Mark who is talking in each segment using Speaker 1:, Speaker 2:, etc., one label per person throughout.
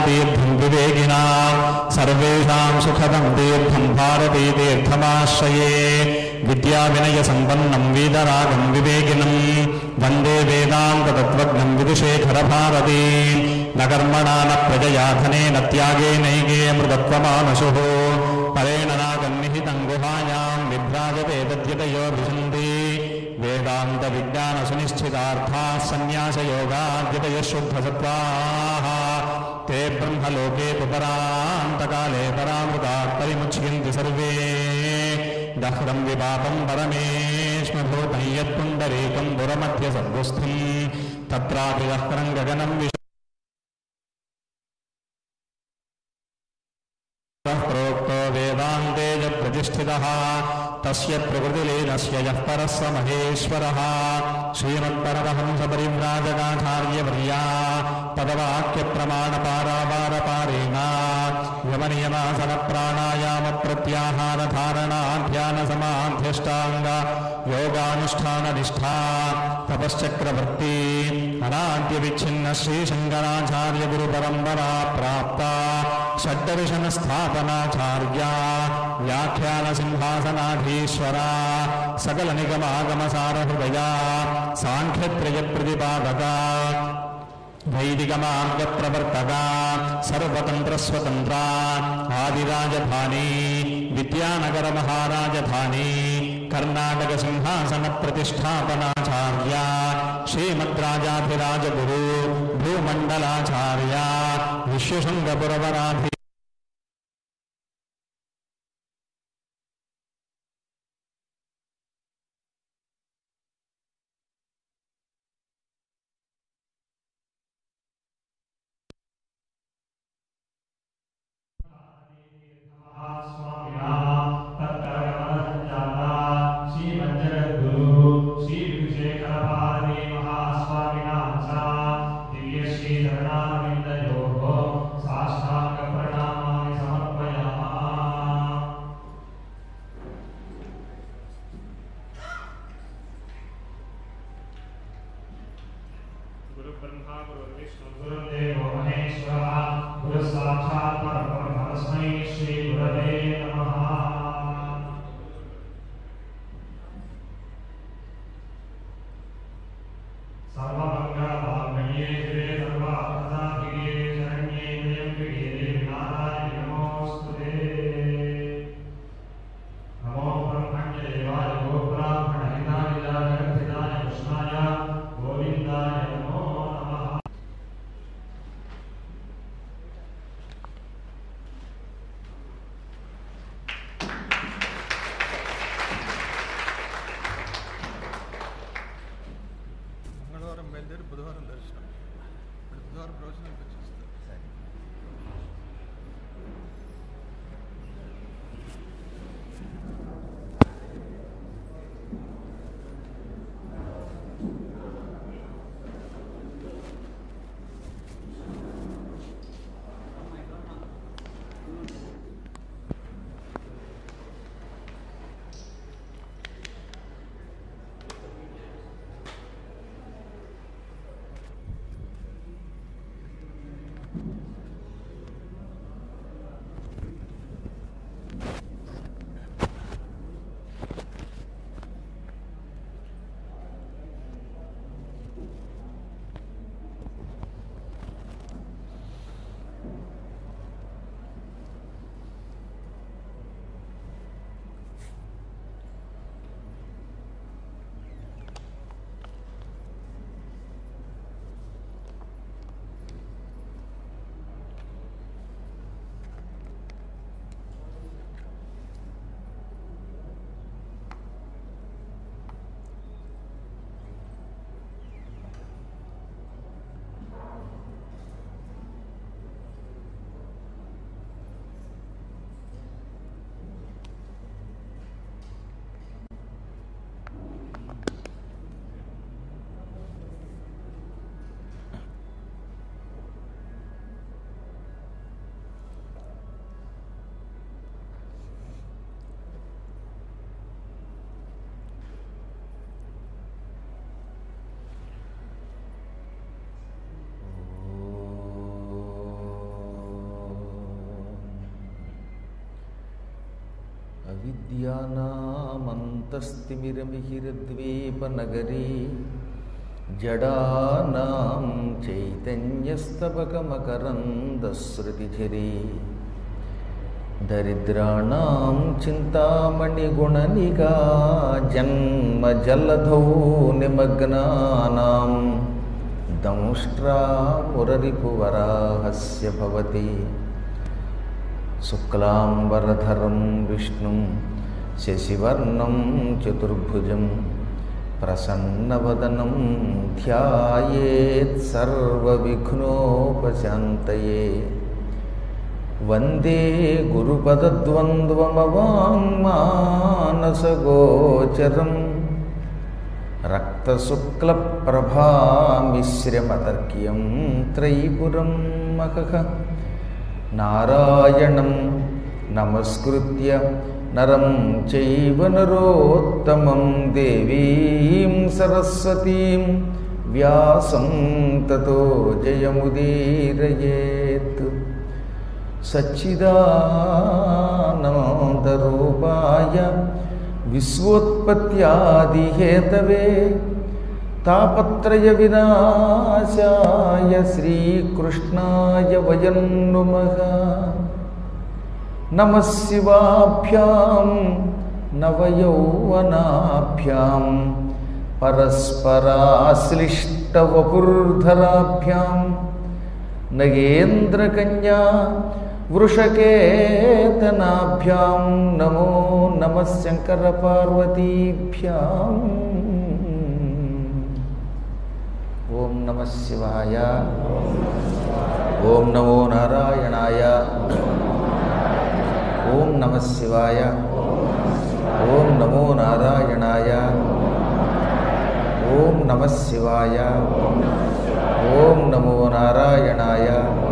Speaker 1: तीर्थं विवेकिनां सर्वेषां सुखदं तीर्थं भारतीतीर्थमाश्रये विद्याविनयसम्पन्नं वीतरागं विवेकिनं वन्दे वेदान्ततत्त्वज्ञं विदुषेखरभारती न कर्मणा न प्रजया धनेन त्यागेनैके मृतत्वमानशुः परेण नागन्निहितं गुहायां विभ्राजते तद्यतयोभिषन्ति वेदान्तविज्ञानसुनिश्चितार्थाः सन्न्यासयोगाद्यतयः शुद्धसत्त्वाः ते ब्रह्मलोके तु परान्तकाले परामृतात् परिमुच्यन्ति सर्वे दह्रं विपापं परमेश्वरभूतं यत्पुण्डरीकं पुरमध्यसद्गुस्थं तत्रापि दह्रं गगनं प्रोक्तो वेदान्ते च प्रतिष्ठितः तस्य प्रकृतिलीनस्य यः परः स महेश्वरः श्रीमत्परमहंसपरिव्राजकाचार्यवर्या पदवाक्यप्रमाणपारावारपारेण यमनियमासनप्राणायामप्रत्याहारधारणाध्यानसमाध्यष्टाङ्ग योगानुष्ठाननिष्ठा तपश्चक्रवर्ती अनाद्यविच्छिन्न श्रीशङ्कराचार्यगुरुपरम्परा प्राप्ता षड्दर्शनस्थापनाचार्या व्याख्यानसिंहासनाधीश्वरा सकलनिगमागमसारहृदया साङ्ख्यत्रयप्रतिपादका वैदिकमार्गप्रवर्तका सर्वतन्त्रस्वतन्त्रा आदिराजधानी विद्यानगरमहाराजधानी कर्नाटकसिंहासनप्रतिष्ठापनाचार्या श्रीमद्राजाधिराजगुरु भूमण्डलाचार्या विश्वशृङ्गपुरवराधि
Speaker 2: విద్యానామంతస్తిమిరమిహిరద్వీపనగరీ జడానాం చైతన్యస్తబకమకరందశ్రుతిఝరీ దరిద్రాణాం చింతామణిగుణనికా జన్మజలధౌ నిమగ్నానాం దంష్ట్రామురరిపువరాహస్య భవతి శుక్లాంబరధరం విష్ణుం శశివర్ణం చతుర్భుజం ప్రసన్నవదనం ధ్యాయేత్ సర్వవిఘ్నోపశాంతయే వందే గురుపదద్వంద్వమవాంగ్మానసగోచరం రక్తశుక్లప్రభామిశ్రమతర్క్యం త్రైపురం మఖః నారాయణం నమస్కృత్య నరం చైవ నరోత్తమం దేవీం సరస్వతీం వ్యాసం తతో జయముదీరయేత్. సచ్చిదానందరూపాయ విశ్వోత్పత్యాదిహేతవే తాపత్రయ వినాశాయ శ్రీకృష్ణాయ వయం నుమః. నమః శివాభ్యాం నవయౌవనాభ్యాం పరస్పరాశ్లిష్టవపుర్ధరాభ్యాం నగేంద్రకన్యా వృషకేతనాభ్యాం నమో నమః శంకరపార్వతీభ్యాం. ఓం నమః శివాయ. ఓం నమో నారాయణాయ. ఓం నమః శివాయ. ఓం నమో నారాయణాయ. ఓం నమః శివాయ. ఓం నమో నారాయణాయ.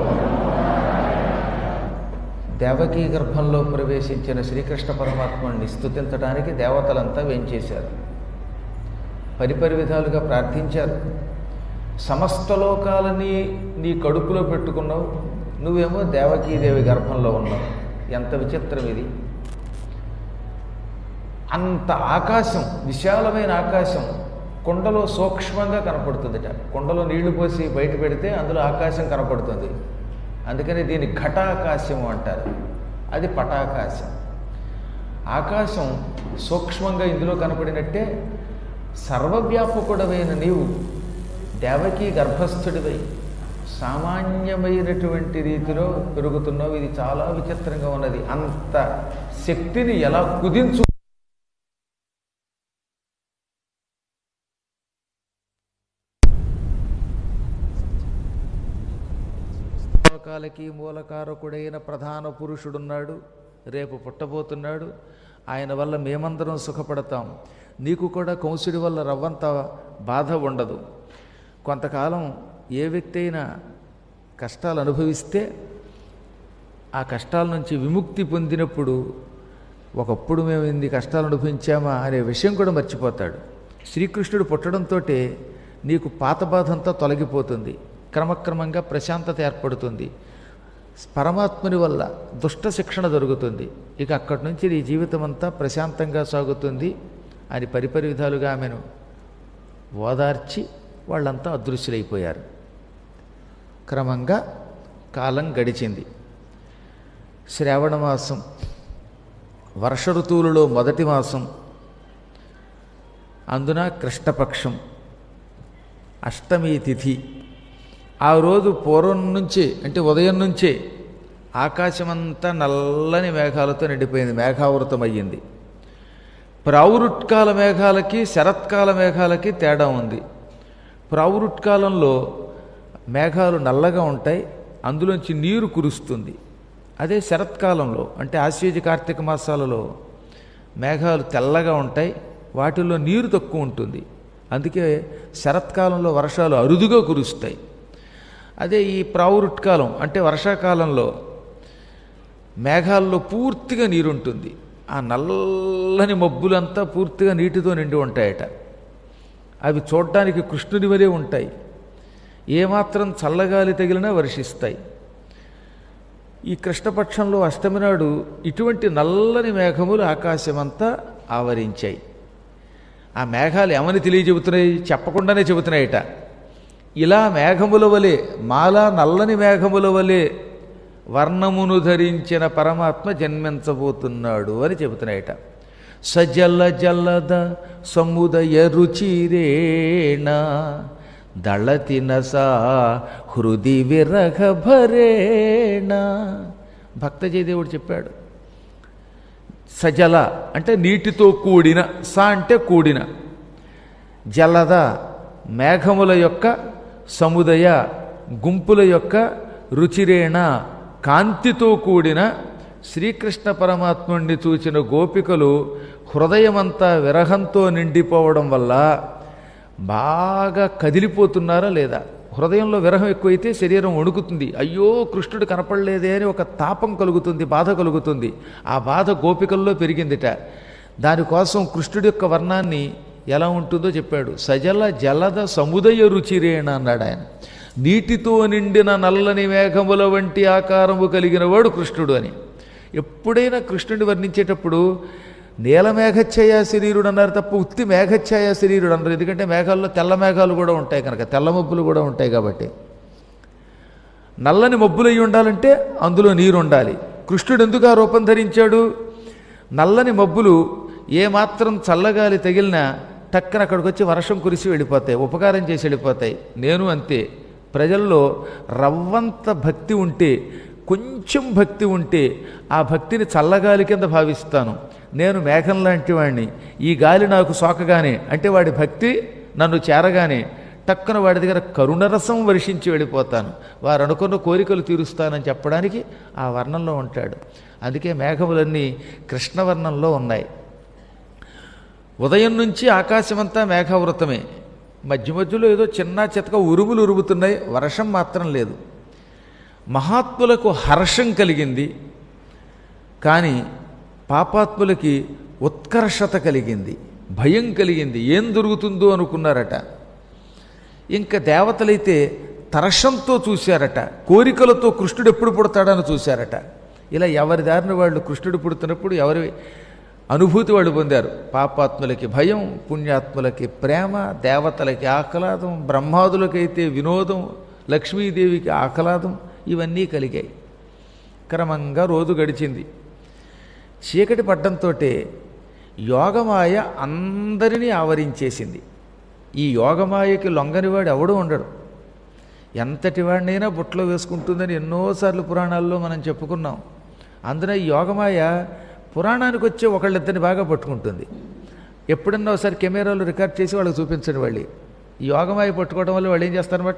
Speaker 2: దేవకీ గర్భంలో ప్రవేశించిన శ్రీకృష్ణ పరమాత్మని స్తుతించడానికి దేవతలంతా వేంచేశారు. పరిపరి విధాలుగా ప్రార్థించారు. సమస్త లోకాలని నీ కడుపులో పెట్టుకున్నావు, నువ్వేమో దేవకీదేవి గర్భంలో ఉన్నావు. ఎంత విచిత్రం ఇది! అంత ఆకాశం, విశాలమైన ఆకాశం కుండలో సూక్ష్మంగా కనపడుతుందిట. కుండలో నీళ్లు పోసి బయట పెడితే అందులో ఆకాశం కనపడుతుంది. అందుకని దీన్ని ఘటాకాశము అంటారు. అది పటాకాశం. ఆకాశం సూక్ష్మంగా ఇందులో కనపడినట్టే సర్వవ్యాపకుడమైన నీవు దేవకీ గర్భస్థుడివై సామాన్యమైనటువంటి రీతిలో పెరుగుతున్నావు. ఇది చాలా విచిత్రంగా ఉన్నది. అంత శక్తిని ఎలా కుదించు లోకాలకి మూలకారకుడైన ప్రధాన పురుషుడున్నాడు, రేపు పుట్టబోతున్నాడు. ఆయన వల్ల మేమందరం సుఖపడతాం. నీకు కూడా కంసుడి వల్ల రవ్వంత బాధ ఉండదు. కొంతకాలం ఏ వ్యక్తి అయినా కష్టాలు అనుభవిస్తే ఆ కష్టాల నుంచి విముక్తి పొందినప్పుడు ఒకప్పుడు మేము ఇన్ని కష్టాలు అనుభవించామా అనే విషయం కూడా మర్చిపోతాడు. శ్రీకృష్ణుడు పుట్టడంతో నీకు పాత బాధ అంతా తొలగిపోతుంది. క్రమక్రమంగా ప్రశాంతత ఏర్పడుతుంది. పరమాత్ముని వల్ల దుష్ట శిక్షణ జరుగుతుంది. ఇక అక్కడి నుంచి నీ జీవితం అంతా ప్రశాంతంగా సాగుతుంది అని పరిపరి విధాలుగా ఆమెను ఓదార్చి వాళ్ళంతా అదృశ్యులైపోయారు. క్రమంగా కాలం గడిచింది. శ్రావణ మాసం, వర్ష ఋతువులలో మొదటి మాసం, అందున కృష్ణపక్షం, అష్టమి తిథి. ఆ రోజు పూర్వం నుంచే, అంటే ఉదయం నుంచే ఆకాశమంతా నల్లని మేఘాలతో నిండిపోయింది, మేఘావృతమయ్యింది. ప్రావురుట్కాల మేఘాలకి శరత్కాల మేఘాలకి తేడా ఉంది. ప్రావురుట్కాలంలో మేఘాలు నల్లగా ఉంటాయి, అందులోంచి నీరు కురుస్తుంది. అదే శరత్కాలంలో, అంటే ఆశ్వేజ కార్తీక మాసాలలో మేఘాలు తెల్లగా ఉంటాయి, వాటిల్లో నీరు తక్కువ ఉంటుంది. అందుకే శరత్కాలంలో వర్షాలు అరుదుగా కురుస్తాయి. అదే ఈ ప్రావురుట్కాలం అంటే వర్షాకాలంలో మేఘాల్లో పూర్తిగా నీరుంటుంది. ఆ నల్లని మబ్బులంతా పూర్తిగా నీటితో నిండి ఉంటాయట. అవి చూడటానికి కృష్ణుని వలె ఉంటాయి. ఏమాత్రం చల్లగాలి తగిలినా వర్షిస్తాయి. ఈ కృష్ణపక్షంలో అష్టమి నాడు ఇటువంటి నల్లని మేఘములు ఆకాశమంతా ఆవరించాయి. ఆ మేఘాలు ఏమని తెలియజెబుతున్నాయి? చెప్పకుండానే చెబుతున్నాయట. ఇలా మేఘముల వలె, మాలా నల్లని మేఘముల వలె వర్ణమును ధరించిన పరమాత్మ జన్మించబోతున్నాడు అని చెబుతున్నాయట. సజల జలద సముదయ రుచిరేణ దళతినసా హృది విరహ భరేణ. భక్త జయదేవుడు చెప్పాడు. సజల అంటే నీటితో కూడిన, స అంటే కూడిన, జలద మేఘముల యొక్క, సముదయ గుంపుల యొక్క, రుచిరేణ కాంతితో కూడిన శ్రీకృష్ణ పరమాత్ముణ్ణి చూచిన గోపికలు హృదయమంతా విరహంతో నిండిపోవడం వల్ల బాగా కదిలిపోతున్నారా లేదా? హృదయంలో విరహం ఎక్కువైతే శరీరం వణుకుతుంది. అయ్యో కృష్ణుడు కనపడలేదే అని ఒక తాపం కలుగుతుంది, బాధ కలుగుతుంది. ఆ బాధ గోపికల్లో పెరిగిందిట. దానికోసం కృష్ణుడి యొక్క వర్ణాన్ని ఎలా ఉంటుందో చెప్పాడు. సజల జలద సముదయ రుచిరేణ అన్నాడు ఆయన. నీటితో నిండిన నల్లని మేఘముల వంటి ఆకారము కలిగిన వాడు కృష్ణుడు అని. ఎప్పుడైనా కృష్ణుడిని వర్ణించేటప్పుడు నీలమేఘఛాయ శరీరుడు అన్నారు తప్ప ఉత్తి మేఘఛాయ శరీరుడు అన్నారు. ఎందుకంటే మేఘాల్లో తెల్ల మేఘాలు కూడా ఉంటాయి కనుక, తెల్ల మబ్బులు కూడా ఉంటాయి కాబట్టి. నల్లని మబ్బులు అయి ఉండాలంటే అందులో నీరు ఉండాలి. కృష్ణుడు ఎందుకు ఆ రూపం ధరించాడు? నల్లని మబ్బులు ఏమాత్రం చల్లగాలి తగిలినా టక్కన అక్కడికి వచ్చి వర్షం కురిసి వెళ్ళిపోతాయి, ఉపకారం చేసి వెళ్ళిపోతాయి. నేను అంతే. ప్రజల్లో రవ్వంత భక్తి ఉంటే, కొంచెం భక్తి ఉంటే ఆ భక్తిని చల్లగాలి కింద భావిస్తాను. నేను మేఘం లాంటి వాడిని, ఈ గాలి నాకు సోకగానే అంటే వాడి భక్తి నన్ను చేరగానే టక్కున వాడి దగ్గర కరుణరసం వర్షించి వెళ్ళిపోతాను, వారు అనుకున్న కోరికలు తీరుస్తానని చెప్పడానికి ఆ వర్ణంలో ఉంటాడు. అందుకే మేఘములన్నీ కృష్ణవర్ణంలో ఉన్నాయి. ఉదయం నుంచి ఆకాశమంతా మేఘావృతమే. మధ్య మధ్యలో ఏదో చిన్న చితక ఉరుములు ఉరుముతున్నాయి, వర్షం మాత్రం లేదు. మహాత్ములకు హర్షం కలిగింది, కానీ పాపాత్ములకి ఉత్కర్షత కలిగింది, భయం కలిగింది. ఏం దొరుకుతుందో అనుకున్నారట. ఇంకా దేవతలైతే తర్షంతో చూశారట, కోరికలతో కృష్ణుడు ఎప్పుడు పుడతాడని చూశారట. ఇలా ఎవరి దారిని వాళ్ళు కృష్ణుడు పుడుతున్నప్పుడు ఎవరి అనుభూతి వాళ్ళు పొందారు. పాపాత్ములకి భయం, పుణ్యాత్ములకి ప్రేమ, దేవతలకి ఆహ్లాదం, బ్రహ్మాదులకైతే వినోదం, లక్ష్మీదేవికి ఆహ్లాదం, ఇవన్నీ కలిగాయి. క్రమంగా రోజు గడిచింది. చీకటి పడ్డంతో యోగమాయ అందరినీ ఆవరించేసింది. ఈ యోగమాయకి లొంగనివాడు ఎవడూ ఉండడు. ఎంతటి వాడినైనా బుట్టలో వేసుకుంటుందని ఎన్నోసార్లు పురాణాల్లో మనం చెప్పుకున్నాం. అందున ఈ యోగమాయ పురాణానికి వచ్చే ఒకళ్ళిద్దరిని బాగా పట్టుకుంటుంది. ఎప్పుడన్నా ఒకసారి కెమెరాలో రికార్డ్ చేసి వాళ్ళకి చూపించండి. వాళ్ళు ఈ యోగమాయ పట్టుకోవడం వల్ల వాళ్ళు ఏం చేస్తారన్నమాట,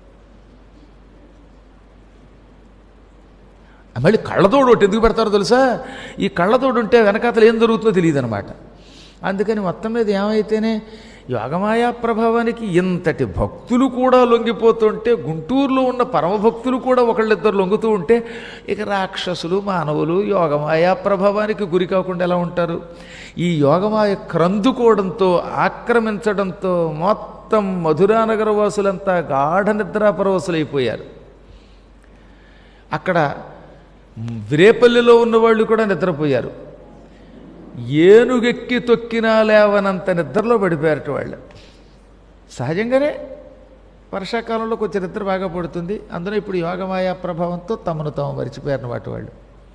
Speaker 2: మళ్ళీ కళ్ళతోడు ఒకటి ఎందుకు పెడతారో తెలుసా? ఈ కళ్ళతోడు ఉంటే వెనకాతలు ఏం జరుగుతుందో తెలియదు అనమాట. అందుకని మొత్తం మీద ఏమైతేనే యోగమాయా ప్రభావానికి ఇంతటి భక్తులు కూడా లొంగిపోతుంటే, గుంటూరులో ఉన్న పరమభక్తులు కూడా ఒకళ్ళిద్దరు లొంగుతూ ఉంటే, ఇక రాక్షసులు మానవులు యోగమాయా ప్రభావానికి గురి కాకుండా ఎలా ఉంటారు? ఈ యోగమాయ క్రందుకోవడంతో, ఆక్రమించడంతో మొత్తం మధురానగర వాసులంతా గాఢ నిద్రాపరవశులైపోయారు. అక్కడ విరేపల్లిలో ఉన్నవాళ్ళు కూడా నిద్రపోయారు. ఏనుగెక్కి తొక్కినా లేవనంత నిద్రలో పడిపోయారట వాళ్ళు. సహజంగానే వర్షాకాలంలో కొంచెం నిద్ర బాగా పడుతుంది. అందులో ఇప్పుడు యోగమాయా ప్రభావంతో తమను తాము మరిచిపోయారన్నమాట వాళ్ళు.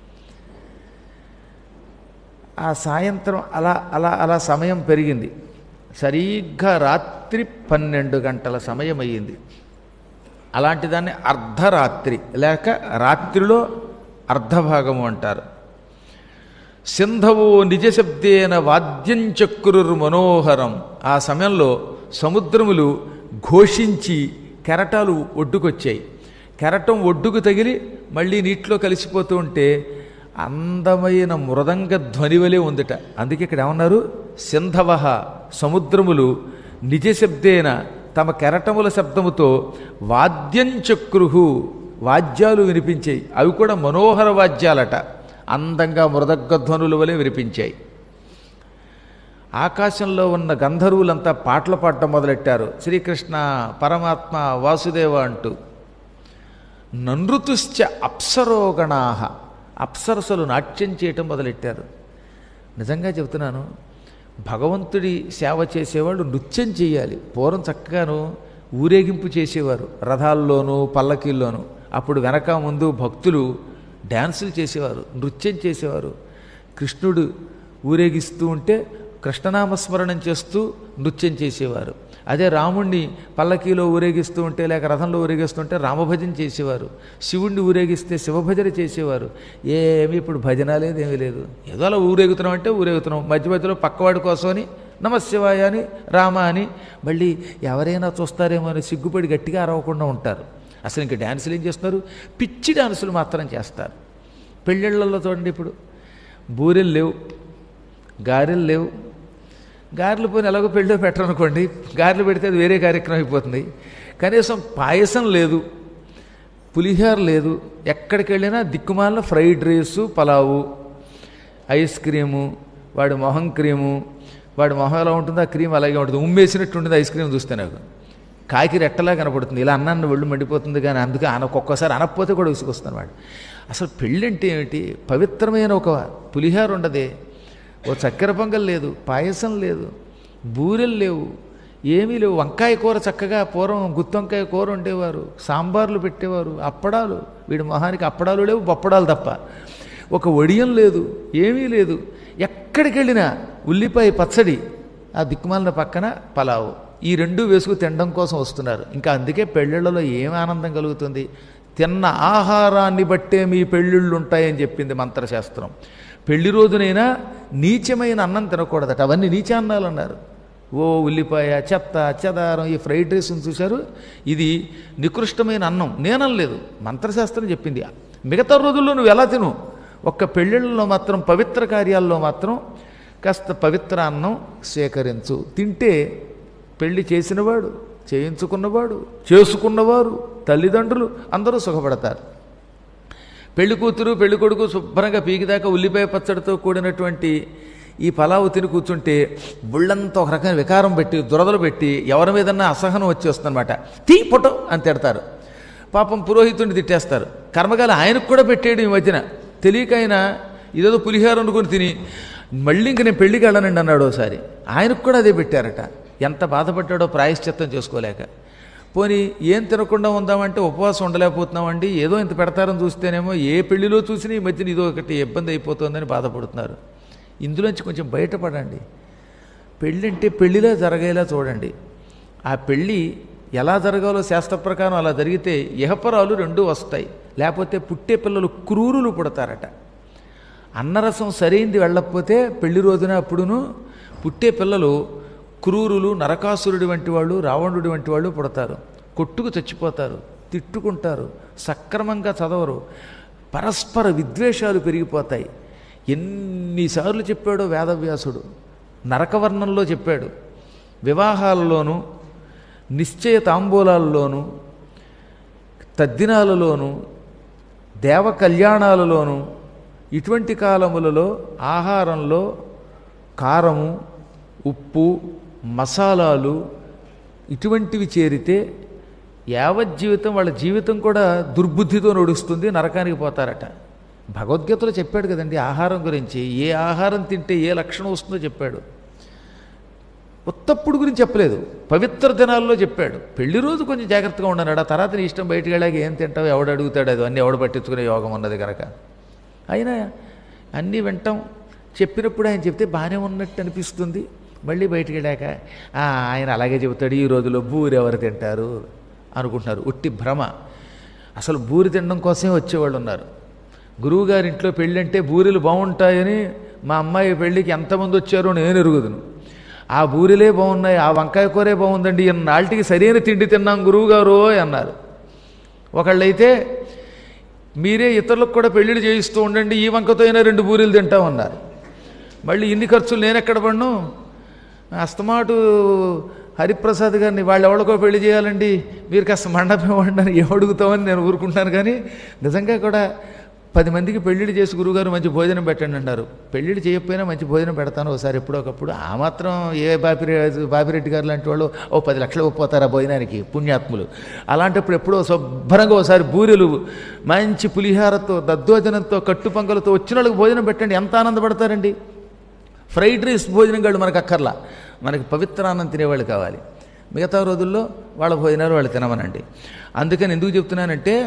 Speaker 2: ఆ సాయంత్రం అలా అలా అలా సమయం పెరిగింది. సరిగ్గా రాత్రి 12 గంటల సమయం అయ్యింది. అలాంటి దాన్ని అర్ధరాత్రి లేక రాత్రిలో అర్ధభాగము అంటారు. సింధవో నిజశబ్దేన వాద్యంచక్రుర్ మనోహరం. ఆ సమయంలో సముద్రములు ఘోషించి కెరటాలు ఒడ్డుకొచ్చాయి. కెరటం ఒడ్డుకు తగిలి మళ్ళీ నీటిలో కలిసిపోతూ ఉంటే అందమైన మృదంగ ధ్వనివలే ఉందిట. అందుకే ఇక్కడ ఏమన్నారు, సింధవ సముద్రములు నిజశబ్దేన తమ కెరటముల శబ్దముతో వాద్యంచక్రుహు వాద్యాలు వినిపించాయి. అవి కూడా మనోహర వాద్యాలట, అందంగా మృదగ్గధ్వనుల వలె వినిపించాయి. ఆకాశంలో ఉన్న గంధర్వులంతా పాటలు పాడటం మొదలెట్టారు. శ్రీకృష్ణ పరమాత్మ వాసుదేవ అంటూ ననృతుశ్చ అప్సరోగణాహ, అప్సరసలు నాట్యం చేయటం మొదలెట్టారు. నిజంగా చెబుతున్నాను, భగవంతుడి సేవ చేసేవాళ్ళు నృత్యం చేయాలి. పూర్వం చక్కగాను ఊరేగింపు చేసేవారు రథాల్లోనూ పల్లకీల్లోనూ. అప్పుడు వెనక ముందు భక్తులు డ్యాన్సులు చేసేవారు, నృత్యం చేసేవారు. కృష్ణుడు ఊరేగిస్తూ ఉంటే కృష్ణనామస్మరణం చేస్తూ నృత్యం చేసేవారు. అదే రాముణ్ణి పల్లకీలో ఊరేగిస్తూ ఉంటే లేక రథంలో ఊరేగిస్తుంటే రామభజన చేసేవారు. శివుణ్ణి ఊరేగిస్తే శివభజన చేసేవారు. ఏమీ ఇప్పుడు భజన లేదు, ఏమీ లేదు. ఏదో అలా ఊరేగుతున్నాం అంటే ఊరేగుతున్నాం. మధ్య మధ్యలో పక్కవాడి కోసమని నమశివాయ అని రామ అని, మళ్ళీ ఎవరైనా చూస్తారేమో అని సిగ్గుపడి గట్టిగా అరవకుండా ఉంటారు. అసలు ఇంక డ్యాన్సులు ఏం చేస్తున్నారు? పిచ్చి డ్యాన్సులు మాత్రం చేస్తారు. పెళ్ళిళ్ళల్లో చూడండి, ఇప్పుడు బూరెలు లేవు, గారెలు లేవు. గారెలు పోయిన ఎలాగో పెళ్ళిలో పెట్టరనుకోండి, గారెలు పెడితే అది వేరే కార్యక్రమం అయిపోతుంది. కనీసం పాయసం లేదు, పులిహోర లేదు. ఎక్కడికి వెళ్ళినా దిక్కుమాలిన fried rice, pulao, ice cream, వాడి మొహం క్రీము. వాడి మొహం ఎలా ఉంటుందో ఆ క్రీమ్ అలాగే ఉంటుంది. ఉమ్మేసినట్టు ఉంటుంది ఐస్ క్రీమ్ చూస్తే. నాకు కాకి రెట్టలా కనపడుతుంది. ఇలా అన్నాన్ని ఒళ్ళు మండిపోతుంది. కానీ అందుకే ఒక్కొక్కసారి అనకపోతే కూడా విసుకొస్తాను వాడు. అసలు పెళ్ళంటే ఏమిటి? పవిత్రమైన ఒక పులిహోర ఉండదే, ఓ చక్కెర పొంగల్ లేదు, పాయసం లేదు, బూరెలు లేవు, ఏమీ లేవు. వంకాయ కూర చక్కగా పూర్వం గుత్తొంకాయ కూర ఉండేవారు, సాంబార్లు పెట్టేవారు, అప్పడాలు. వీడి మొహానికి అప్పడాలు లేవు, బొప్పడాలు తప్ప. ఒక వడియం లేదు, ఏమీ లేదు. ఎక్కడికి వెళ్ళినా ఉల్లిపాయ పచ్చడి, ఆ దిక్కుమాలిన పక్కన పలావు. ఈ రెండు వేసుకు తినడం కోసం వస్తున్నారు. ఇంకా అందుకే పెళ్ళిళ్ళలో ఏం ఆనందం కలుగుతుంది? తిన్న ఆహారాన్ని బట్టే మీ పెళ్ళిళ్ళు ఉంటాయని చెప్పింది మంత్రశాస్త్రం. పెళ్లి రోజునైనా నీచమైన అన్నం తినకూడదట. అవన్నీ నీచాన్నాలు అన్నారు. ఓ ఉల్లిపాయ, చెత్త, చెదారం, ఈ ఫ్రైడ్ రైస్ని చూశారు, ఇది నికృష్టమైన అన్నం. నేనలేదు, మంత్రశాస్త్రం చెప్పింది. మిగతా రోజుల్లో నువ్వు ఎలా తిను, ఒక్క పెళ్ళిళ్ళలో మాత్రం, పవిత్ర కార్యాల్లో మాత్రం కాస్త పవిత్ర అన్నం స్వీకరించు. తింటే పెళ్లి చేసినవాడు, చేయించుకున్నవాడు, చేసుకున్నవారు, తల్లిదండ్రులు అందరూ సుఖపడతారు. పెళ్లి కూతురు పెళ్లి కొడుకు శుభ్రంగా పీకిదాకా ఉల్లిపాయ పచ్చడితో కూడినటువంటి ఈ పలావు తిని కూర్చుంటే బుళ్ళంతా ఒక రకమైన వికారం పెట్టి, దురదలు పెట్టి, ఎవరి మీదన్నా అసహనం వచ్చేస్తుందన్నమాట. తీ పొటో అని తిడతారు. పాపం పురోహితుడిని తిట్టేస్తారు. కర్మగాలి ఆయనకు కూడా పెట్టేయడం ఈ మధ్యన తెలియక. ఆయన ఇదేదో పులిహోర అనుకుని తిని మళ్ళీ ఇంక నేను పెళ్లికి వెళ్ళనండి అన్నాడు ఒకసారి. ఆయనకు కూడా అదే పెట్టారట. ఎంత బాధపడ్డాడో ప్రాయశ్చిత్తం చేసుకోలేక. పోనీ ఏం తినకుండా ఉందామంటే ఉపవాసం ఉండలేకపోతున్నామండి, ఏదో ఇంత పెడతారని చూస్తేనేమో ఏ పెళ్లిలో చూసినా ఈ మధ్యన ఇదో ఒకటి ఇబ్బంది అయిపోతుందని బాధపడుతున్నారు. ఇందులోంచి కొంచెం బయటపడండి. పెళ్ళి అంటే పెళ్లిలా జరగేలా చూడండి. ఆ పెళ్ళి ఎలా జరగాలో శాస్త్ర ప్రకారం అలా జరిగితే ఇహపరాలు రెండూ వస్తాయి. లేకపోతే పుట్టే పిల్లలు క్రూరులు పుడతారట. అన్నరసం సరైంది వెళ్ళకపోతే పెళ్లి రోజున అప్పుడును పుట్టే పిల్లలు క్రూరులు, నరకాసురుడి వంటి వాళ్ళు, రావణుడి వంటి వాళ్ళు పుడతారు. కొట్టుకు చచ్చిపోతారు, తిట్టుకుంటారు, సక్రమంగా చదవరు, పరస్పర విద్వేషాలు పెరిగిపోతాయి. ఎన్నిసార్లు చెప్పాడో వేదవ్యాసుడు. నరకవర్ణంలో చెప్పాడు. వివాహాలలోనూ, నిశ్చయ తాంబూలాల్లోనూ, తద్దినాలలోనూ, దేవ కళ్యాణాలలోనూ, ఇటువంటి కాలములలో ఆహారంలో కారము, ఉప్పు, మసాలాలు ఇటువంటివి చేరితే యావజ్జీవితం వాళ్ళ జీవితం కూడా దుర్బుద్ధితో నడుస్తుంది, నరకానికి పోతారట. భగవద్గీతలో చెప్పాడు కదండి ఆహారం గురించి. ఏ ఆహారం తింటే ఏ లక్షణం వస్తుందో చెప్పాడు. ఉత్తప్పుడు గురించి చెప్పలేదు, పవిత్ర దినాల్లో చెప్పాడు. పెళ్లి రోజు కొంచెం జాగ్రత్తగా ఉండన్నాడు. ఆ తర్వాత నీ ఇష్టం, బయటికి వెళ్ళాక ఏం తింటావు, ఎవడు అడుగుతాడు, అది అన్నీ ఎవడు పట్టించుకునే యోగం ఉన్నది కనుక. అయినా అన్నీ వింటాం. చెప్పినప్పుడు ఆయన చెప్తే బాగానే ఉన్నట్టు అనిపిస్తుంది. మళ్ళీ బయటికి వెళ్ళాక ఆయన అలాగే చెబుతాడు, ఈ రోజులో బూరి ఎవరు తింటారు అనుకుంటున్నారు. ఉట్టి భ్రమ. అసలు బూరి తినడం కోసమే వచ్చేవాళ్ళు ఉన్నారు. గురువుగారి ఇంట్లో పెళ్ళి అంటే బూరెలు బాగుంటాయని మా అమ్మాయి పెళ్ళికి ఎంతమంది వచ్చారో నేను ఎరుగుదును. ఆ బూరెలే బాగున్నాయి, ఆ వంకాయ కూరే బాగుందండి, నాటికి సరైన తిండి తిన్నాం గురువుగారు అన్నారు. ఒకళ్ళైతే మీరే ఇతరులకు కూడా పెళ్ళిళ్ళు చేయిస్తూ ఉండండి, ఈ వంకతో అయినా 2 బూరెలు తింటామన్నారు. మళ్ళీ ఇన్ని ఖర్చులు నేను ఎక్కడ పడ్ను, అస్తమాటు హరిప్రసాద్ గారిని వాళ్ళు ఎవరికో పెళ్లి చేయాలండి, మీరు కాస్త మండపం ఇవ్వండి అని ఏమడుగుతామని నేను ఊరుకుంటున్నాను. కానీ నిజంగా కూడా 10 మందికి పెళ్ళిళ్ళు చేసి గురువుగారు మంచి భోజనం పెట్టండి అన్నారు. పెళ్ళిళ్ళు చేయకపోయినా మంచి భోజనం పెడతాను ఒకసారి ఎప్పుడో ఒకప్పుడు. ఆ మాత్రం ఏ బాపిరెడ్డి గారు లాంటి వాళ్ళు 10 లక్షలు ఒప్పోతారు ఆ భోజనానికి, పుణ్యాత్ములు. అలాంటప్పుడు ఎప్పుడో శుభ్రంగా ఒకసారి బూరెలు మంచి పులిహారతో దద్దోజనంతో కట్టు పొంగలతో వచ్చిన వాళ్ళకి భోజనం పెట్టండి, ఎంత ఆనందపడతారండి. ఫ్రైడ్ రైస్ భోజనం కాళ్ళు మనకు అక్కర్లా, మనకి పవిత్రాన్నం తినేవాళ్ళు కావాలి. మిగతా రోజుల్లో వాళ్ళ భోజనాలు వాళ్ళు తినమనండి. అందుకని ఎందుకు చెప్తున్నానంటే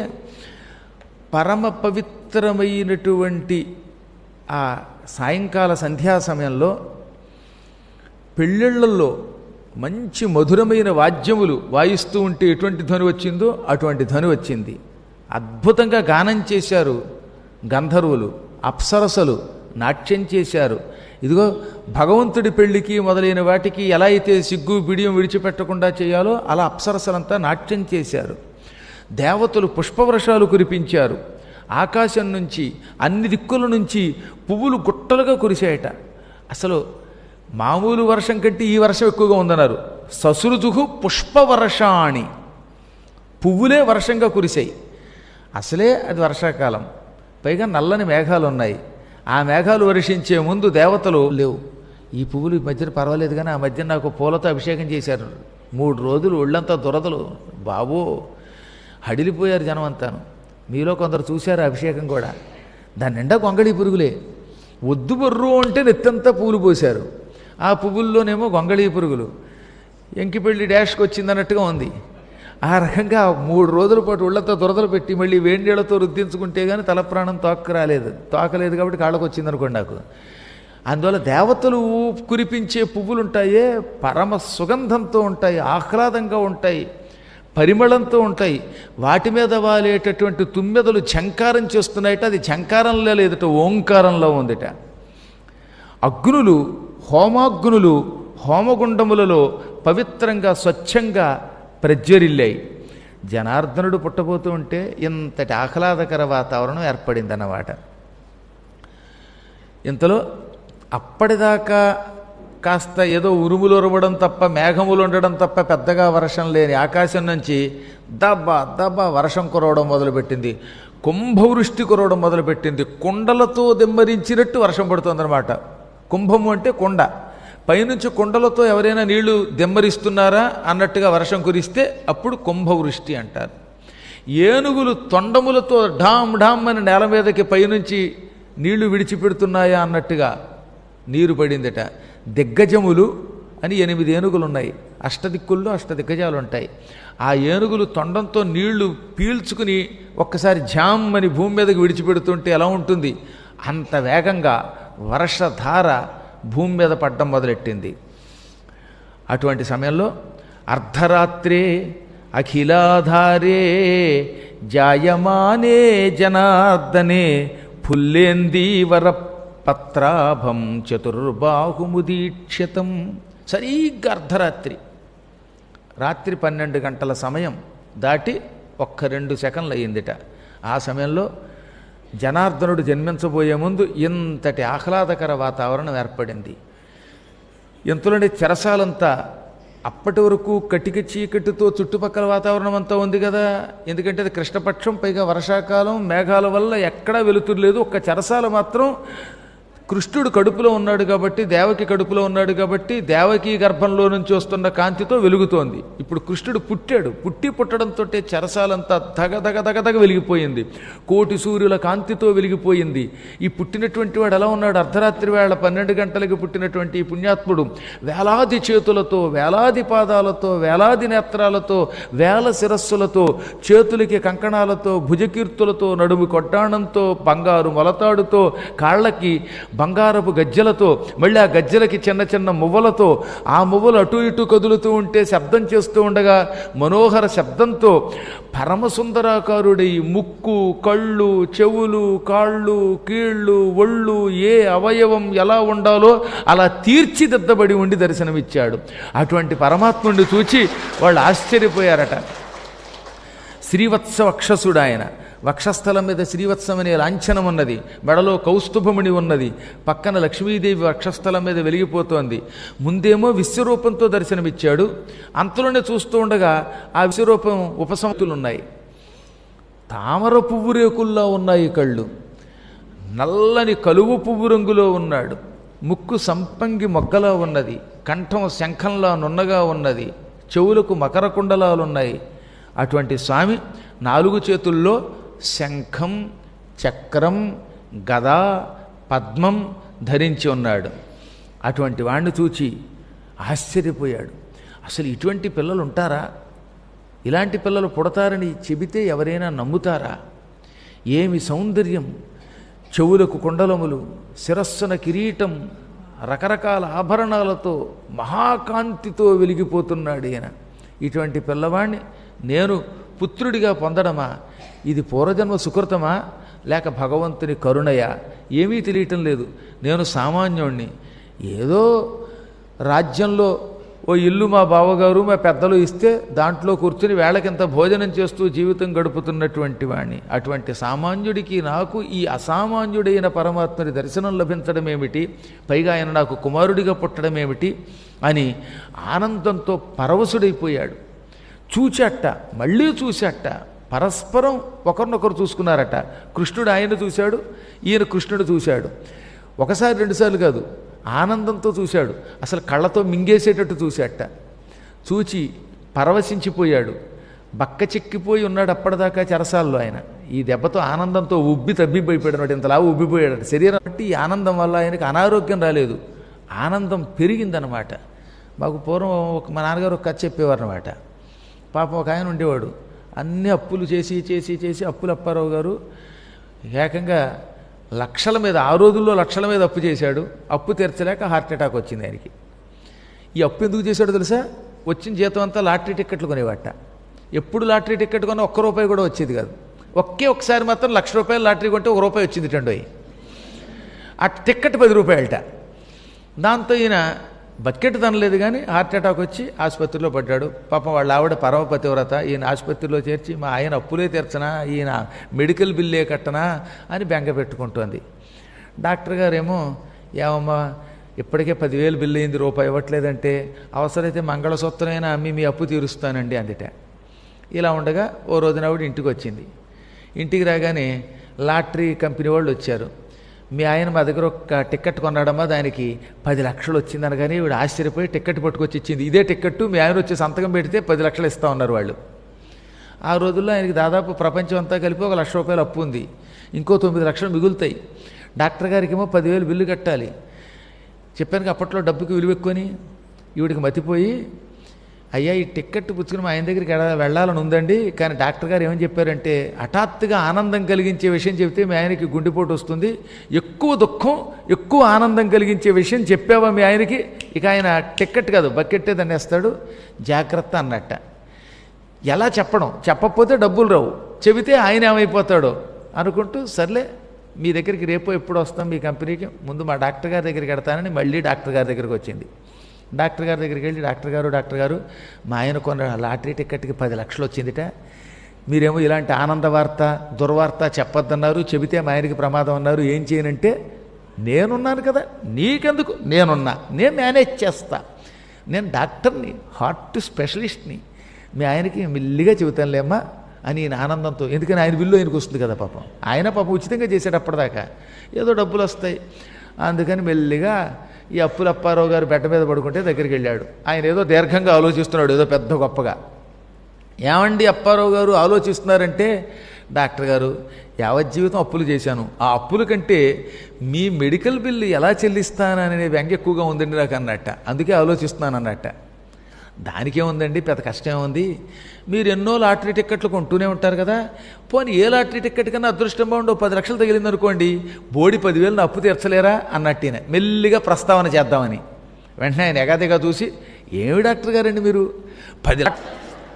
Speaker 2: పరమ పవిత్రమైనటువంటి ఆ సాయంకాల సంధ్యా సమయంలో పెళ్ళిళ్ళల్లో మంచి మధురమైన వాద్యములు వాయిస్తూ ఉంటే ఎటువంటి ధ్వని వచ్చిందో అటువంటి ధ్వని వచ్చింది. అద్భుతంగా గానం చేశారు గంధర్వులు, అప్సరసలు నాట్యం చేశారు. ఇదిగో భగవంతుడి పెళ్లికి మొదలైన వాటికి ఎలా అయితే సిగ్గు బిడియం విడిచిపెట్టకుండా చేయాలో అలా అప్సరసలంతా నాట్యం చేశారు. దేవతలు పుష్పవర్షాలు కురిపించారు. ఆకాశం నుంచి అన్ని దిక్కుల నుంచి పువ్వులు గుట్టలుగా కురిశాయట. అసలు మామూలు వర్షం కంటే ఈ వర్షం ఎక్కువగా ఉందన్నారు. ససురుజుహు పుష్పవర్షాణి, పువ్వులే వర్షంగా కురిశాయి. అసలే అది వర్షాకాలం, పైగా నల్లని మేఘాలు ఉన్నాయి. ఆ మేఘాలు వర్షించే ముందు దేవతలు లేవు, ఈ పువ్వులు ఈ మధ్యన పర్వాలేదు కానీ ఆ మధ్యన నాకు పూలతో అభిషేకం చేశారు, 3 రోజులు ఒళ్ళంతా దురదలు బాబో, హడిలిపోయారు జనం అంతాను. మీలో కొందరు చూశారు అభిషేకం కూడా, దాని నిండా గొంగళి పురుగులే. ఒద్దు బొర్రు అంటే నెత్తంతా పూలు పోశారు, ఆ పువ్వుల్లోనేమో గొంగళి పురుగులు. ఎంకిపెళ్ళి డాష్కి వచ్చిందన్నట్టుగా ఉంది. ఆ రకంగా 3 రోజుల పాటు ఒళ్ళంతా దురదలు పెట్టి మళ్ళీ వేడినీళ్లతో రుద్దించుకుంటే కానీ తల ప్రాణం తోకలేదు కాబట్టి కాళ్ళకు వచ్చిందనుకోండి నాకు. అందువల్ల దేవతలు కురిపించే పువ్వులు ఉంటాయే పరమ సుగంధంతో ఉంటాయి, ఆహ్లాదంగా ఉంటాయి, పరిమళంతో ఉంటాయి. వాటి మీద వాలేటటువంటి తుమ్మెదలు ఝంకారం చేస్తున్నాయట. అది ఝంకారంలో లేదట, ఓంకారంలో ఉందిట. అగ్నులు, హోమాగ్నులు హోమగుండములలో పవిత్రంగా స్వచ్ఛంగా ప్రజ్వరిల్లాయి. జనార్దనుడు పుట్టబోతూ ఉంటే ఇంతటి ఆహ్లాదకర వాతావరణం ఏర్పడిందన్నమాట. ఇంతలో అప్పటిదాకా కాస్త ఏదో ఉరుములు ఉరవడం తప్ప, మేఘములు ఉండడం తప్ప పెద్దగా వర్షం లేని ఆకాశం నుంచి దబ్బా దబ్బా వర్షం కురవడం మొదలుపెట్టింది. కుంభవృష్టి కురవడం మొదలుపెట్టింది. కుండలతో దెమ్మరించినట్టు వర్షం పడుతుందన్నమాట. కుంభము అంటే కొండ, పైనుంచి కుండలతో ఎవరైనా నీళ్లు దెమ్మరిస్తున్నారా అన్నట్టుగా వర్షం కురిస్తే అప్పుడు కుంభవృష్టి అంటారు. ఏనుగులు తొండములతో ఢామ్ ఢామ్ అని నేల మీదకి పైనుంచి నీళ్లు విడిచిపెడుతున్నాయా అన్నట్టుగా నీరు పడిందట. దిగ్గజములు అని 8 ఏనుగులు ఉన్నాయి. అష్టదిక్కుల్లో అష్టదిగ్గజాలు ఉంటాయి. ఆ ఏనుగులు తొండంతో నీళ్లు పీల్చుకుని ఒక్కసారి ఝామ్ అని భూమి మీదకి విడిచిపెడుతుంటే ఎలా ఉంటుంది, అంత వేగంగా వర్షధార భూమి మీద పడ్డం మొదలెట్టింది. అటువంటి సమయంలో అర్ధరాత్రే అఖిలాధారే జాయమానే జనార్దనే ఫుల్లేందీవర పత్రాభం చతుర్బాహుముదీక్షితం. సరిగ్గా అర్ధరాత్రి, రాత్రి 12 గంటల సమయం దాటి 1-2 సెకండ్లు అయ్యిందిట. ఆ సమయంలో జనార్దనుడు జన్మించబోయే ముందు ఇంతటి ఆహ్లాదకర వాతావరణం ఏర్పడింది. ఇంతలోనే చెరసాలంతా అప్పటి వరకు కటిక చీకటితో చుట్టుపక్కల వాతావరణం అంతా ఉంది కదా, ఎందుకంటే అది కృష్ణపక్షం, పైగా వర్షాకాలం, మేఘాల వల్ల ఎక్కడా వెలుతురు లేదు. ఒక్క చెరసాల మాత్రం కృష్ణుడు కడుపులో ఉన్నాడు కాబట్టి, దేవకి కడుపులో ఉన్నాడు కాబట్టి దేవకి గర్భంలో నుంచి వస్తున్న కాంతితో వెలుగుతోంది. ఇప్పుడు కృష్ణుడు పుట్టాడు, పుట్టడంతో చెరసాలంతా దగ వెలిగిపోయింది. 1,000,000 సూర్యుల కాంతితో వెలిగిపోయింది. ఈ పుట్టినటువంటి వాడు ఎలా ఉన్నాడు, అర్ధరాత్రి వేళ 12 గంటలకి పుట్టినటువంటి ఈ పుణ్యాత్ముడు వేలాది చేతులతో, వేలాది పాదాలతో, వేలాది నేత్రాలతో, వేల శిరస్సులతో, చేతులకి కంకణాలతో, భుజకీర్తులతో, నడుము కొట్టాణంతో, బంగారు మొలతాడుతో, కాళ్ళకి బంగారపు గజ్జలతో, మళ్ళీ ఆ గజ్జలకి చిన్న చిన్న మువ్వలతో, ఆ మువ్వలు అటు ఇటు కదులుతూ ఉంటే శబ్దం చేస్తూ ఉండగా మనోహర శబ్దంతో పరమసుందరాకారుడై ముక్కు, కళ్ళు, చెవులు, కాళ్ళు, కీళ్ళు, ఒళ్ళు, ఏ అవయవం ఎలా ఉండాలో అలా తీర్చిదిద్దబడి ఉండి దర్శనమిచ్చాడు. అటువంటి పరమాత్ముడిని చూచి వాళ్ళు ఆశ్చర్యపోయారట. శ్రీవత్స వక్షసుడు ఆయన. వక్షస్థలం మీద శ్రీవత్సం అనే లాంఛనం ఉన్నది, మెడలో కౌస్తుభమణి ఉన్నది, పక్కన లక్ష్మీదేవి వక్షస్థలం మీద వెలిగిపోతోంది. ముందేమో విశ్వరూపంతో దర్శనమిచ్చాడు. అంతలోనే చూస్తూ ఉండగా ఆ విశ్వరూపం ఉపసంతులున్నాయి. తామర పువ్వు రేకుల్లో ఉన్నాయి కళ్ళు. నల్లని కలువు పువ్వు రంగులో ఉన్నాడు. ముక్కు సంపంగి మొగ్గలా ఉన్నది, కంఠం శంఖంలా నున్నగా ఉన్నది, చెవులకు మకర కుండలాలున్నాయి. అటువంటి స్వామి 4 చేతుల్లో శంఖం, చక్రం, గద, పద్మం ధరించి ఉన్నాడు. అటువంటి వాణ్ణి చూచి ఆశ్చర్యపోయాడు. అసలు ఇటువంటి పిల్లలు ఉంటారా? ఇలాంటి పిల్లలు పుడతారని చెబితే ఎవరైనా నమ్ముతారా? ఏమి సౌందర్యం! చెవులకు కుండలములు, శిరస్సున కిరీటం, రకరకాల ఆభరణాలతో మహాకాంతితో వెలిగిపోతున్నాడు ఈయన. ఇటువంటి పిల్లవాణ్ణి నేను పుత్రుడిగా పొందడమా? ఇది పూర్వజన్మ సుకృతమా లేక భగవంతుని కరుణయా? ఏమీ తెలియటం లేదు. నేను సామాన్యుణ్ణి. ఏదో రాజ్యంలో ఓ ఇల్లు మా బావగారు మా పెద్దలు ఇస్తే దాంట్లో కూర్చుని వేళకింత భోజనం చేస్తూ జీవితం గడుపుతున్నటువంటి వాణ్ణి. అటువంటి సామాన్యుడికి నాకు ఈ అసామాన్యుడైన పరమాత్మని దర్శనం లభించడం ఏమిటి, పైగా ఆయన నాకు కుమారుడిగా పుట్టడం ఏమిటి అని ఆనందంతో పరవశుడైపోయాడు. చూచాట, మళ్ళీ చూశాట. పరస్పరం ఒకరినొకరు చూసుకున్నారట. కృష్ణుడు ఆయన చూశాడు, ఈయన కృష్ణుడు చూశాడు. ఒకసారి 2 సార్లు కాదు, ఆనందంతో చూశాడు. అసలు కళ్ళతో మింగేసేటట్టు చూశాట. చూచి పరవశించిపోయాడు. బక్క చిక్కిపోయి ఉన్నాడు అప్పటిదాకా చెరసాల్లో ఆయన. ఈ దెబ్బతో ఆనందంతో తబ్బిపోయిపోయాడు. ఇంతలా ఉబ్బిపోయాడు శరీరం. బట్టి ఈ ఆనందం వల్ల ఆయనకి అనారోగ్యం రాలేదు, ఆనందం పెరిగిందనమాట. మాకు పూర్వం మా నాన్నగారు ఒక కథ చెప్పేవారు అనమాట. పాపం ఒక ఆయన ఉండేవాడు, అన్ని అప్పులు చేసి చేసి చేసి అప్పులు అప్పారావు గారు ఏకంగా లక్షల మీద, ఆ రోజుల్లో లక్షల మీద అప్పు చేశాడు. అప్పు తీర్చలేక హార్ట్ అటాక్ వచ్చింది ఆయనకి. ఈ అప్పు ఎందుకు చేశాడో తెలుసా? వచ్చిన జీతం అంతా లాటరీ టిక్కెట్లు కొనేవాట. ఎప్పుడు లాటరీ టిక్కెట్ కొన్నా ₹1 కూడా వచ్చేది కాదు. ఒకసారి మాత్రం ₹1,00,000 లాటరీ కొంటే ₹1 వచ్చింది టండోయి. ఆ టిక్కెట్ ₹10. దాంతో ఈయన బకెట్ తనలేదు కానీ హార్ట్ అటాక్ వచ్చి ఆసుపత్రిలో పడ్డాడు. పాపం వాళ్ళ ఆవిడ పరమపతివ్రత. ఈయన ఆసుపత్రిలో చేర్చి మా ఆయన అప్పులే తీర్చనా, ఈయన మెడికల్ బిల్లే కట్టనా అని బెంగ పెట్టుకుంటోంది. డాక్టర్ గారేమో, ఏమమ్మా ఇప్పటికే 10,000 బిల్లు అయింది, ₹1 ఇవ్వట్లేదంటే అవసరమైతే మంగళసూత్రమైనా అమ్మి మీ అప్పు తీరుస్తానండి అందుట. ఇలా ఉండగా ఓ రోజున ఆవిడ ఇంటికి వచ్చింది. ఇంటికి రాగానే లాటరీ కంపెనీ వాళ్ళు వచ్చారు. మీ ఆయన మా దగ్గర ఒక టిక్కెట్ కొన్నాడమ్మా, దానికి 10 లక్షలు వచ్చిందని. కానీ వీడు ఆశ్చర్యపోయి టిక్కెట్ పట్టుకొచ్చి ఇచ్చింది. ఇదే టిక్కెట్టు మీ ఆయన వచ్చి సంతకం పెడితే 10 లక్షలు ఇస్తా ఉన్నారు వాళ్ళు. ఆ రోజుల్లో ఆయనకి దాదాపు ప్రపంచం అంతా కలిపి ఒక ₹1,00,000 అప్పు ఉంది. ఇంకో 9 లక్షలు మిగులుతాయి. డాక్టర్ గారికి ఏమో 10,000 బిల్లు కట్టాలి. చెప్పాను అప్పట్లో డబ్బుకి విలువ ఎక్కువని. ఈవిడికి మతిపోయి, అయ్యా ఈ టిక్కెట్ పుచ్చుకుని మా ఆయన దగ్గరికి వెళ్ళాలని ఉందండి, కానీ డాక్టర్ గారు ఏమని చెప్పారంటే, హఠాత్తుగా ఆనందం కలిగించే విషయం చెబితే మీ ఆయనకి గుండెపోటు వస్తుంది, ఎక్కువ దుఃఖం ఎక్కువ ఆనందం కలిగించే విషయం చెప్పావా మీ ఆయనకి, ఇక ఆయన టిక్కెట్ కాదు బకెట్టే దాన్నేస్తాడు, జాగ్రత్త అన్నట్ట. ఎలా చెప్పడం? చెప్పకపోతే డబ్బులు రావు, చెబితే ఆయన ఏమైపోతాడో అనుకుంటూ, సర్లే మీ దగ్గరికి రేపో ఎప్పుడు వస్తాం మీ కంపెనీకి, ముందు మా డాక్టర్ గారి దగ్గరికి వెడతానని మళ్ళీ డాక్టర్ గారి దగ్గరికి వచ్చింది. డాక్టర్ గారి దగ్గరికి వెళ్ళి, డాక్టర్ గారు మా ఆయన కొన్న లాటరీ టికెట్కి 10 లక్షలు వచ్చిందిట, మీరేమో ఇలాంటి ఆనంద వార్త దుర్వార్త చెప్పొద్దన్నారు, చెబితే మా ఆయనకి ప్రమాదం అన్నారు, ఏం చేయనంటే, నేనున్నాను కదా నీకెందుకు, నేను మేనేజ్ చేస్తా, నేను డాక్టర్ని, హార్ట్ స్పెషలిస్ట్ని, మీ ఆయనకి మెల్లిగా చెబుతానులేమ్మా అని ఈయన ఆనందంతో. ఎందుకని ఆయన బిల్లు ఆయనకు వస్తుంది కదా పాపం, ఆయన పాపం ఉచితంగా చేశాడు అప్పటిదాకా, ఏదో డబ్బులు వస్తాయి అందుకని మెల్లిగా ఈ అప్పులు అప్పారావు గారు బెడ్డ మీద పడుకుంటే దగ్గరికి వెళ్ళాడు. ఆయన ఏదో దీర్ఘంగా ఆలోచిస్తున్నాడు, ఏదో పెద్ద గొప్పగా. ఏమండి అప్పారావు గారు ఆలోచిస్తున్నారంటే, డాక్టర్ గారు యావజ్జీవితం అప్పులు చేశాను, ఆ అప్పుల కంటే మీ మెడికల్ బిల్లు ఎలా చెల్లిస్తాననే వ్యంగ్య ఎక్కువగా ఉందండి నాకు అన్నట్ట, అందుకే ఆలోచిస్తున్నాను అన్నట్ట. దానికేముందండి, పెద్ద కష్టం ఉంది, మీరు ఎన్నో లాటరీ టిక్కెట్లు కొంటూనే ఉంటారు కదా, పోనీ ఏ లాటరీ టిక్కెట్ కన్నా అదృష్టం బాగుండో 10 లక్షలు తగిలిందనుకోండి, బోడి 10,000 అప్పు తీర్చలేరా అన్నట్టిన మెల్లిగా ప్రస్తావన చేద్దామని. వెంటనే ఆయన ఎగాదిగా చూసి, ఏమి డాక్టర్ గారండి మీరు 10 లక్షలు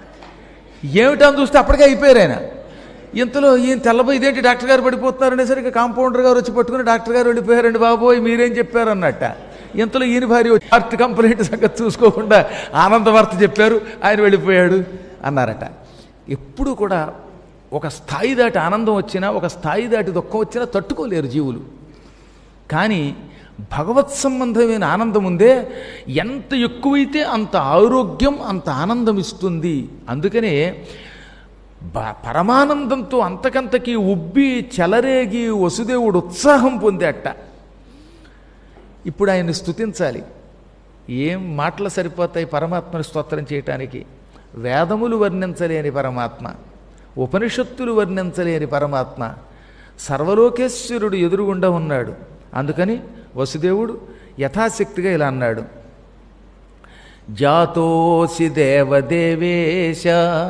Speaker 2: ఏమిటని చూస్తే అప్పటికే అయిపోయారు ఆయన. ఇంతలో ఈయన తెల్లబోయి, ఇదేంటి డాక్టర్ గారు పడిపోతున్నారనేసరికి కాంపౌండర్ గారు వచ్చి పట్టుకుని, డాక్టర్ గారు వెళ్ళిపోయారండి బాబోయ్ మీరేం చెప్పారు అన్నట్ట. ఇంతలో ఈయన భార్య హార్ట్ కంప్లైంట్ సంగతి చూసుకోకుండా ఆనంద వార్త చెప్పారు, ఆయన వెళ్ళిపోయాడు అన్నారట. ఎప్పుడు కూడా ఒక స్థాయి దాటి ఆనందం వచ్చినా, ఒక స్థాయి దాటి దుఃఖం వచ్చినా తట్టుకోలేరు జీవులు. కానీ భగవత్ సంబంధమైన ఆనందం ఉందే, ఎంత ఎక్కువైతే అంత ఆరోగ్యం, అంత ఆనందం ఇస్తుంది. అందుకనే పరమానందంతో అంతకంతకీ ఉబ్బి చెలరేగి వసుదేవుడు ఉత్సాహం పొందేట. ఇప్పుడు ఆయన్ని స్తుతించాలి. ఏం మాటలు సరిపోతాయి పరమాత్మను స్తోత్రం చేయటానికి? వేదములు వర్ణించలేని పరమాత్మ, ఉపనిషత్తులు వర్ణించలేని పరమాత్మ, సర్వలోకేశ్వరుడు ఎదురుగుండా ఉన్నాడు. అందుకని వసుదేవుడు యథాశక్తిగా ఇలా అన్నాడు: జాతోసి దేవదేవేశ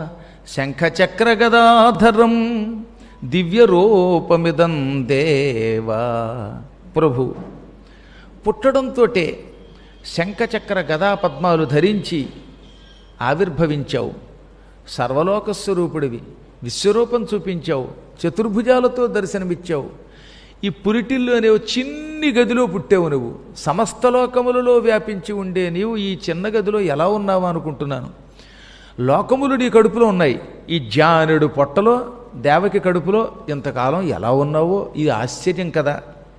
Speaker 2: శంఖచక్రగదాధరం దివ్యరూపమిదం దేవా. ప్రభు, పుట్టడంతో శంఖచక్ర గదా పద్మాలు ధరించి ఆవిర్భవించావు. సర్వలోకస్వరూపుడివి, విశ్వరూపం చూపించావు, చతుర్భుజాలతో దర్శనమిచ్చావు. ఈ పురిటిల్లు అనే చిన్ని గదిలో పుట్టావు నువ్వు. సమస్త లోకములలో వ్యాపించి ఉండే నీవు ఈ చిన్న గదిలో ఎలా ఉన్నావు అనుకుంటున్నాను. లోకములు నీ కడుపులో ఉన్నాయి. ఈ జానుడు పొట్టలో దేవకి కడుపులో ఇంతకాలం ఎలా ఉన్నావో ఇది ఆశ్చర్యం కదా.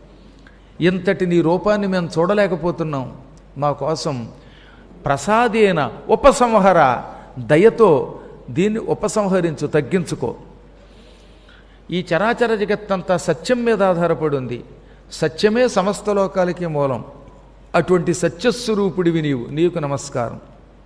Speaker 2: ఇంతటి నీ రూపాన్ని మేము చూడలేకపోతున్నాం. మా కోసం ప్రసాదేన ఉపసంహర, దయతో దీన్ని ఉపసంహరించు, తగ్గించుకో. ఈ చరాచర జగత్తంతా సత్యం మీద ఆధారపడి ఉంది. సత్యమే సమస్త లోకాలకి మూలం. అటువంటి సత్యస్వరూపుడివి నీవు, నీకు నమస్కారం.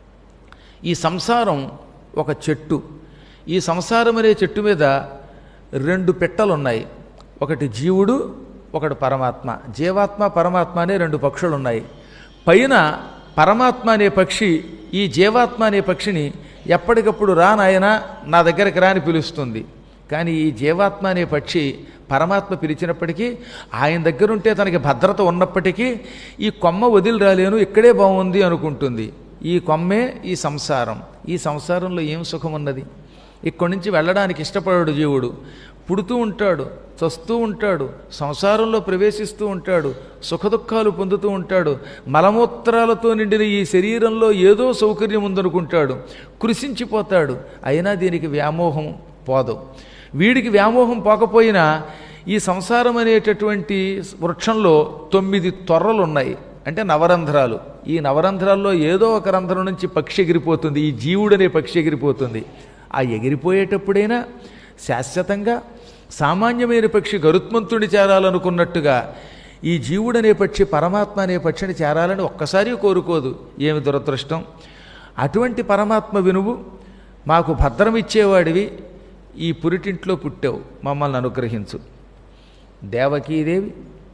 Speaker 2: ఈ సంసారం ఒక చెట్టు. ఈ సంసారం అనే చెట్టు మీద 2 పెట్టలున్నాయి. ఒకటి జీవుడు, ఒకటి పరమాత్మ. జీవాత్మ పరమాత్మ అనే 2 పక్షులు ఉన్నాయి. పైన పరమాత్మ అనే పక్షి ఈ జీవాత్మ అనే పక్షిని ఎప్పటికప్పుడు రా నాయనా నా దగ్గరికి రాని పిలుస్తుంది. కానీ ఈ జీవాత్మ అనే పక్షి పరమాత్మ పిలిచినప్పటికీ ఆయన దగ్గరుంటే తనకి భద్రత ఉన్నప్పటికీ ఈ కొమ్మ వదిలి రాలేను, ఇక్కడే బాగుంది అనుకుంటుంది. ఈ కొమ్మే ఈ సంసారం. ఈ సంసారంలో ఏం సుఖం ఉన్నది? ఇక్కడి నుంచి వెళ్ళడానికి ఇష్టపడాడు జీవుడు. పుడుతూ ఉంటాడు, చస్తూ ఉంటాడు, సంసారంలో ప్రవేశిస్తూ ఉంటాడు, సుఖదుఖాలు పొందుతూ ఉంటాడు. మలమూత్రాలతో నిండిన ఈ శరీరంలో ఏదో సౌకర్యం ఉందనుకుంటాడు, కృషించిపోతాడు. అయినా దీనికి వ్యామోహం పోదు. వీడికి వ్యామోహం పోకపోయినా ఈ సంసారం అనేటటువంటి వృక్షంలో 9 తొర్రలు ఉన్నాయి, అంటే నవరంధ్రాలు. ఈ నవరంధ్రాల్లో ఏదో ఒక రంధ్రం నుంచి పక్షి ఎగిరిపోతుంది. ఈ జీవుడనే పక్షి ఎగిరిపోతుంది. ఆ ఎగిరిపోయేటప్పుడైనా శాశ్వతంగా సామాన్యమైన పక్షి గరుత్మంతుడిని చేరాలనుకున్నట్టుగా ఈ జీవుడనే పక్షి పరమాత్మ అనే పక్షిని చేరాలని ఒక్కసారి కోరుకోదు. ఏమి దురదృష్టం! అటువంటి పరమాత్మ వినువు, మాకు భద్రం ఇచ్చేవాడివి, ఈ పురిటింట్లో పుట్టావు, మమ్మల్ని అనుగ్రహించు. దేవకీదేవి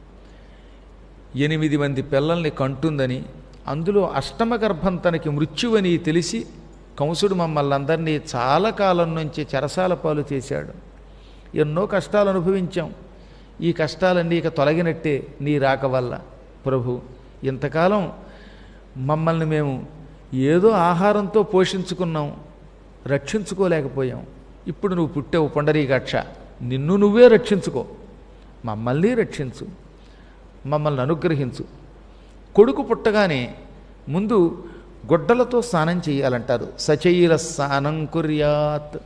Speaker 2: 8 మంది పిల్లల్ని కంటుందని, అందులో అష్టమ గర్భం తనకి మృత్యువని తెలిసి కంసుడు మమ్మల్ని అందరినీ చాలా కాలం నుంచి చెరసాల పాలు చేశాడు. ఎన్నో కష్టాలు అనుభవించాం. ఈ కష్టాలన్నీ ఇక తొలగినట్టే నీ రాక వల్ల. ప్రభు, ఇంతకాలం మమ్మల్ని మేము ఏదో ఆహారంతో పోషించుకున్నాం, రక్షించుకోలేకపోయాం. ఇప్పుడు నువ్వు పుట్టావు పుండరీకాక్ష, నిన్ను నువ్వే రక్షించుకో, మమ్మల్ని రక్షించు, మమ్మల్ని అనుగ్రహించు. కొడుకు పుట్టగానే ముందు గుడ్డలతో స్నానం చేయాలంటారు. సచైల స్నానం కుర్యాత్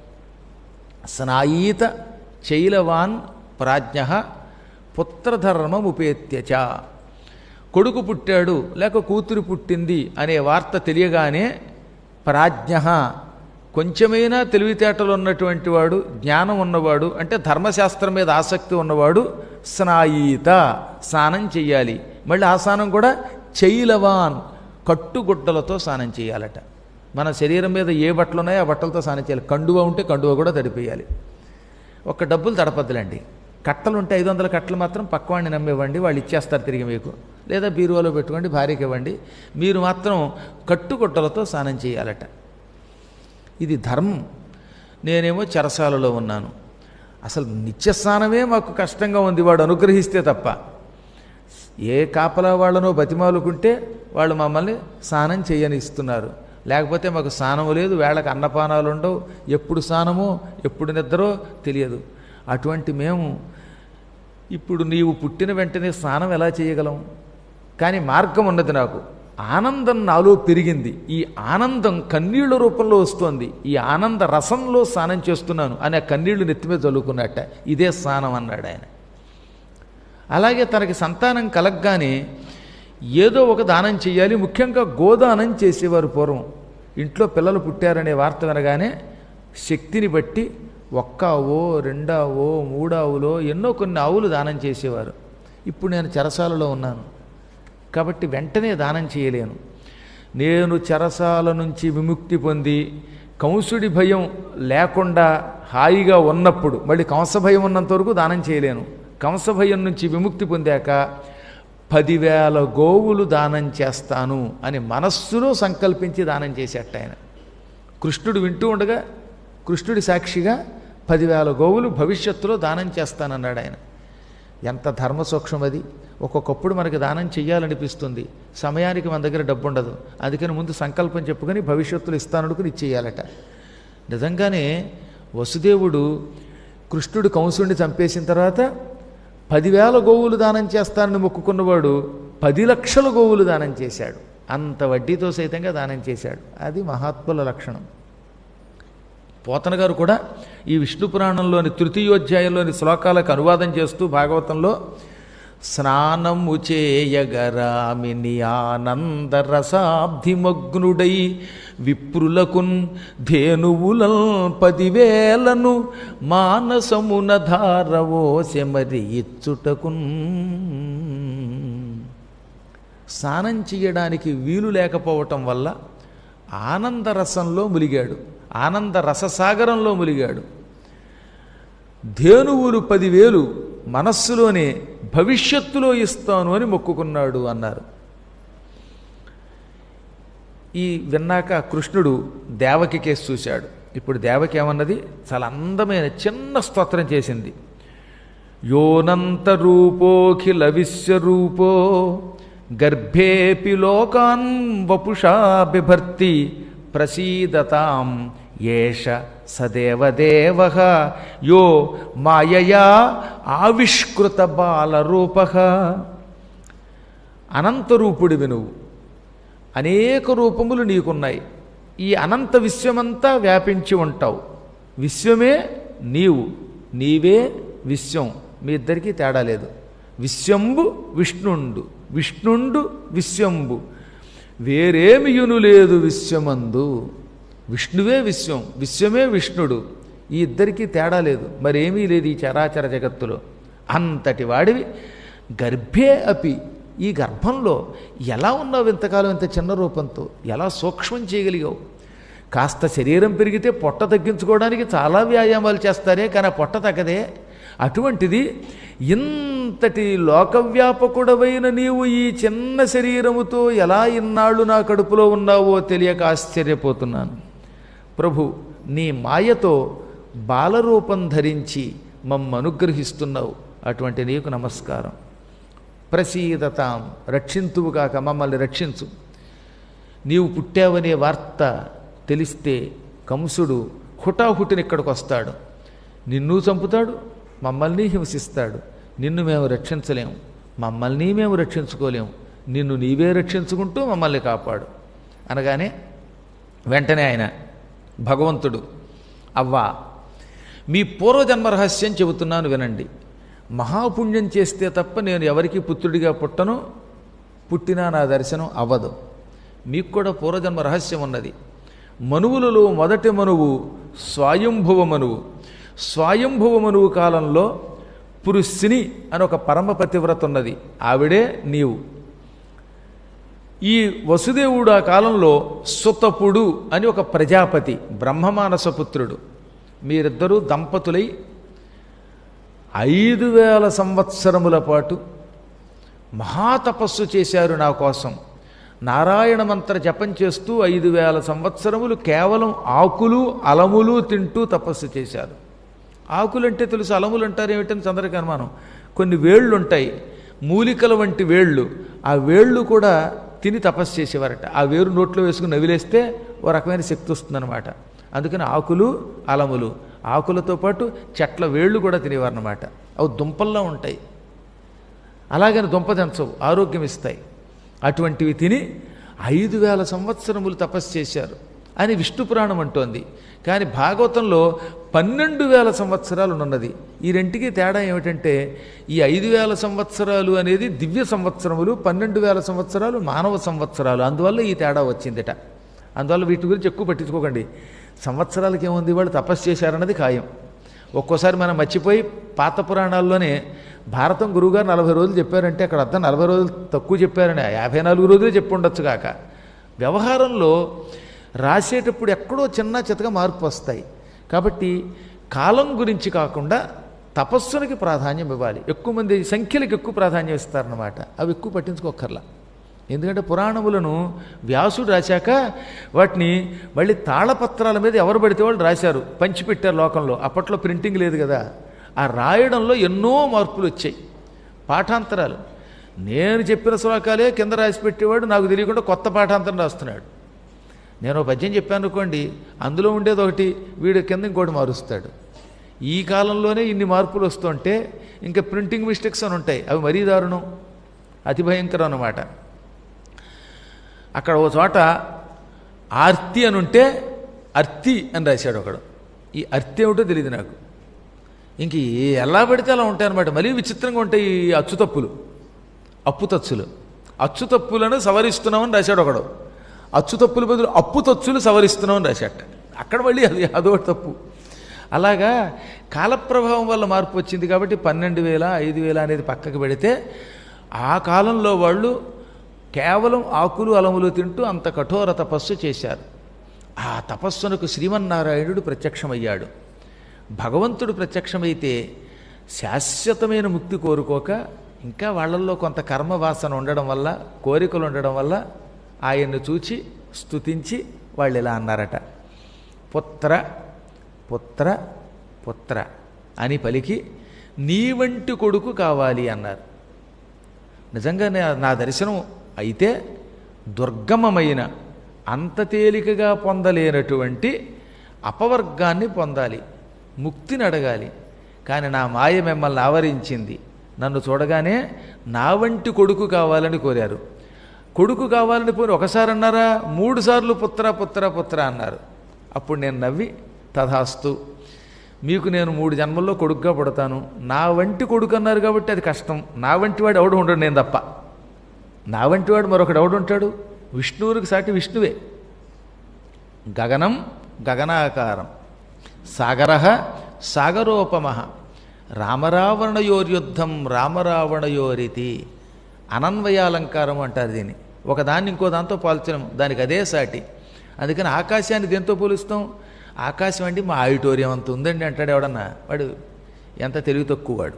Speaker 2: స్నాయీత చైలవాన్ ప్రాజ్ఞ పుత్రధర్మముపేత్యచ. కొడుకు పుట్టాడు లేక కూతురు పుట్టింది అనే వార్త తెలియగానే ప్రాజ్ఞ, కొంచెమైనా తెలివితేటలు ఉన్నటువంటి వాడు, జ్ఞానం ఉన్నవాడు, అంటే ధర్మశాస్త్రం మీద ఆసక్తి ఉన్నవాడు స్నాయీత, స్నానం చెయ్యాలి. మళ్ళీ ఆ స్నానం కూడా చైలవాన్, కట్టుగుడ్డలతో స్నానం చేయాలట. మన శరీరం మీద ఏ బట్టలు ఉన్నాయో ఆ బట్టలతో స్నానం చేయాలి. కండువ ఉంటే కండువ కూడా తడిపేయాలి. ఒక్క డబ్బులు తడపద్దులండి. కట్టలు ఉంటే 500 కట్టలు మాత్రం పక్కవాడిని నమ్మివ్వండి, వాళ్ళు ఇచ్చేస్తారు తిరిగి మీకు. లేదా బీరువాలో పెట్టుకోండి, భార్యకి ఇవ్వండి. మీరు మాత్రం కట్టుగుడ్డలతో స్నానం చేయాలట. ఇది ధర్మం. నేనేమో చెరసాలలో ఉన్నాను. అసలు నిత్యస్నానమే మాకు కష్టంగా ఉంది, వాడు అనుగ్రహిస్తే తప్ప. ఏ కాపలా వాళ్ళనో బతిమాలుకుంటే వాళ్ళు మమ్మల్ని స్నానం చేయనిస్తున్నారు. లేకపోతే మాకు స్నానము లేదు, వేళకు అన్నపానాలు ఉండవు, ఎప్పుడు స్నానమో ఎప్పుడు నిద్రో తెలియదు. అటువంటి మేము ఇప్పుడు నీవు పుట్టిన వెంటనే స్నానం ఎలా చేయగలం? కానీ మార్గం ఉన్నది. నాకు ఆనందం నాలో పెరిగింది. ఈ ఆనందం కన్నీళ్ల రూపంలో వస్తోంది. ఈ ఆనంద రసంలో స్నానం చేస్తున్నాను అని ఆ కన్నీళ్లు నెత్తిమీద చల్లుకున్నట్ట. ఇదే స్నానం అన్నాడు ఆయన. అలాగే తనకి సంతానం కలగ్గానే ఏదో ఒక దానం చెయ్యాలి. ముఖ్యంగా గోదానం చేసేవారు పూర్వం. ఇంట్లో పిల్లలు పుట్టారనే వార్త వినగానే శక్తిని బట్టి ఒక్క ఆవో, రెండావో, మూడావులో ఎన్నో కొన్ని ఆవులు దానం చేసేవారు. ఇప్పుడు నేను చెరసాలలో ఉన్నాను కాబట్టి వెంటనే దానం చేయలేను. నేను చెరసాల నుంచి విముక్తి పొంది కంసుడి భయం లేకుండా హాయిగా ఉన్నప్పుడు, మళ్ళీ కంస భయం ఉన్నంత వరకు దానం చేయలేను. కంస భయం నుంచి విముక్తి పొందాక 10,000 గోవులు దానం చేస్తాను అని మనస్సులో సంకల్పించి దానం చేసేట ఆయన. కృష్ణుడు వింటూ ఉండగా కృష్ణుడి సాక్షిగా 10,000 గోవులు భవిష్యత్తులో దానం చేస్తానన్నాడు ఆయన. ఎంత ధర్మ సూక్ష్మం అది. ఒక్కొక్కప్పుడు మనకి దానం చెయ్యాలనిపిస్తుంది, సమయానికి మన దగ్గర డబ్బు ఉండదు. అందుకని ముందు సంకల్పం చెప్పుకొని భవిష్యత్తులో ఇస్తానడుకుని ఇచ్చేయాలట. నిజంగానే వసుదేవుడు కృష్ణుడు కంసుడిని చంపేసిన తర్వాత 10,000 గోవులు దానం చేస్తానని మొక్కుకున్నవాడు 10 లక్షల గోవులు దానం చేశాడు. అంత వడ్డీతో సైతంగా దానం చేశాడు. అది మహాత్ముల లక్షణం. పోతన గారు కూడా ఈ విష్ణు పురాణంలోని తృతీయోధ్యాయంలోని శ్లోకాలకు అనువాదం చేస్తూ భాగవతంలో స్నానము చేయగరామిని ఆనందరసాబ్ధిమగ్నుడై విప్రులకున్ ధేనువులల్ 10,000ను మానసమున ధారవోసెమరి ఇచ్చుటకున్. స్నానం చేయడానికి వీలు లేకపోవటం వల్ల ఆనందరసంలో ములిగాడు, ఆనంద రససాగరంలో ములిగాడు. ధేనువులు 10,000 మనస్సులోనే భవిష్యత్తులో ఇస్తాను అని మొక్కుకున్నాడు అన్నారు. ఈ విన్నాక కృష్ణుడు దేవకి కేసు చూశాడు. ఇప్పుడు దేవకి ఏమన్నది, చాలా అందమైన చిన్న స్తోత్రం చేసింది. యోనంత రూపోఖిల విశ్వరూపో గర్భేపి లోకాన్ వపుషా బిభర్తి ప్రసీదతాం ఏష సదేవదేవః యో మాయయా ఆవిష్కృత బాలరూపః. అనంతరూపుడివి నువ్వు, అనేక రూపములు నీకున్నాయి. ఈ అనంత విశ్వమంతా వ్యాపించి ఉంటావు. విశ్వమే నీవు, నీవే విశ్వం. మీ ఇద్దరికీ తేడా లేదు. విశ్వంబు విష్ణుండు, విష్ణుండు విశ్వంబు, వేరేమియును లేదు విశ్వమందు. విష్ణువే విశ్వం, విశ్వమే విష్ణుడు. ఈ ఇద్దరికీ తేడా లేదు, మరేమీ లేదు ఈ చరాచర జగత్తులో. అంతటి వాడివి గర్భే అపి, ఈ గర్భంలో ఎలా ఉన్నావు ఇంతకాలం ఇంత చిన్న రూపంతో? ఎలా సూక్ష్మం చేయగలిగావు? కాస్త శరీరం పెరిగితే పొట్ట తగ్గించుకోవడానికి చాలా వ్యాయామాలు చేస్తారే, కానీ ఆ పొట్ట తగ్గదే. అటువంటిది ఇంతటి లోకవ్యాపకుడవైన నీవు ఈ చిన్న శరీరముతో ఎలా ఇన్నాళ్ళు నా కడుపులో ఉన్నావో తెలియక ఆశ్చర్యపోతున్నాను. ప్రభు, నీ మాయతో బాలరూపం ధరించి మమ్మ అనుగ్రహిస్తున్నావు. అటువంటి నీకు నమస్కారం. ప్రసీదతాం, రక్షింతువుగాక, మమ్మల్ని రక్షించు. నీవు పుట్టావనే వార్త తెలిస్తే కంసుడు హుటాహుటిని ఇక్కడికి వస్తాడు, నిన్ను చంపుతాడు, మమ్మల్ని హింసిస్తాడు. నిన్ను మేము రక్షించలేము, మమ్మల్ని మేము రక్షించుకోలేము. నిన్ను నీవే రక్షించుకుంటూ మమ్మల్ని కాపాడు అనగానే వెంటనే ఆయన భగవంతుడు, అవ్వా మీ పూర్వజన్మ రహస్యం చెబుతున్నాను వినండి. మహాపుణ్యం చేస్తే తప్ప నేను ఎవరికి పుత్రుడిగా పుట్టను, పుట్టినా నా దర్శనం అవ్వదు. మీకు కూడా పూర్వజన్మ రహస్యం ఉన్నది. మనువులలో మొదటి మనువు స్వయంభువ మనువు. స్వయంభువ మనువు కాలంలో పురుషిని అని ఒక పరమ పతివ్రత ఉన్నది, ఆవిడే నీవు. ఈ వసుదేవుడు ఆ కాలంలో సుతపుడు అని ఒక ప్రజాపతి, బ్రహ్మమానసపుత్రుడు. మీరిద్దరూ దంపతులై 5,000 సంవత్సరముల పాటు మహాతపస్సు చేశారు నా కోసం. నారాయణ మంత్ర జపం చేస్తూ 5,000 సంవత్సరములు కేవలం ఆకులు అలములు తింటూ తపస్సు చేశారు. ఆకులంటే తెలుసు, అలములు అంటారు ఏమిటని చంద్రకి అనుమానం. కొన్ని వేళ్ళు ఉంటాయి, మూలికల వంటి వేళ్ళు. ఆ వేళ్ళు కూడా తిని తపస్సు చేసేవారట. ఆ వేరు నోట్లో వేసుకుని నవిలేస్తే ఓ రకమైన శక్తి వస్తుందన్నమాట. అందుకని ఆకులు అలములు, ఆకులతో పాటు చెట్ల వేళ్ళు కూడా తినేవారన్నమాట. అవి దుంపల్లో ఉంటాయి, అలాగని దుంప తెంచవు, ఆరోగ్యం ఇస్తాయి. అటువంటివి తిని 5,000 సంవత్సరములు తపస్సు చేశారు అని విష్ణు పురాణం అంటోంది. కానీ భాగవతంలో 12,000 సంవత్సరాలు ఉన్నది. ఈ రెంటికి తేడా ఏమిటంటే, ఈ 5,000 సంవత్సరాలు అనేది దివ్య సంవత్సరములు, 12,000 సంవత్సరాలు మానవ సంవత్సరాలు. అందువల్ల ఈ తేడా వచ్చిందిట. అందువల్ల వీటి గురించి ఎక్కువ పట్టించుకోకండి. సంవత్సరాలకి ఏముంది, వాళ్ళు తపస్సు చేశారన్నది ఖాయం. ఒక్కోసారి మనం మర్చిపోయి పాత పురాణాల్లోనే భారతం గురువుగారు 40 రోజులు చెప్పారంటే అక్కడ అర్థం 40 రోజులు తక్కువ చెప్పారని 54 రోజులే చెప్పి ఉండొచ్చు కాక. వ్యవహారంలో రాసేటప్పుడు ఎక్కడో చిన్న చితగా మార్పు వస్తాయి. కాబట్టి కాలం గురించి కాకుండా తపస్సునికి ప్రాధాన్యం ఇవ్వాలి. ఎక్కువ మంది సంఖ్యలకు ఎక్కువ ప్రాధాన్యం ఇస్తారన్నమాట. అవి ఎక్కువ పట్టించుకోక్కర్లా. ఎందుకంటే పురాణములను వ్యాసుడు రాశాక వాటిని మళ్ళీ తాళపత్రాల మీద ఎవరు పడితే వాళ్ళు రాశారు, పంచిపెట్టారు లోకంలో. అప్పట్లో ప్రింటింగ్ లేదు కదా. ఆ రాయడంలో ఎన్నో మార్పులు వచ్చాయి, పాఠాంతరాలు. నేను చెప్పిన శ్లోకాలే కింద రాసి పెట్టేవాడు నాకు తెలియకుండా కొత్త పాఠాంతరం రాస్తున్నాడు. నేను ఒక పద్యం చెప్పాను అనుకోండి, అందులో ఉండేది ఒకటి వీడు కింద ఇంకోటి మారుస్తాడు. ఈ కాలంలోనే ఇన్ని మార్పులు వస్తుంటే ఇంకా ప్రింటింగ్ మిస్టేక్స్ అని ఉంటాయి. అవి మరీ దారుణం, అతి భయంకరం అన్నమాట. అక్కడ ఓ చోట ఆర్తి అని ఉంటే అర్తి అని రాశాడు ఒకడు. ఈ అర్తి ఏమిటో తెలియదు నాకు. ఇంక ఎలా పడితే అలా ఉంటాయి అన్నమాట. మరీ విచిత్రంగా ఉంటాయి ఈ అచ్చుతప్పులు, అప్పుతచ్చులు. అచ్చుతప్పులను సవరిస్తున్నామని రాశాడు ఒకడు. అచ్చుతప్పుల బదులు అప్పుతచ్చులు సవరిస్తున్నామని రాశాట. అక్కడ మళ్ళీ అదొకటి తప్పు. అలాగా కాలప్రభావం వల్ల మార్పు వచ్చింది కాబట్టి 12,000 5,000 అనేది పక్కకు పెడితే ఆ కాలంలో వాళ్ళు కేవలం ఆకులు అలములు తింటూ అంత కఠోర తపస్సు చేశారు. ఆ తపస్సునకు శ్రీమన్నారాయణుడు ప్రత్యక్షమయ్యాడు. భగవంతుడు ప్రత్యక్షమైతే శాశ్వతమైన ముక్తి కోరుకోక ఇంకా వాళ్ళల్లో కొంత కర్మవాసన ఉండడం వల్ల, కోరికలు ఉండడం వల్ల ఆయన్ను చూచి స్తుతించి వాళ్ళు ఇలా అన్నారట, పుత్ర పుత్ర పుత్ర అని పలికి నీ వంటి కొడుకు కావాలి అన్నారు. నిజంగా నా దర్శనం అయితే దుర్గమమైన అంత తేలికగా పొందలేనటువంటి అపవర్గాన్ని పొందాలి, ముక్తిని అడగాలి. కానీ నా మాయ మిమ్మల్ని ఆవరించింది. నన్ను చూడగానే నా వంటి కొడుకు కావాలని కోరారు. కొడుకు కావాలని పోయి ఒకసారి అన్నారా, 3 సార్లు పుత్ర పుత్ర పుత్ర అన్నారు. అప్పుడు నేను నవ్వి తథాస్తు, మీకు నేను 3 జన్మల్లో కొడుకుగా పుడతాను. నా వంటి కొడుకు అన్నారు కాబట్టి అది కష్టం. నా వంటి వాడు ఎవడు ఉండడు, నేను తప్ప. నా వంటి వాడు మరొకడు ఎవడు ఉంటాడు? విష్ణువునికి సాటి విష్ణువే. గగనం గగనాకారం, సాగర సాగరోపమ, రామరావణయోర్యుద్ధం రామరావణయోరితి. అనన్వయాలంకారం అంటారు దీన్ని. ఒకదాన్ని ఇంకో దాంతో పోల్చలేం, దానికి అదే సాటి. అందుకని ఆకాశాన్ని దేంతో పోలుస్తాం? ఆకాశం అంటే మా ఆడిటోరియం అంత ఉందండి అంటాడు ఎవడన్నా, వాడు ఎంత తెలివి తక్కువ వాడు.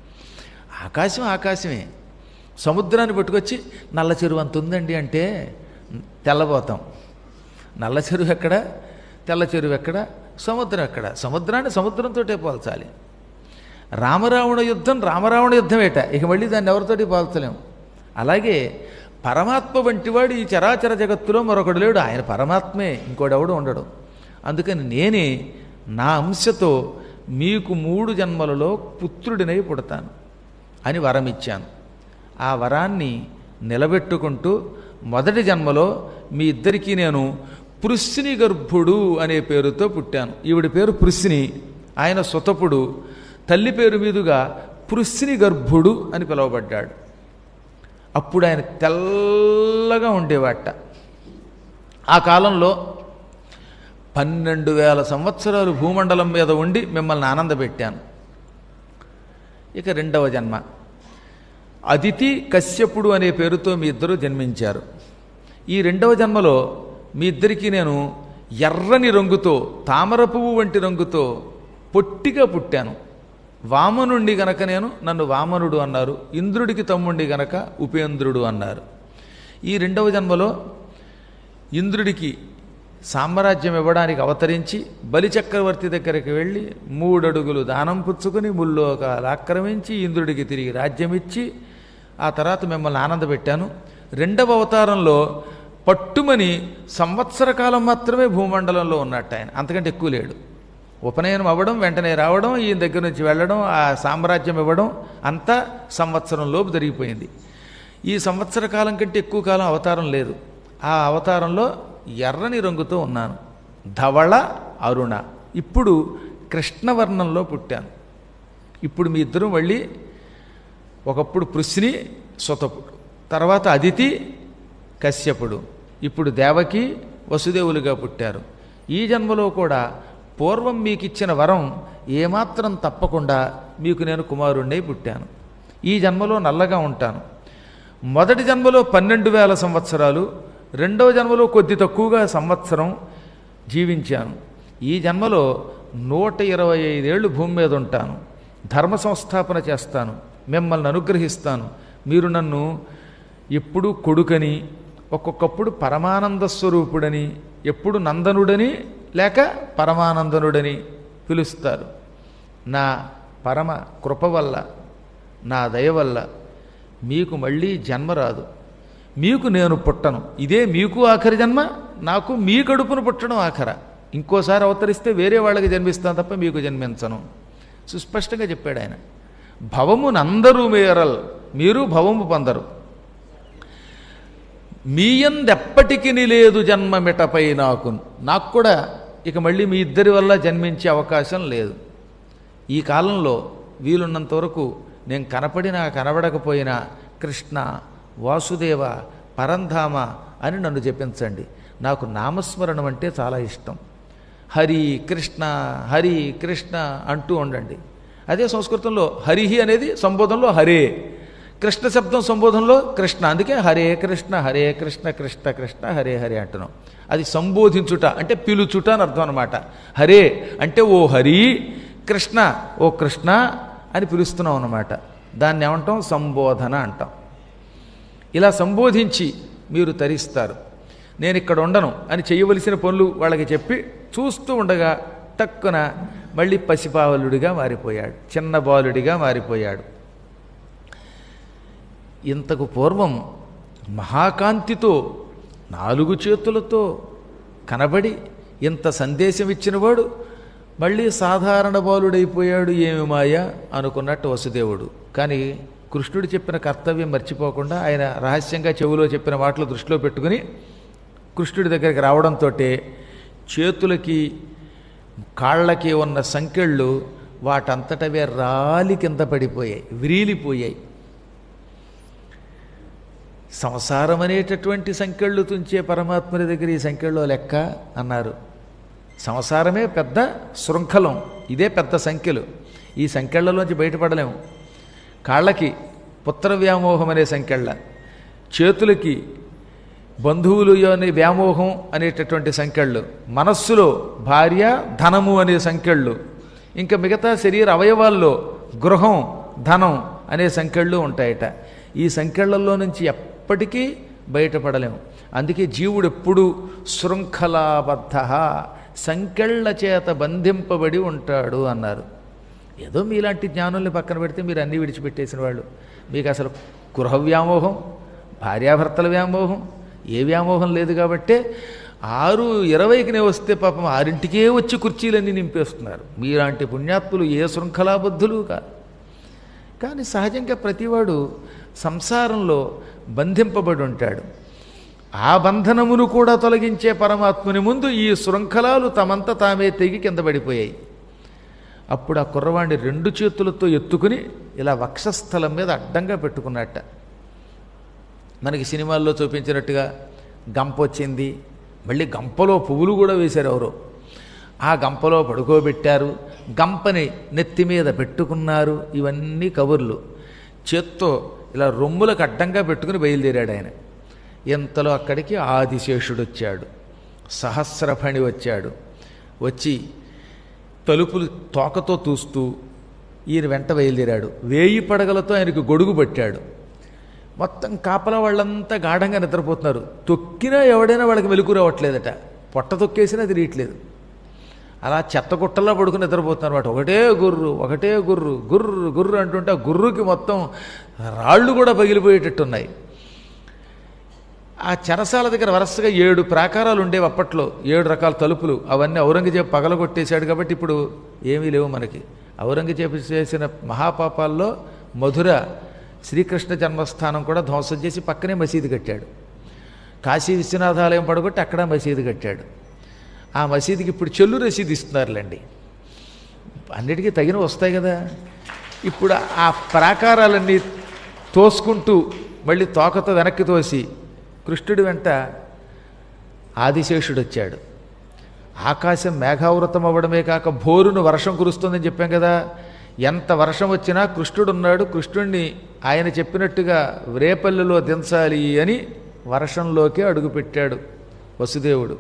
Speaker 2: ఆకాశం ఆకాశమే. సముద్రాన్ని పట్టుకొచ్చి నల్ల చెరువు అంత ఉందండి అంటే తెల్లబోతాం. నల్ల చెరువు ఎక్కడ, తెల్ల చెరువు ఎక్కడ, సముద్రం ఎక్కడ? సముద్రాన్ని సముద్రంతో పోల్చాలి. రామరావణ యుద్ధం రామరావణ యుద్ధమేట, ఇక మళ్ళీ దాన్ని ఎవరితోటి పోల్చలేం. అలాగే పరమాత్మ వంటివాడు ఈ చరాచర జగత్తులో మరొకడు లేడు. ఆయన పరమాత్మే, ఇంకోడెవడు ఉండడు. అందుకని నేనే నా అంశతో మీకు 3 జన్మలలో పుత్రుడినై పుడతాను అని వరం ఇచ్చాను. ఆ వరాన్ని నిలబెట్టుకుంటూ మొదటి జన్మలో మీ ఇద్దరికీ నేను పృశ్ని గర్భుడు అనే పేరుతో పుట్టాను. ఈవిడి పేరు పృశ్ని, ఆయన సుతపుడు. తల్లి పేరు మీదుగా పృశ్ని గర్భుడు అని పిలువబడ్డాడు. అప్పుడు ఆయన తెల్లగా ఉండేవాట. ఆ కాలంలో 12,000 సంవత్సరాలు భూమండలం మీద ఉండి మిమ్మల్ని ఆనందపెట్టాను. ఇక 2వ జన్మ అదితి కశ్యపుడు అనే పేరుతో మీ ఇద్దరు జన్మించారు. ఈ 2వ జన్మలో మీ ఇద్దరికీ నేను ఎర్రని రంగుతో, తామర పువ్వు వంటి రంగుతో పొట్టిగా పుట్టాను. వామనుండి గనక నన్ను వామనుడు అన్నారు. ఇంద్రుడికి తమ్ముండి గనక ఉపేంద్రుడు అన్నారు. ఈ 2వ జన్మలో ఇంద్రుడికి సామ్రాజ్యం ఇవ్వడానికి అవతరించి బలిచక్రవర్తి దగ్గరికి వెళ్ళి 3 అడుగులు దానం పుచ్చుకుని ముల్లోకాలు ఆక్రమించి ఇంద్రుడికి తిరిగి రాజ్యమిచ్చి ఆ తర్వాత మిమ్మల్ని ఆనందపెట్టాను. 2వ అవతారంలో పట్టుమని సంవత్సర కాలం మాత్రమే భూమండలంలో ఉన్నట్టు ఆయన, అంతకంటే ఎక్కువ లేడు. ఉపనయనం అవ్వడం, వెంటనే రావడం, ఈయన దగ్గర నుంచి వెళ్ళడం, ఆ సామ్రాజ్యం ఇవ్వడం అంతా సంవత్సరంలోపు జరిగిపోయింది. ఈ సంవత్సర కాలం కంటే ఎక్కువ కాలం అవతారం లేదు. ఆ అవతారంలో ఎర్రని రంగుతో ఉన్నాను, ధవళ అరుణ. ఇప్పుడు కృష్ణవర్ణంలో పుట్టాను. ఇప్పుడు మీ ఇద్దరు మళ్ళీ ఒకప్పుడు పృశ్ని సుతపుడు, తర్వాత అదితి కశ్యపుడు, ఇప్పుడు దేవకి వసుదేవులుగా పుట్టారు. ఈ జన్మలో కూడా పూర్వం మీకు ఇచ్చిన వరం ఏమాత్రం తప్పకుండా మీకు నేను కుమారుణ్ణి పుట్టాను. ఈ జన్మలో నల్లగా ఉంటాను. మొదటి జన్మలో 12,000 సంవత్సరాలు, రెండవ జన్మలో కొద్ది తక్కువగా సంవత్సరం జీవించాను. ఈ జన్మలో 125 ఏళ్ళు భూమి మీద ఉంటాను. ధర్మ సంస్థాపన చేస్తాను, మిమ్మల్ని అనుగ్రహిస్తాను. మీరు నన్ను ఎప్పుడు కొడుకని, ఒక్కొక్కప్పుడు పరమానంద స్వరూపుడని, ఎప్పుడు నందనుడని లేక పరమానందనుడని పిలుస్తారు. నా పరమ కృప వల్ల, నా దయ వల్ల మీకు మళ్ళీ జన్మ రాదు. మీకు నేను పుట్టను. ఇదే మీకు ఆఖరి జన్మ, నాకు మీ కడుపును పుట్టడం ఆఖర. ఇంకోసారి అవతరిస్తే వేరే వాళ్ళకి జన్మిస్తాను తప్ప మీకు జన్మించను. సుస్పష్టంగా చెప్పాడు ఆయన. భవము నందరు మేరల్, మీరు భవము పొందరు. మీయందెప్పటికి లేదు జన్మమిటపై నాకు కూడా ఇక మళ్ళీ మీ ఇద్దరి వల్ల జన్మించే అవకాశం లేదు. ఈ కాలంలో వీలున్నంత వరకు నేను కనపడినా కనబడకపోయినా కృష్ణ, వాసుదేవ, పరంధామ అని నన్ను జపించండి. నాకు నామస్మరణం అంటే చాలా ఇష్టం. హరి కృష్ణ హరి కృష్ణ అంటూ ఉండండి. అదే సంస్కృతంలో హరిహి అనేది సంబోధనలో హరే, కృష్ణ శబ్దం సంబోధనలో కృష్ణ. అందుకే హరే కృష్ణ కృష్ణ కృష్ణ హరే హరే అంటున్నాం. అది సంబోధించుట అంటే పిలుచుట అని అర్థం అనమాట. హరే అంటే ఓ హరి, కృష్ణ ఓ కృష్ణ అని పిలుస్తున్నాం అన్నమాట. దాన్ని ఏమంటాం? సంబోధన అంటాం. ఇలా సంబోధించి మీరు తరిస్తారు. నేను ఇక్కడ ఉండను అని చేయవలసిన పనులు వాళ్ళకి చెప్పి చూస్తూ ఉండగా టక్కున మళ్ళీ పసిపావలుడిగా మారిపోయాడు, చిన్న బాలుడిగా మారిపోయాడు. ఇంతకు పూర్వం మహాకాంతితో 4 చేతులతో కనబడి ఇంత సందేశం ఇచ్చినవాడు మళ్ళీ సాధారణ బాలుడైపోయాడు. ఏమి మాయ అనుకున్నట్టు వసుదేవుడు. కానీ కృష్ణుడు చెప్పిన కర్తవ్యం మర్చిపోకుండా ఆయన రహస్యంగా చెవిలో చెప్పిన మాటలు దృష్టిలో పెట్టుకుని కృష్ణుడి దగ్గరికి రావడంతో చేతులకి కాళ్ళకి ఉన్న సంకెళ్ళు వాటంతటవే రాలి కింద పడిపోయాయి, విరీలిపోయాయి. సంసారం అనేటటువంటి సంకెళ్ళు తుంచే పరమాత్మని దగ్గర ఈ సంకెళ్ళలో లెక్క అన్నారు. సంసారమే పెద్ద శృంఖలం, ఇదే పెద్ద సంఖ్యలు. ఈ సంఖ్యలలోంచి బయటపడలేము. కాళ్ళకి పుత్ర వ్యామోహం అనే సంఖ్యళ్ళ, చేతులకి బంధువులు అనే వ్యామోహం అనేటటువంటి సంఖ్యళ్ళు, మనస్సులో భార్య ధనము అనే సంఖ్యళ్ళు, ఇంకా మిగతా శరీర అవయవాల్లో గృహం ధనం అనే సంఖ్యళ్ళు ఉంటాయట. ఈ సంఖ్యలలో నుంచి ఎప్పటికీ బయటపడలేము. అందుకే జీవుడు ఎప్పుడూ శృంఖలాబద్ధ, సంఖ్యళ్ల చేత బంధింపబడి ఉంటాడు అన్నారు. ఏదో మీలాంటి జ్ఞానుల్ని పక్కన పెడితే మీరు అన్నీ విడిచిపెట్టేసిన వాళ్ళు. మీకు అసలు గృహ వ్యామోహం, భార్యాభర్తల వ్యామోహం, ఏ వ్యామోహం లేదు. కాబట్టే 6:20కి వస్తే పాపం 6ంటికే వచ్చి కుర్చీలన్నీ నింపేస్తున్నారు. మీలాంటి పుణ్యాత్ములు ఏ శృంఖలాబద్ధులు కాదు. కానీ సహజంగా ప్రతివాడు సంసారంలో బంధింపబడి ఉంటాడు. ఆ బంధనమును కూడా తొలగించే పరమాత్ముని ముందు ఈ శృంఖలాలు తమంత తామే తెగి కింద పడిపోయాయి. అప్పుడు ఆ కుర్రవాణ్ణి 2 చేతులతో ఎత్తుకుని ఇలా వక్షస్థలం మీద అడ్డంగా పెట్టుకున్నట్ట. మనకి సినిమాల్లో చూపించినట్టుగా గంప వచ్చింది, మళ్ళీ గంపలో పువ్వులు కూడా వేశారు ఎవరో. ఆ గంపలో పడుకోబెట్టారు, గంపని నెత్తి మీద పెట్టుకున్నారు. ఇవన్నీ కబుర్లు. చేత్తో ఇలా రొమ్ములకు అడ్డంగా పెట్టుకుని బయలుదేరాడు ఆయన. ఇంతలో అక్కడికి ఆదిశేషుడు వచ్చాడు, సహస్రఫణి వచ్చాడు. వచ్చి తలుపులు తోకతో తూస్తూ ఈయన వెంట బయలుదేరాడు. 1000 పడగలతో ఆయనకు గొడుగు పట్టాడు. మొత్తం కాపలా వాళ్ళంతా గాఢంగా నిద్రపోతున్నారు. తొక్కినా ఎవడైనా వాళ్ళకి మెలకు రావట్లేదట. పొట్ట తొక్కేసినా తిరియట్లేదు. అలా చెత్తగుట్టల్లో పడుకుని నిద్రపోతున్నారు అన్నమాట. ఒకటే గుర్రు గుర్రు గుర్రు అంటుంటే ఆ గుర్రుకి మొత్తం రాళ్ళు కూడా పగిలిపోయేటట్టున్నాయి. ఆ చెరసాల దగ్గర వరుసగా 7 ప్రాకారాలు ఉండేవి అప్పట్లో, 7 రకాల తలుపులు. అవన్నీ ఔరంగజేబు పగలగొట్టేశాడు కాబట్టి ఇప్పుడు ఏమీ లేవు మనకి. ఔరంగజేబు చేసిన మహాపాపాల్లో మధుర శ్రీకృష్ణ జన్మస్థానం కూడా ధ్వంసం చేసి పక్కనే మసీదు కట్టాడు. కాశీ విశ్వనాథాలయం పడగొట్టి అక్కడ మసీదు కట్టాడు. ఆ మసీదుకి ఇప్పుడు చెల్లు రసీదు ఇస్తున్నారులేండి. అన్నిటికీ తగినవి వస్తాయి కదా. ఇప్పుడు ఆ ప్రాకారాలన్నీ తోసుకుంటూ మళ్ళీ తోకతో వెనక్కి తోసి కృష్ణుడి వెంట ఆదిశేషుడు వచ్చాడు. ఆకాశం మేఘావృతం అవ్వడమే కాక భోరును వర్షం కురుస్తుందని చెప్పాం కదా. ఎంత వర్షం వచ్చినా కృష్ణుడున్నాడు, కృష్ణుణ్ణి ఆయన చెప్పినట్టుగా రేపల్లిలో దించాలి అని వర్షంలోకి అడుగుపెట్టాడు వసుదేవుడు.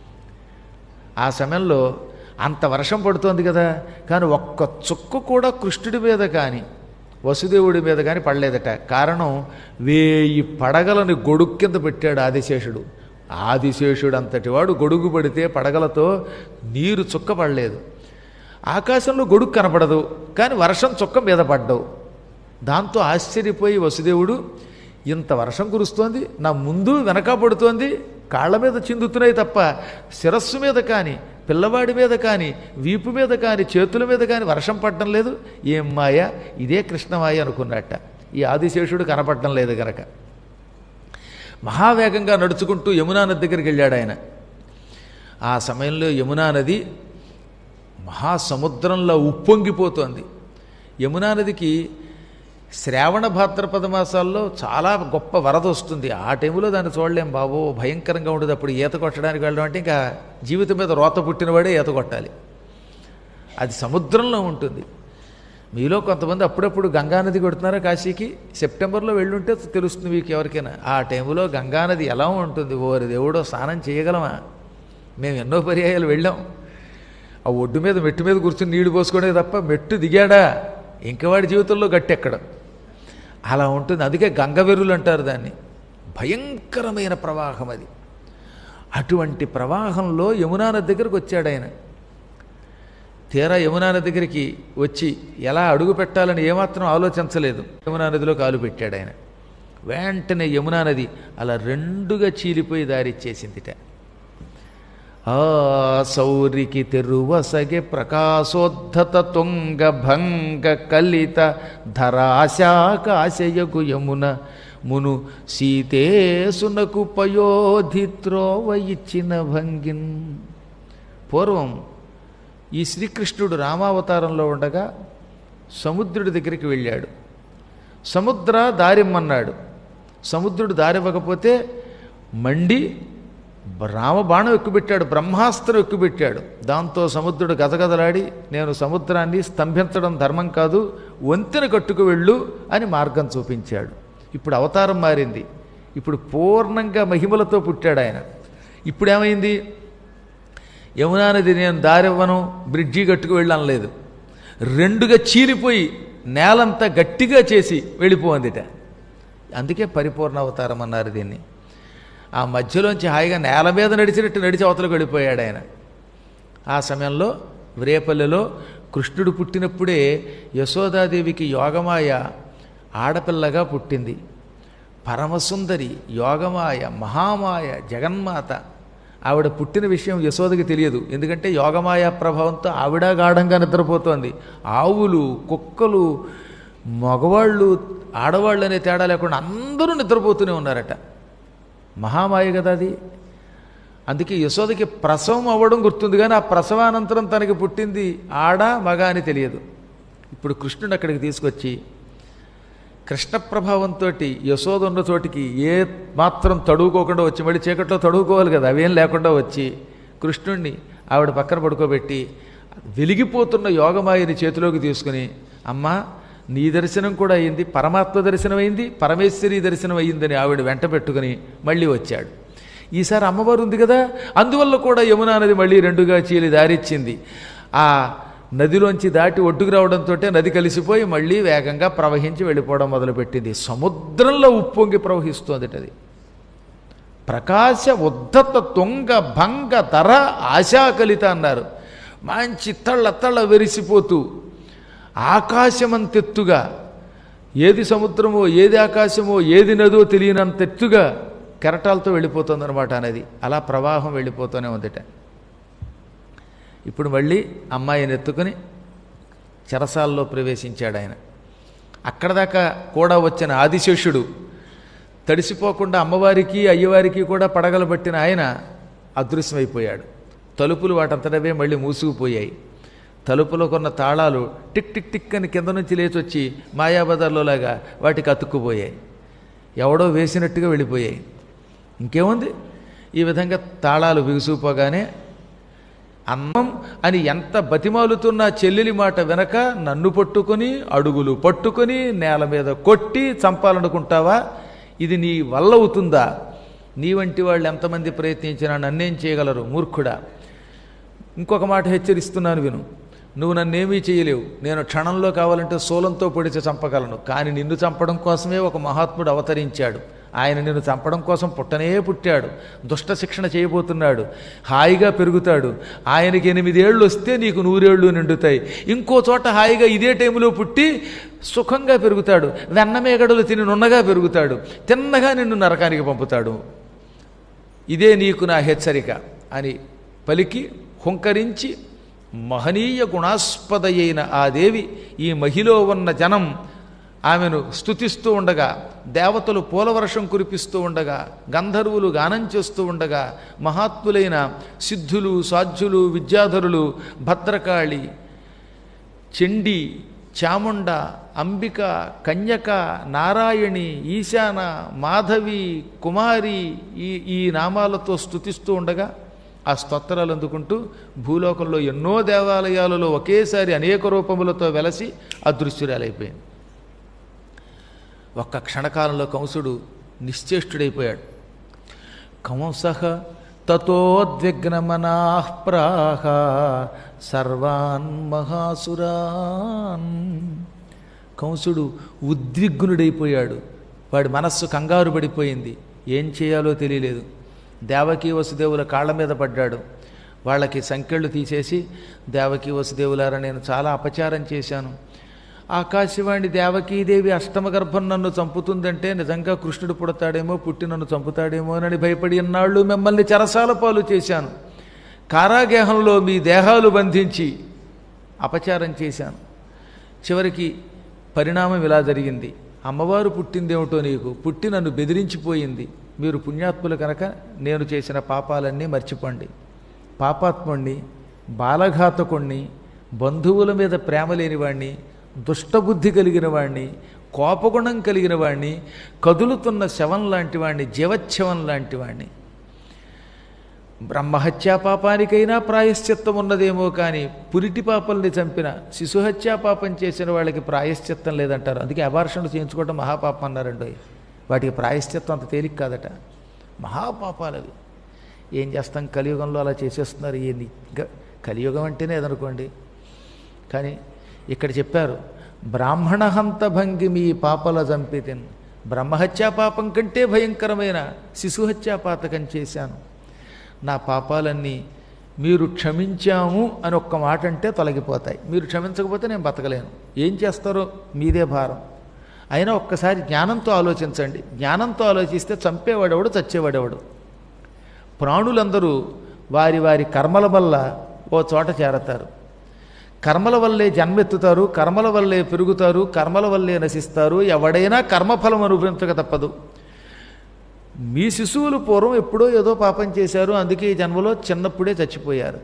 Speaker 2: ఆ సమయంలో అంత వర్షం పడుతోంది కదా, కానీ ఒక్క చుక్క కూడా కృష్ణుడి మీద కానీ వసుదేవుడి మీద కానీ పడలేదట. కారణం 1000 పడగలని గొడుగు కింద పెట్టాడు ఆదిశేషుడు. ఆదిశేషుడు అంతటి వాడు గొడుగు పడితే పడగలతో నీరు చుక్క పడలేదు. ఆకాశంలో గొడుగు కనపడదు, కానీ వర్షం చుక్క మీద పడ్డవు. దాంతో ఆశ్చర్యపోయి వసుదేవుడు, ఇంత వర్షం కురుస్తోంది, నా ముందు వెనక పడుతోంది, కాళ్ళ మీద చిందుతున్నాయి తప్ప శిరస్సు మీద కానీ పిల్లవాడి మీద కానీ వీపు మీద కానీ చేతుల మీద కానీ వర్షం పడడం లేదు. ఏం మాయ, ఇదే కృష్ణమాయ అనుకున్నట్ట. ఈ ఆదిశేషుడు కనపడడం లేదు గనక మహావేగంగా నడుచుకుంటూ యమునా నది దగ్గరికి వెళ్ళాడు ఆయన. ఆ సమయంలో యమునా నది మహాసముద్రంలో ఉప్పొంగిపోతోంది. యమునా నదికి శ్రావణ భాద్రపద మాసాల్లో చాలా గొప్ప వరద వస్తుంది. ఆ టైంలో దాన్ని చూడలేం బాబో, భయంకరంగా ఉండదు. అప్పుడు ఈత కొట్టడానికి వెళ్ళడం అంటే ఇంకా జీవితం మీద రోత పుట్టినవాడే ఈత కొట్టాలి. అది సముద్రంలో ఉంటుంది. మీలో కొంతమంది అప్పుడప్పుడు గంగానది కొడుతున్నారా కాశీకి? సెప్టెంబర్లో వెళ్ళుంటే తెలుస్తుంది మీకు ఎవరికైనా. ఆ టైంలో గంగానది ఎలా ఉంటుంది, ఓరి దేవుడో, స్నానం చేయగలమా? మేము ఎన్నో పర్యాయాలు వెళ్ళాం. ఆ ఒడ్డు మీద మెట్టు మీద కూర్చొని నీళ్లు పోసుకోవడే తప్ప మెట్టు దిగాడా ఇంక వాడి జీవితంలో గట్టెక్కడం అలా ఉంటుంది. అందుకే గంగవెర్రులు అంటారు దాన్ని. భయంకరమైన ప్రవాహం అది. అటువంటి ప్రవాహంలో యమునా నది దగ్గరికి వచ్చాడు ఆయన. తీరా యమునా నది దగ్గరికి వచ్చి ఎలా అడుగు పెట్టాలని ఏమాత్రం ఆలోచించలేదు. యమునా నదిలో కాలు పెట్టాడు ఆయన. వెంటనే యమునా నది అలా రెండుగా చీలిపోయి దారిచ్చేసిందిట. ఆ సౌరికి తెరువసగే ప్రకాశోద్ధత తుంగ భంగ కలిత ధరాశాకాశయగు యమున మును సీతేసునకు పయోధిత్రోవ ఇచ్చిన భంగిన్. పూర్వం ఈ శ్రీకృష్ణుడు రామావతారంలో ఉండగా సముద్రుడి దగ్గరికి వెళ్ళాడు. సముద్ర దారిమ్మన్నాడు. సముద్రుడు దారివ్వకపోతే మండి రామబాణం ఎక్కుపెట్టాడు, బ్రహ్మాస్త్రం ఎక్కుపెట్టాడు. దాంతో సముద్రుడు గదగదలాడి, నేను సముద్రాన్ని స్తంభించడం ధర్మం కాదు, వంతెన కట్టుకు వెళ్ళు అని మార్గం చూపించాడు. ఇప్పుడు అవతారం మారింది. ఇప్పుడు పూర్ణంగా మహిమలతో పుట్టాడు ఆయన. ఇప్పుడు ఏమైంది? యమునా నది నేను దారివ్వను, బ్రిడ్జి కట్టుకు వెళ్ళనలేదు, రెండుగా చీలిపోయి నేలంతా గట్టిగా చేసి వెళ్ళిపోయిందిట. అందుకే పరిపూర్ణ అవతారం అన్నారు దీన్ని. ఆ మధ్యలోంచి హాయిగా నేల మీద నడిచినట్టు నడిచి అవతలకు వెళ్ళిపోయాడు ఆయన. ఆ సమయంలో వ్రేపల్లెలో కృష్ణుడు పుట్టినప్పుడే యశోదాదేవికి యోగమాయ ఆడపిల్లగా పుట్టింది. పరమసుందరి యోగమాయ, మహామాయ, జగన్మాత. ఆవిడ పుట్టిన విషయం యశోదకి తెలియదు. ఎందుకంటే యోగమాయ ప్రభావంతో ఆవిడ గాఢంగా నిద్రపోతోంది. ఆవులు, కుక్కలు, మగవాళ్ళు, ఆడవాళ్ళు అనే తేడా లేకుండా అందరూ నిద్రపోతూనే ఉన్నారట. మహామాయ కదా అది. అందుకే యశోదకి ప్రసవం అవ్వడం గుర్తుంది, కానీ ఆ ప్రసవానంతరం తనకి పుట్టింది ఆడ మగ అని తెలియదు. ఇప్పుడు కృష్ణుడు అక్కడికి తీసుకొచ్చి కృష్ణ ప్రభావంతో యశోద ఉన్న చోటికి ఏ మాత్రం తడువుకోకుండా వచ్చి, మళ్ళీ చీకట్లో తడువుకోవాలి కదా, అవేం లేకుండా వచ్చి కృష్ణుణ్ణి ఆవిడ పక్కన పడుకోబెట్టి వెలిగిపోతున్న యోగమాయని చేతిలోకి తీసుకుని, అమ్మా నీ దర్శనం కూడా అయింది, పరమాత్మ దర్శనం అయింది, పరమేశ్వరి దర్శనం అయ్యిందని ఆవిడ వెంట పెట్టుకుని మళ్ళీ వచ్చాడు. ఈసారి అమ్మవారు ఉంది కదా, అందువల్ల కూడా యమునా నది మళ్ళీ రెండుగా చీలి దారిచ్చింది. ఆ నదిలోంచి దాటి ఒడ్డుకు రావడంతో నది కలిసిపోయి మళ్ళీ వేగంగా ప్రవహించి వెళ్ళిపోవడం మొదలుపెట్టింది. సముద్రంలో ఉప్పొంగి ప్రవహిస్తోంది అది. ప్రకాశ ఉద్ధత తుంగ భంగ ధర ఆశాకలిత అన్నారు. మంచి తళ్ళ వెరిసిపోతూ ఆకాశమంతెత్తుగా, ఏది సముద్రమో ఏది ఆకాశమో ఏది నదో తెలియనంతెత్తుగా కెరటాలతో వెళ్ళిపోతుందన్నమాట అనేది. అలా ప్రవాహం వెళ్ళిపోతూనే ఉందిట. ఇప్పుడు మళ్ళీ అమ్మాయిని ఎత్తుకుని చెరసాల్లో ప్రవేశించాడు ఆయన. అక్కడ దాకా కూడా వచ్చిన ఆదిశేషుడు తడిసిపోకుండా అమ్మవారికి అయ్యవారికి కూడా పడగలు పట్టిన ఆయన అదృశ్యమైపోయాడు. తలుపులు వాటంతటవే మళ్ళీ మూసుకుపోయాయి. తలుపులో కొన్న తాళాలు టిక్ టిక్ టిక్ అని కింద నుంచి లేచొచ్చి మాయాబజార్లోలాగా వాటికి అతుక్కుపోయాయి. ఎవడో వేసినట్టుగా వెళ్ళిపోయాయి. ఇంకేముంది, ఈ విధంగా తాళాలు బిగుసుకుపోగానే అన్నం అని ఎంత బతిమాలుతున్నా చెల్లెలి మాట వెనక నన్ను పట్టుకొని అడుగులు పట్టుకొని నేల మీద కొట్టి చంపాలనుకుంటావా? ఇది నీ వల్ల అవుతుందా? నీ వంటి వాళ్ళు ఎంతమంది ప్రయత్నించినా నన్నేం చేయగలరు మూర్ఖుడా. ఇంకొక మాట హెచ్చరిస్తున్నాను విను. నువ్వు నన్నేమీ చేయలేవు. నేను క్షణంలో కావాలంటే శూలంతో పొడిచి చంపగలను. కానీ నిన్ను చంపడం కోసమే ఒక మహాత్ముడు అవతరించాడు. ఆయన నిన్ను చంపడం కోసం పుట్టనే పుట్టాడు. దుష్ట శిక్షణ చేయబోతున్నాడు. హాయిగా పెరుగుతాడు. ఆయనకి 8 ఏళ్ళు వస్తే నీకు 100 ఏళ్ళు నిండుతాయి. ఇంకో చోట హాయిగా ఇదే టైంలో పుట్టి సుఖంగా పెరుగుతాడు. వెన్నమేగడలు తిని నున్నగా పెరుగుతాడు. తిన్నగా నిన్ను నరకానికి పంపుతాడు. ఇదే నీకు నా హెచ్చరిక అని పలికి హుంకరించి మహనీయ గుణాస్పదయైన ఆ దేవి ఈ మహిలో ఉన్న జనం ఆమెను స్తుతిస్తూ ఉండగా, దేవతలు పూలవర్షం కురిపిస్తూ ఉండగా, గంధర్వులు గానం చేస్తూ ఉండగా, మహాత్ములైన సిద్ధులు సాధ్యులు విద్యాధరులు భద్రకాళి చండి చాముండ అంబిక కన్యక నారాయణి ఈశాన మాధవి కుమారి ఈ నామాలతో స్తుతిస్తూ ఉండగా ఆ స్తోత్రాలు అందుకుంటూ భూలోకంలో ఎన్నో దేవాలయాలలో ఒకేసారి అనేక రూపములతో వెలసి అదృశ్యురాలైపోయింది. ఒక్క క్షణకాలంలో కంసుడు నిశ్చేష్టుడైపోయాడు. కంసః తతోద్విగ్నమనాః ప్రాహ సర్వాన్ మహాసురాన్. కంసుడు ఉద్విగ్నుడైపోయాడు. వాడి మనస్సు కంగారు పడిపోయింది. ఏం చేయాలో తెలియలేదు. దేవకీ వసుదేవుల కాళ్ళ మీద పడ్డాడు. వాళ్ళకి సంకెళ్ళు తీసేసి, దేవకీ వసుదేవులారా, నేను చాలా అపచారం చేశాను. ఆకాశవాణి దేవకీదేవి అష్టమ గర్భం నన్ను చంపుతుందంటే నిజంగా కృష్ణుడు పుడతాడేమో, పుట్టి నన్ను చంపుతాడేమో అని భయపడి ఎన్నాళ్ళు మిమ్మల్ని చెరసాల పాలు చేశాను. కారాగేహంలో మీ దేహాలు బంధించి అపచారం చేశాను. చివరికి పరిణామం ఇలా జరిగింది. అమ్మవారు పుట్టిందేమిటో నీకు, పుట్టి నన్ను బెదిరించిపోయింది. మీరు పుణ్యాత్ములు కనుక నేను చేసిన పాపాలన్నీ మర్చిపోండి. పాపాత్ముణ్ణి, బాలఘాతకుణ్ణి, బంధువుల మీద ప్రేమ లేనివాణ్ణి, దుష్టబుద్ధి కలిగిన వాణ్ణి, కోపగుణం కలిగిన వాణ్ణి, కదులుతున్న శవం లాంటి వాణ్ణి, జీవచ్ఛవం లాంటి వాణ్ణి. బ్రహ్మహత్యా పాపానికైనా ప్రాయశ్చిత్తం ఉన్నదేమో కానీ పురిటి పాపల్ని చంపిన, శిశుహత్యా పాపం చేసిన వాళ్ళకి ప్రాయశ్చిత్తం లేదంటారు. అందుకే అబార్షణలు చేయించుకోవడం మహాపాపం అన్నారండి. వాటికి ప్రాయశ్చిత్తం అంత తేలిక కాదట. మహాపాపాలు అవి. ఏం చేస్తాం, కలియుగంలో అలా చేసేస్తున్నారు. కలియుగం అంటేనే అదనుకోండి. కానీ ఇక్కడ చెప్పారు, బ్రాహ్మణహంత భంగిమి పాపల చంపితిన్. బ్రహ్మహత్యా పాపం కంటే భయంకరమైన శిశుహత్యా పాతకం చేశాను. నా పాపాలన్నీ మీరు క్షమించాము అని ఒక్క మాట అంటే తొలగిపోతాయి. మీరు క్షమించకపోతే నేను బతకలేను. ఏం చేస్తారో మీదే భారం. అయినా ఒక్కసారి జ్ఞానంతో ఆలోచించండి. జ్ఞానంతో ఆలోచిస్తే చంపేవాడెవడు, చచ్చేవాడెవడు? ప్రాణులందరూ వారి వారి కర్మల వల్ల ఓ చోట చేరతారు. కర్మల వల్లే జన్మెత్తుతారు, కర్మల వల్లే పెరుగుతారు, కర్మల వల్లే నశిస్తారు. ఎవడైనా కర్మఫలం అనుభవించక తప్పదు. మీ శిశువులు పూర్వం ఎప్పుడో ఏదో పాపం చేశారు, అందుకే ఈ జన్మలో చిన్నప్పుడే చచ్చిపోయారు.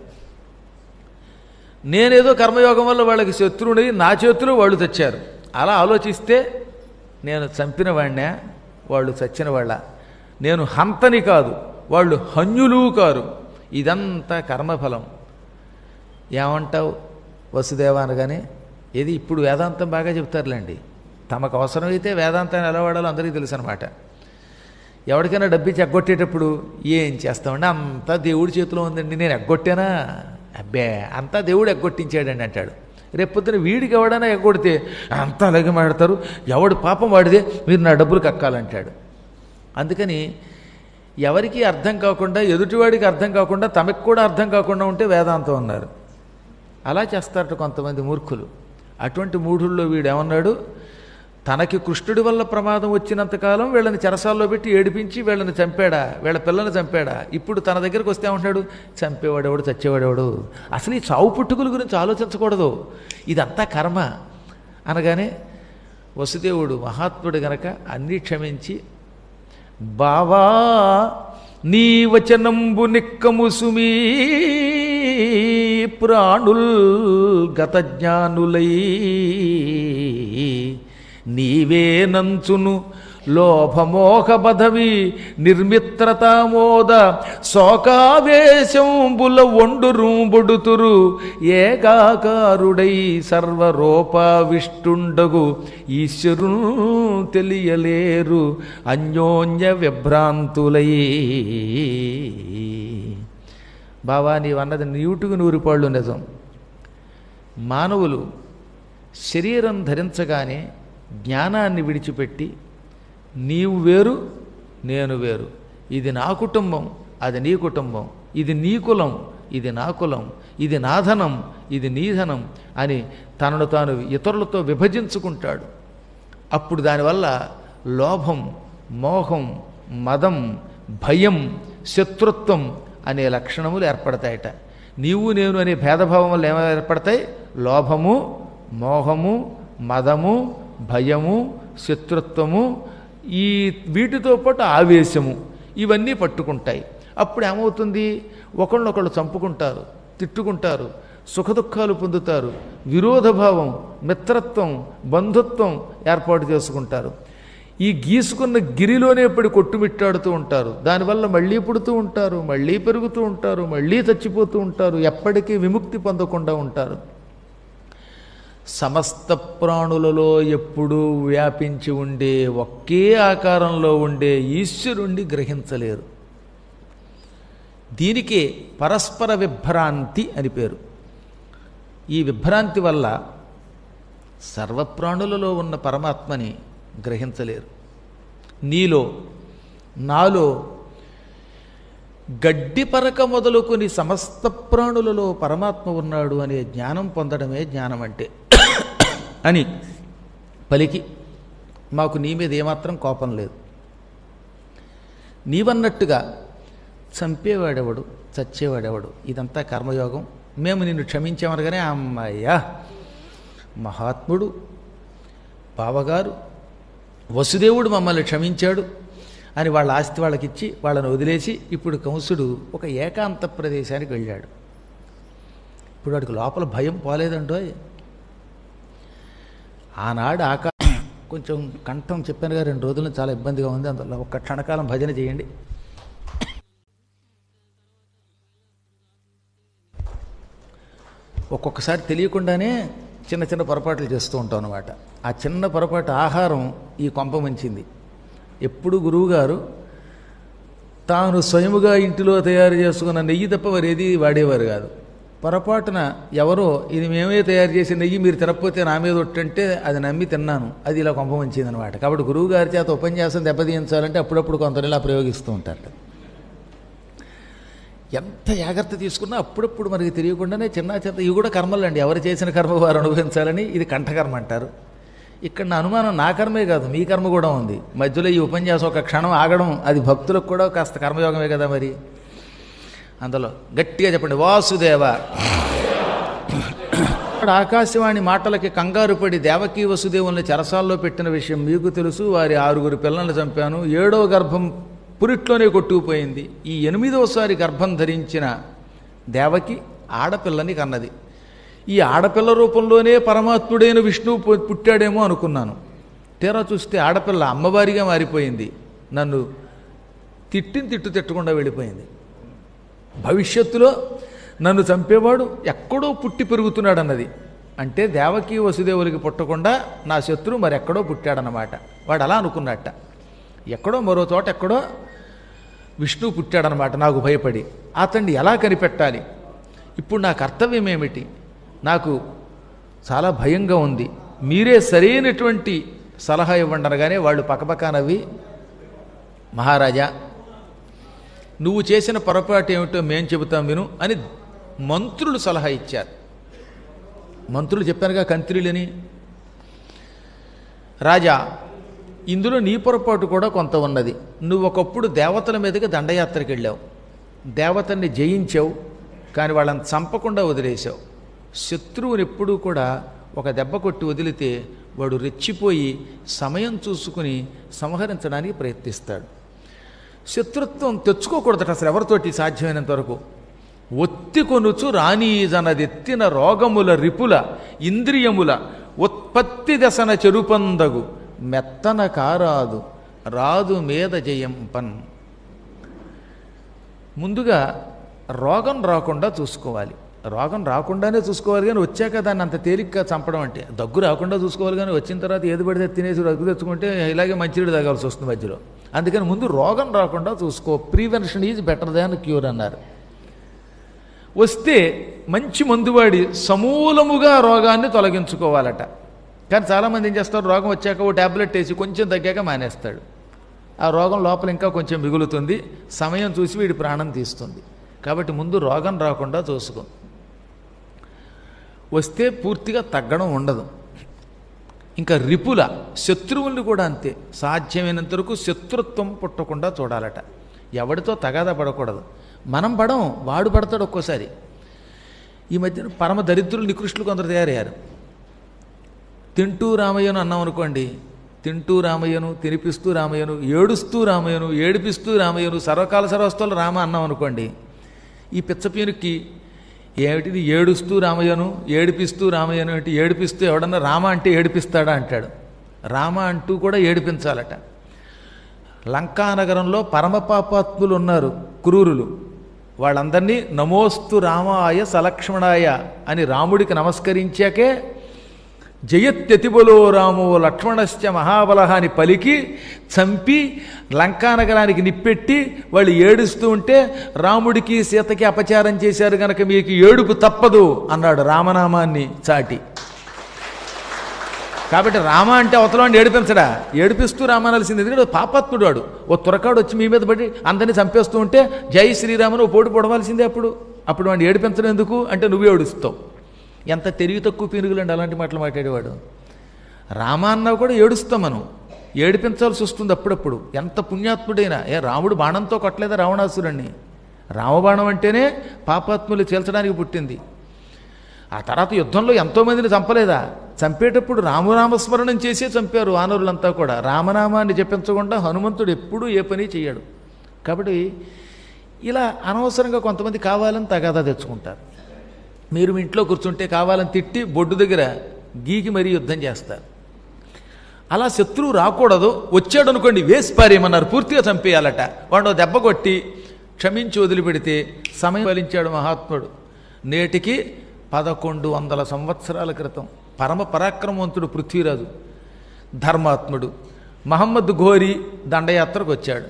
Speaker 2: నేనేదో కర్మయోగం వల్ల వాళ్ళకి శత్రువుని, నా చేతిలో వాళ్ళు చచ్చారు. అలా ఆలోచిస్తే నేను చంపిన వాణ్ణా, వాళ్ళు చచ్చిన వాళ్ళ? నేను హంతని కాదు, వాళ్ళు హన్యులు కారు. ఇదంతా కర్మఫలం. ఏమంటావు వసుదేవ అనగానే, ఏది ఇప్పుడు వేదాంతం బాగా చెప్తారులేండి. తమకు అవసరమైతే వేదాంతాన్ని ఎలా వాడాలో అందరికీ తెలుసు అనమాట. ఎవరికైనా డబ్బిచ్చి ఎగ్గొట్టేటప్పుడు ఏం చేస్తామండి, అంతా దేవుడి చేతిలో ఉందండి, నేను ఎగ్గొట్టానా? అబ్బే, అంతా దేవుడు ఎగ్గొట్టించాడండి అంటాడు. రేపొద్దున వీడికి ఎవడైనా ఎగ్గొడితే అంతా అలాగే మాడతారు. ఎవడు పాపం వాడిదే, మీరు నా డబ్బులు కక్కాలంటాడు. అందుకని ఎవరికి అర్థం కాకుండా, ఎదుటివాడికి అర్థం కాకుండా, తమకు కూడా అర్థం కాకుండా ఉంటే వేదాంతం అన్నారు. అలా చేస్తారట కొంతమంది మూర్ఖులు. అటువంటి మూఢుల్లో వీడు ఏమన్నాడు, తనకి కృష్ణుడి వల్ల ప్రమాదం వచ్చినంతకాలం వీళ్ళని చెరసాల్లో పెట్టి ఏడిపించి వీళ్ళని చంపాడా, వీళ్ళ పిల్లల్ని చంపాడా. ఇప్పుడు తన దగ్గరికి వస్తే ఏమంటున్నాడు, చంపేవాడెవడు, చచ్చేవాడెవడు. అసలు ఈ చావు పుట్టుకుల గురించి ఆలోచించకూడదు, ఇదంతా కర్మ అనగానే వసుదేవుడు మహాత్ముడు గనక అన్నీ క్షమించి, బావా నీ వచనంబు నిక్కము సుమీ ప్రాణుల్ గతజ్ఞానులై నీవే నంచును లోభమోహ బధవి నిర్మిత్రతామోద శోకావేశంబుల ఒండురుంబొడుతురు ఏకాకారుడై సర్వరూపావిష్టుండగు ఈశ్వరును తెలియలేరు అన్యోన్య విభ్రాంతులై. బావా, నీవన్నది 100% నిజం. మానవులు శరీరం ధరించగానే జ్ఞానాన్ని విడిచిపెట్టి నీవు వేరు నేను వేరు, ఇది నా కుటుంబం అది నీ కుటుంబం, ఇది నీ కులం ఇది నా కులం, ఇది నా ధనం ఇది నీ ధనం అని తనను తాను ఇతరులతో విభజించుకుంటాడు. అప్పుడు దానివల్ల లోభం, మోహం, మదం, భయం, శత్రుత్వం అనే లక్షణములు ఏర్పడతాయట. నీవు నేను అనే భేదభావం వల్ల ఏమైనా ఏర్పడతాయి? లోభము, మోహము, మదము, భయము, శత్రుత్వము, ఈ వీటితో పాటు ఆవేశము, ఇవన్నీ పట్టుకుంటాయి. అప్పుడు ఏమవుతుంది? ఒకళ్ళనొకళ్ళు చంపుకుంటారు, తిట్టుకుంటారు, సుఖదుఖాలు పొందుతారు, విరోధభావం, మిత్రత్వం, బంధుత్వం ఏర్పాటు చేసుకుంటారు. ఈ గీసుకున్న గిరిలోనే పడి కొట్టుమిట్టాడుతూ ఉంటారు. దానివల్ల మళ్ళీ పుడుతూ ఉంటారు, మళ్ళీ పెరుగుతూ ఉంటారు, మళ్ళీ చచ్చిపోతూ ఉంటారు, ఎప్పటికీ విముక్తి పొందకుండా ఉంటారు. సమస్త ప్రాణులలో ఎప్పుడూ వ్యాపించి ఉండే ఒకే ఆకారంలో ఉండే ఈశ్వరుణ్ణి గ్రహించలేరు. దీనికే పరస్పర విభ్రాంతి అని పేరు. ఈ విభ్రాంతి వల్ల సర్వప్రాణులలో ఉన్న పరమాత్మని గ్రహించలేరు. నీలో నాలో గడ్డి పరక మొదలుకొని సమస్త ప్రాణులలో పరమాత్మ ఉన్నాడు అనే జ్ఞానం పొందడమే జ్ఞానం అంటే అని పలికి, మాకు నీ మీద ఏమాత్రం కోపం లేదు. నీవన్నట్టుగా చంపేవాడెవడు, చచ్చేవాడెవడు, ఇదంతా కర్మయోగం, మేము నిన్ను క్షమించామనగానే అమ్మాయ్యా మహాత్ముడు బావగారు వసుదేవుడు మమ్మల్ని క్షమించాడు అని వాళ్ళ ఆస్తి వాళ్ళకిచ్చి వాళ్ళని వదిలేసి ఇప్పుడు కంసుడు ఒక ఏకాంత ప్రదేశానికి వెళ్ళాడు. ఇప్పుడు వాడికి లోపల భయం పోలేదంటో. ఆనాడు కొంచెం కంఠం చెప్పానుగా 2 రోజులు చాలా ఇబ్బందిగా ఉంది, అందులో ఒక్క క్షణకాలం భజన చేయండి. ఒక్కొక్కసారి తెలియకుండానే చిన్న చిన్న పొరపాట్లు చేస్తూ ఉంటాం అన్నమాట. ఆ చిన్న పొరపాటు ఆహారం ఈ కొంప ముంచింది. ఎప్పుడు గురువుగారు తాను స్వయముగా ఇంటిలో తయారు చేసుకున్న నెయ్యి తప్ప వారేది వాడేవారు కాదు. పొరపాటున ఎవరో ఇది మేమే తయారు చేసిన నెయ్యి మీరు తినకపోతే నా మీద ఒట్టంటే అది నమ్మి తిన్నాను, అది ఇలా కొంప ముంచింది అనమాట. కాబట్టి గురువుగారి చేత ఉపన్యాసం దెబ్బతీయించాలంటే అప్పుడప్పుడు కొందరు ఇలా ప్రయోగిస్తూ ఉంటారు. ఎంత జాగ్రత్త తీసుకున్నా అప్పుడప్పుడు మనకి తెలియకుండానే చిన్న చేత ఇవి కూడా కర్మలండి, ఎవరు చేసిన కర్మ వారు అనుభవించాలని, ఇది కంఠకర్మ అంటారు. ఇక్కడ నా అనుమానం నా కర్మే కాదు మీ కర్మ కూడా ఉంది. మధ్యలో ఈ ఉపన్యాసం ఒక క్షణం ఆగడం అది భక్తులకు కూడా కాస్త కర్మయోగమే కదా. మరి అందులో గట్టిగా చెప్పండి వాసుదేవ. ఆకాశవాణి మాటలకి కంగారు పడి దేవకీ వసుదేవుల్ని చెరసాల్లో పెట్టిన విషయం మీకు తెలుసు. వారి 6 పిల్లల్ని చంపాను, 7వ గర్భం పురిట్లోనే కొట్టుకుపోయింది. ఈ 8వసారి గర్భం ధరించిన దేవకి ఆడపిల్లని కన్నది. ఈ ఆడపిల్ల రూపంలోనే పరమాత్ముడైన విష్ణువు పుట్టాడేమో అనుకున్నాను. తీరా చూస్తే ఆడపిల్ల అమ్మవారిగా మారిపోయింది. నన్ను తిట్టకుండా వెళ్ళిపోయింది. భవిష్యత్తులో నన్ను చంపేవాడు ఎక్కడో పుట్టి పెరుగుతున్నాడు అన్నది. అంటే దేవకీ వసుదేవులకి పుట్టకుండా నా శత్రువు మరెక్కడో పుట్టాడనమాట. వాడు అలా అనుకున్నట్ట. ఎక్కడో మరో చోట ఎక్కడో విష్ణువు పుట్టాడనమాట. నాకు భయపడి అతన్ని ఎలా కనిపెట్టాలి, ఇప్పుడు నా కర్తవ్యం ఏమిటి, నాకు చాలా భయంగా ఉంది, మీరే సరైనటువంటి సలహా ఇవ్వండి అనగానే వాళ్ళు పక్కపక్క నవ్వి, మహారాజా నువ్వు చేసిన పొరపాటు ఏమిటో మేం చెబుతాం విను అని మంత్రులు సలహా ఇచ్చారు. మంత్రులు చెప్పారుగా కంత్రులని. రాజా ఇందులో నీ పొరపాటు కూడా కొంత ఉన్నది. నువ్వు ఒకప్పుడు దేవతల మీదకి దండయాత్రకు వెళ్ళావు, దేవతల్ని జయించావు, కానీ వాళ్ళని చంపకుండా వదిలేశావు. శత్రువుని ఎప్పుడూ కూడా ఒక దెబ్బ కొట్టి వదిలితే వాడు రెచ్చిపోయి సమయం చూసుకుని సంహరించడానికి ప్రయత్నిస్తాడు. శత్రుత్వం తెచ్చుకోకూడదట అసలు ఎవరితోటి సాధ్యమైనంత వరకు. ఒత్తి కొనుచు రాణీజనదెత్తిన రోగముల రిపుల ఇంద్రియముల ఉత్పత్తి దశన చెరుపందగు మెత్తన కారాదు రాదు మీద జయంపన్. ముందుగా రోగం రాకుండా చూసుకోవాలి. రోగం రాకుండానే చూసుకోవాలి, కానీ వచ్చాక దాన్ని అంత తేలిగ్గా చంపడం అంటే దగ్గు రాకుండా చూసుకోవాలి, కానీ వచ్చిన తర్వాత ఏది పడితే తినేసి దగ్గు తెచ్చుకుంటే ఇలాగే మంచినీళ్ళు తాగాల్సి వస్తుంది మధ్యలో. అందుకని ముందు రోగం రాకుండా చూసుకో. Prevention is better than cure అన్నారు. వస్తే మంచి మందు వాడి సమూలముగా రోగాన్ని తొలగించుకోవాలట. కానీ చాలామంది ఏం చేస్తారు, రోగం వచ్చాక ఓ ట్యాబ్లెట్ వేసి కొంచెం తగ్గాక మానేస్తాడు. ఆ రోగం లోపల ఇంకా కొంచెం మిగులుతుంది, సమయం చూసి వీడి ప్రాణం తీస్తుంది. కాబట్టి ముందు రోగం రాకుండా చూసుకో. వస్తే పూర్తిగా తగ్గడం ఉండదు. ఇంకా రిపుల శత్రువుల్ని కూడా అంతే, సాధ్యమైనంత వరకు శత్రుత్వం పుట్టకుండా చూడాలట. ఎవడితో తగాదా పడకూడదు. మనం పడం, వాడు పడతాడు ఒక్కోసారి. ఈ మధ్యన పరమ దరిద్రులు నికృష్టులు కొందరు తయారయ్యారు. తింటూ రామయ్యను అన్నాం అనుకోండి, తింటూ రామయ్యను, తినిపిస్తూ రామయ్యను, ఏడుస్తూ రామయ్యను, ఏడిపిస్తూ రామయ్యను, సర్వకాల సర్వస్థలు రామ అన్నాం అనుకోండి, ఈ పిచ్చపీనుకి ఏమిటిది ఏడుస్తూ రామయ్యను, ఏడిపిస్తూ రామయ్యను అంటే, ఏడిపిస్తూ ఎవడన్నా రామ అంటే ఏడిపిస్తాడా అంటాడు. రామ అంటూ కూడా ఏడిపించాలట. లంకానగరంలో పరమపాపాత్ములు ఉన్నారు, క్రూరులు. వాళ్ళందరినీ నమోస్తు రామాయ సలక్ష్మణాయ అని రాముడికి నమస్కరించాకే జయత్యతిబలో రామో లక్ష్మణశ్చ మహాబలహ అని పలికి చంపి లంకానగరానికి నిప్పెట్టి వాళ్ళు ఏడుస్తూ ఉంటే, రాముడికి సీతకి అపచారం చేశారు గనక మీకు ఏడుపు తప్పదు అన్నాడు రామనామాన్ని చాటి. కాబట్టి రామ అంటే అవతలని ఏడిపించడా, ఏడిపిస్తూ రామనాల్సింది. ఎందుకంటే పాపాత్ముడు వాడు. ఓ తురకాడు వచ్చి మీ మీద పడి అందరినీ చంపేస్తూ ఉంటే జై శ్రీరామను ఓ పోటు పొడవలసిందే. అప్పుడు వాడిని ఏడిపించడం ఎందుకు అంటే నువ్వే ఏడుస్తావు. ఎంత తెలివి తక్కువ పీనుగులండి అలాంటి మాటలు మాట్లాడేవాడు. రామాన్న కూడా ఏడుస్తాం మనం, ఏడిపించాల్సి వస్తుంది అప్పుడప్పుడు. ఎంత పుణ్యాత్ముడైనా. రాముడు బాణంతో కొట్టలేదా రావణాసురుణ్ణి? రామబాణం అంటేనే పాపాత్ములు చేల్చడానికి పుట్టింది. ఆ తర్వాత యుద్ధంలో ఎంతోమందిని చంపలేదా? చంపేటప్పుడు రామనామస్మరణం చేసే చంపారు వానరులంతా కూడా. రామనామాన్ని జపించకుండా హనుమంతుడు ఎప్పుడూ ఏ పని చేయడు. కాబట్టి ఇలా అనవసరంగా కొంతమంది కావాలని తగాదా తెచ్చుకుంటారు. మీరు మీ ఇంట్లో కూర్చుంటే కావాలని తిట్టి బొడ్డు దగ్గర గీకి మరీ యుద్ధం చేస్తారు. అలా శత్రువు రాకూడదు. వచ్చాడు అనుకోండి వేసి పారేయమన్నారు, పూర్తిగా చంపేయాలట. వాడు దెబ్బ కొట్టి క్షమించి వదిలిపెడితే సమయం ఫలించాడు మహాత్ముడు. నేటికి 1100 సంవత్సరాల క్రితం పరమ పరాక్రమవంతుడు పృథ్వీరాజు, ధర్మాత్ముడు మహమ్మద్ ఘోరీ దండయాత్రకు వచ్చాడు.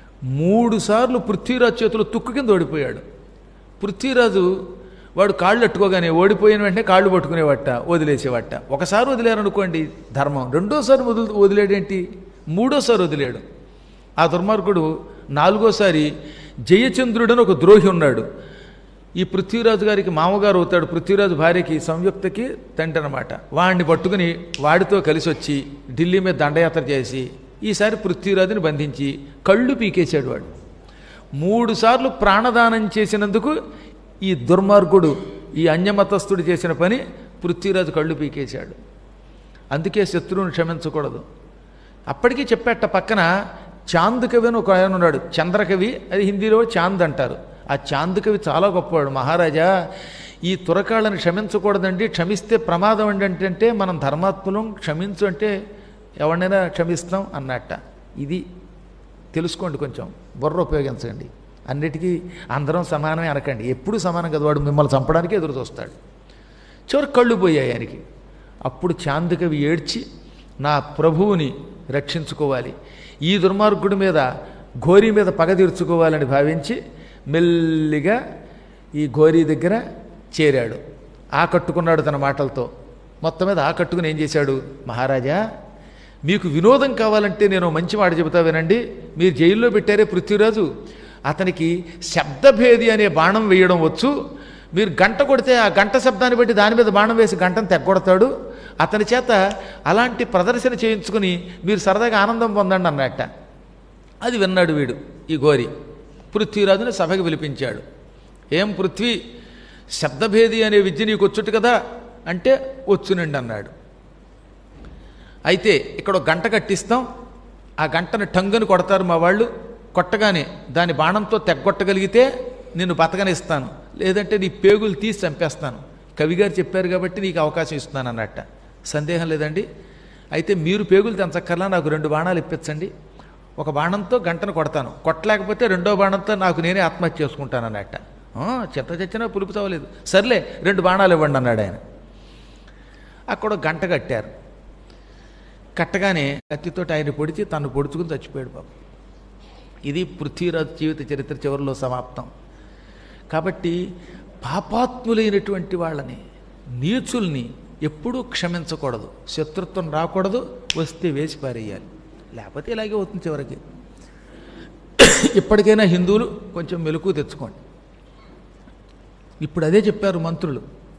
Speaker 2: 3 సార్లు పృథ్వీరాజు చేతులు తుక్కు కింద ఓడిపోయాడు. పృథ్వీరాజు వాడు కాళ్ళు అట్టుకోగానే ఓడిపోయిన వెంటనే కాళ్ళు పట్టుకునేవట, వదిలేసేవట. ఒకసారి వదిలేరనుకోండి ధర్మం, రెండోసారి వదిలేడేంటి, మూడోసారి వదిలేడు. ఆ దుర్మార్గుడు 4గోసారి జయచంద్రుడని ఒక ద్రోహి ఉన్నాడు. ఈ పృథ్వీరాజు గారికి మామగారు అవుతాడు. పృథ్వీరాజు భార్యకి సంయుక్తకి తండ్రి అనమాట. వాడిని పట్టుకుని వాడితో కలిసి వచ్చి ఢిల్లీ మీద దండయాత్ర చేసి ఈసారి పృథ్వీరాజుని బంధించి కళ్ళు పీకేశాడు. వాడు 3 సార్లు ప్రాణదానం చేసినందుకు ఈ దుర్మార్గుడు, ఈ అన్యమతస్థుడు చేసిన పని పృథ్వీరాజు కళ్ళు పీకేశాడు. అందుకే శత్రువుని క్షమించకూడదు. అప్పటికీ చెప్పేట పక్కన చాంద్ కవి అని ఒక ఆయన ఉన్నాడు, చంద్రకవి, అది హిందీలో చాంద్ అంటారు. ఆ చాంద్ కవి చాలా గొప్పవాడు. మహారాజా, ఈ తురకాళ్ళని క్షమించకూడదండి, క్షమిస్తే ప్రమాదం అండి అంటే మనం ధర్మాత్ములం, క్షమించు అంటే ఎవరినైనా క్షమిస్తాం అన్నట్ట. ఇది తెలుసుకోండి, కొంచెం బుర్ర ఉపయోగించండి. అన్నిటికీ అందరం సమానమే అనకండి. ఎప్పుడు సమానం కదా, వాడు మిమ్మల్ని చంపడానికి ఎదురు చూస్తాడు. చివరి కళ్ళు పోయాయి ఆయనకి. అప్పుడు చాందకవి ఏడ్చి నా ప్రభువుని రక్షించుకోవాలి, ఈ దుర్మార్గుడి మీద ఘోరీ మీద పగ తీర్చుకోవాలని భావించి మెల్లిగా ఈ ఘోరీ దగ్గర చేరాడు. ఆకట్టుకున్నాడు తన మాటలతో. మొత్తం మీద ఆకట్టుకుని ఏం చేశాడు, మహారాజా మీకు వినోదం కావాలంటే నేను మంచి మాట చెబుతా వినండి. మీరు జైల్లో పెట్టారే పృథ్వీరాజు, అతనికి శబ్దభేది అనే బాణం వేయడం వచ్చు. మీరు గంట కొడితే ఆ గంట శబ్దాన్ని బట్టి దాని మీద బాణం వేసి గంటను తెగ్గొడతాడు. అతని చేత అలాంటి ప్రదర్శన చేయించుకుని మీరు సరదాగా ఆనందం పొందండి అన్నట్ట. అది విన్నాడు వీడు, ఈ ఘోరీ. పృథ్వీరాజుని సభకి పిలిపించాడు. ఏం పృథ్వీ, శబ్దభేది అనే విద్య నీకు వచ్చుట్టు కదా అంటే వచ్చునండి అన్నాడు. అయితే ఇక్కడ ఒక గంట కట్టిస్తాం, ఆ గంటను టంగుని కొడతారు మా వాళ్ళు. కొట్టగానే దాని బాణంతో తెగ్గొట్టగలిగితే నిన్ను బతకనిస్తాను, లేదంటే నీ పేగులు తీసి చంపేస్తాను. కవిగారు చెప్పారు కాబట్టి నీకు అవకాశం ఇస్తున్నాను అన్నట్ట. సందేహం లేదండి. అయితే మీరు పేగులు తెంచక్కర్లా, నాకు 2 బాణాలు ఇప్పించండి. ఒక బాణంతో గంటను కొడతాను, కొట్టలేకపోతే రెండో బాణంతో నాకు నేనే ఆత్మహత్య చేసుకుంటాను అన్నట్ట. చెత్త చచ్చినా పులుపు తవ్వలేదు, సర్లే 2 బాణాలు ఇవ్వండి అన్నాడు ఆయన. అక్కడ గంట కట్టారు. కట్టగానే కత్తితోటి ఆయన పొడిచి తను పొడుచుకుని చచ్చిపోయాడు బాబు. ఇది పృథ్వీరాజు జీవిత చరిత్ర చివరిలో సమాప్తం. కాబట్టి పాపాత్ములైనటువంటి వాళ్ళని, నీచుల్ని ఎప్పుడూ క్షమించకూడదు, శత్రుత్వం రాకూడదు, వస్తే వేసి పారేయాలి, లేకపోతే ఇలాగే అవుతుంది చివరికి. ఇప్పటికైనా హిందువులు కొంచెం మెలకు తెచ్చుకోండి. ఇప్పుడు అదే చెప్పారు మంత్రులు,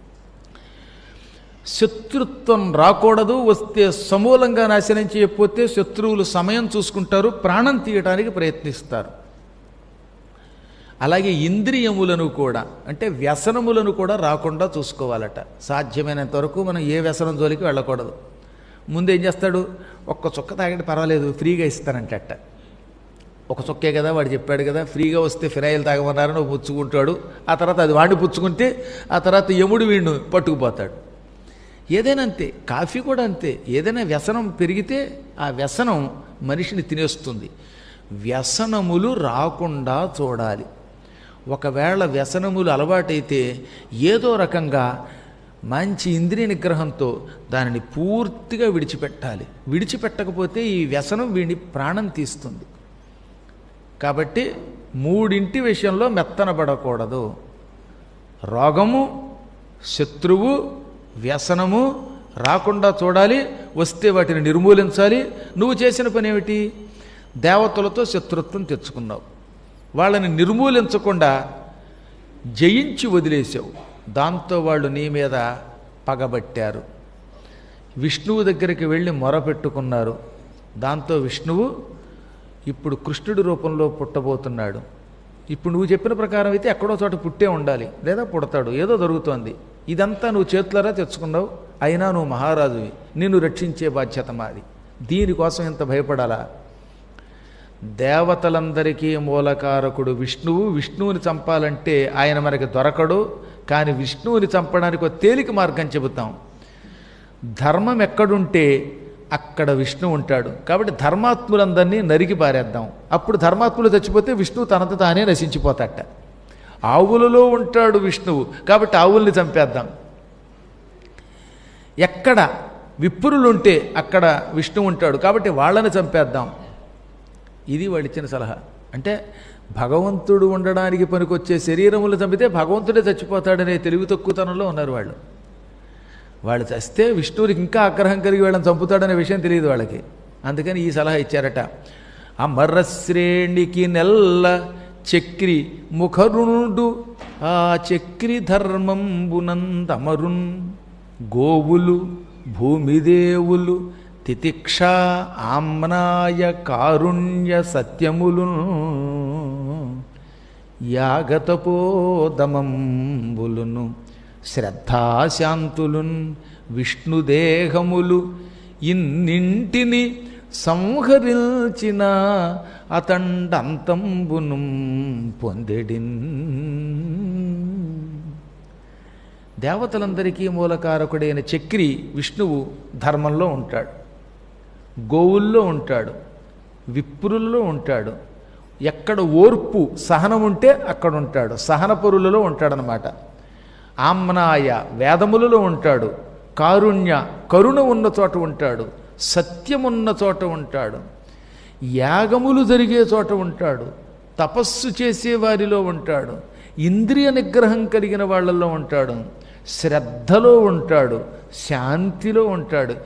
Speaker 2: శత్రుత్వం రాకూడదు, వస్తే సమూలంగా నాశనం చేయకపోతే శత్రువులు సమయం చూసుకుంటారు, ప్రాణం తీయడానికి ప్రయత్నిస్తారు. అలాగే ఇంద్రియములను కూడా, అంటే వ్యసనములను కూడా రాకుండా చూసుకోవాలట. సాధ్యమైనంత వరకు మనం ఏ వ్యసనం జోలికి వెళ్ళకూడదు. ముందేం చేస్తాడు, ఒక్క చుక్క తాగండి పర్వాలేదు ఫ్రీగా ఇస్తానంటట. ఒక చుక్కే కదా వాడు చెప్పాడు కదా, ఫ్రీగా వస్తే ఫినాయిల్ తాగమన్నారని పుచ్చుకుంటాడు. ఆ తర్వాత అది వాడిని పుచ్చుకుంటే ఆ తర్వాత యముడు వీడిని పట్టుకుపోతాడు. ఏదైనా అంతే, కాఫీ కూడా అంతే. ఏదైనా వ్యసనం పెరిగితే ఆ వ్యసనం మనిషిని తినేస్తుంది. వ్యసనములు రాకుండా చూడాలి. ఒకవేళ వ్యసనములు అలవాటైతే ఏదో రకంగా మంచి ఇంద్రియ నిగ్రహంతో దానిని పూర్తిగా విడిచిపెట్టాలి. విడిచిపెట్టకపోతే ఈ వ్యసనం వీడిని ప్రాణం తీస్తుంది. కాబట్టి 3 విషయంలో మెత్తనబడకూడదు: రోగము, శత్రువు, వ్యసనము రాకుండా చూడాలి, వస్తే వాటిని నిర్మూలించాలి. నువ్వు చేసిన పని ఏమిటి? దేవతలతో శత్రుత్వం తెచ్చుకున్నావు, వాళ్ళని నిర్మూలించకుండా జయించి వదిలేసావు. దాంతో వాళ్ళు నీ మీద పగబట్టారు. విష్ణువు దగ్గరికి వెళ్ళి మొరపెట్టుకున్నారు. దాంతో విష్ణువు ఇప్పుడు కృష్ణుడి రూపంలో పుట్టబోతున్నాడు. ఇప్పుడు నువ్వు చెప్పిన ప్రకారం అయితే ఎక్కడో చోట పుట్టే ఉండాలి, లేదా పుడతాడు, ఏదో జరుగుతోంది. ఇదంతా నువ్వు చేతులారా తెచ్చుకున్నావు, అయినా నువ్వు మహారాజువి, నిన్ను రక్షించే బాధ్యత మాది. దీనికోసం ఇంత భయపడాలా? దేవతలందరికీ మూలకారకుడు విష్ణువు. విష్ణువుని చంపాలంటే ఆయన మనకి దొరకడు. కానీ విష్ణువుని చంపడానికి ఒక తేలిక మార్గం చెబుతాం. ధర్మం ఎక్కడుంటే అక్కడ విష్ణువు ఉంటాడు. కాబట్టి ధర్మాత్ములందరినీ నరికి పారేద్దాం. అప్పుడు ధర్మాత్ములు చచ్చిపోతే విష్ణువు తనంత తానే నశించిపోతాట. ఆవులలో ఉంటాడు విష్ణువు, కాబట్టి ఆవుల్ని చంపేద్దాం. ఎక్కడ విప్రులుంటే అక్కడ విష్ణువు ఉంటాడు, కాబట్టి వాళ్ళని చంపేద్దాం. ఇది వాళ్ళు ఇచ్చిన సలహా. అంటే భగవంతుడు ఉండడానికి పనికొచ్చే శరీరములు చంపితే భగవంతుడే చచ్చిపోతాడనే తెలివి తక్కువతనంలో ఉన్నారు వాళ్ళు. వాళ్ళు చస్తే విష్ణువునికి ఇంకా ఆగ్రహం కలిగి వాళ్ళని చంపుతాడనే విషయం తెలియదు వాళ్ళకి. అందుకని ఈ సలహా ఇచ్చారట. అమరశ్రేణికి నెల్ల చక్రి ముఖరుణుడు ఆ చక్రి ధర్మంబునందమరున్ గోవులు భూమిదేవులు తితిక్ష ఆమ్నాయ కారుణ్య సత్యములు యాగతపోదమంబులును శ్రద్ధాశాంతులున్ విష్ణుదేహములు ఇన్నింటిని సంహరించిన అతండంతంబును పొందెడిన్. దేవతలందరికీ మూలకారకుడైన చక్రి విష్ణువు ధర్మంలో ఉంటాడు, గోవుల్లో ఉంటాడు, విప్రుల్లో ఉంటాడు. ఎక్కడ ఓర్పు సహనం ఉంటే అక్కడ ఉంటాడు, సహనపరులలో ఉంటాడనమాట. ఆమ్నాయ వేదములలో ఉంటాడు, కారుణ్య కరుణ ఉన్న చోట ఉంటాడు, సత్యమున్న చోట ఉంటాడు, యాగములు జరిగే చోట ఉంటాడు, తపస్సు చేసే వారిలో ఉంటాడు, ఇంద్రియ నిగ్రహం కలిగిన వాళ్ళల్లో ఉంటాడు, శ్రద్ధలో ఉంటాడు, శాంతిలో ఉంటాడు.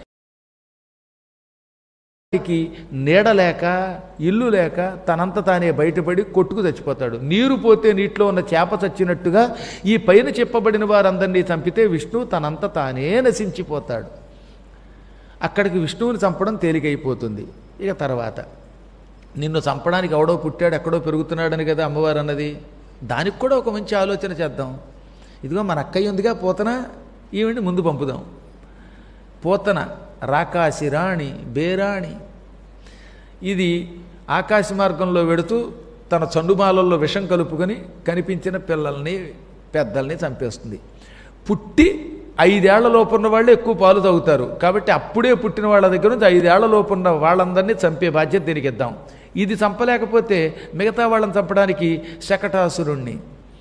Speaker 2: నీడ లేక ఇల్లు లేక తనంత తానే బయటపడి కొట్టుకు చచ్చిపోతాడు. నీరు పోతే నీటిలో ఉన్న చేప చచ్చినట్టుగా ఈ పైన చెప్పబడిన వారందరినీ చంపితే విష్ణువు తనంత తానే నశించిపోతాడు. అక్కడికి విష్ణువుని చంపడం తేలికైపోతుంది. ఇక తర్వాత నిన్ను చంపడానికి ఎవడో పుట్టాడు ఎక్కడో పెరుగుతున్నాడని కదా అమ్మవారు అన్నది. దానికి కూడా ఒక మంచి ఆలోచన చేద్దాం. ఇదిగో మన అక్కయ్య ఉందిగా పోతన, ఈవిని ముందు పంపుదాం. పోతన రాకాసి రాణి బేరాణి. ఇది ఆకాశ మార్గంలో వెడుతూ తన చండుమాలల్లో విషం కలుపుకొని కనిపించిన పిల్లల్ని పెద్దల్ని చంపేస్తుంది. పుట్టి 5 ఏళ్ల లోపున్న వాళ్ళు ఎక్కువ పాలు తాగుతారు. కాబట్టి అప్పుడే పుట్టిన వాళ్ళ దగ్గర నుంచి 5 ఏళ్ల లోపున్న వాళ్ళందరినీ చంపే బాధ్యత దీనికి ఇద్దాం. ఇది చంపలేకపోతే మిగతా వాళ్ళని చంపడానికి శకటాసురుణ్ణి,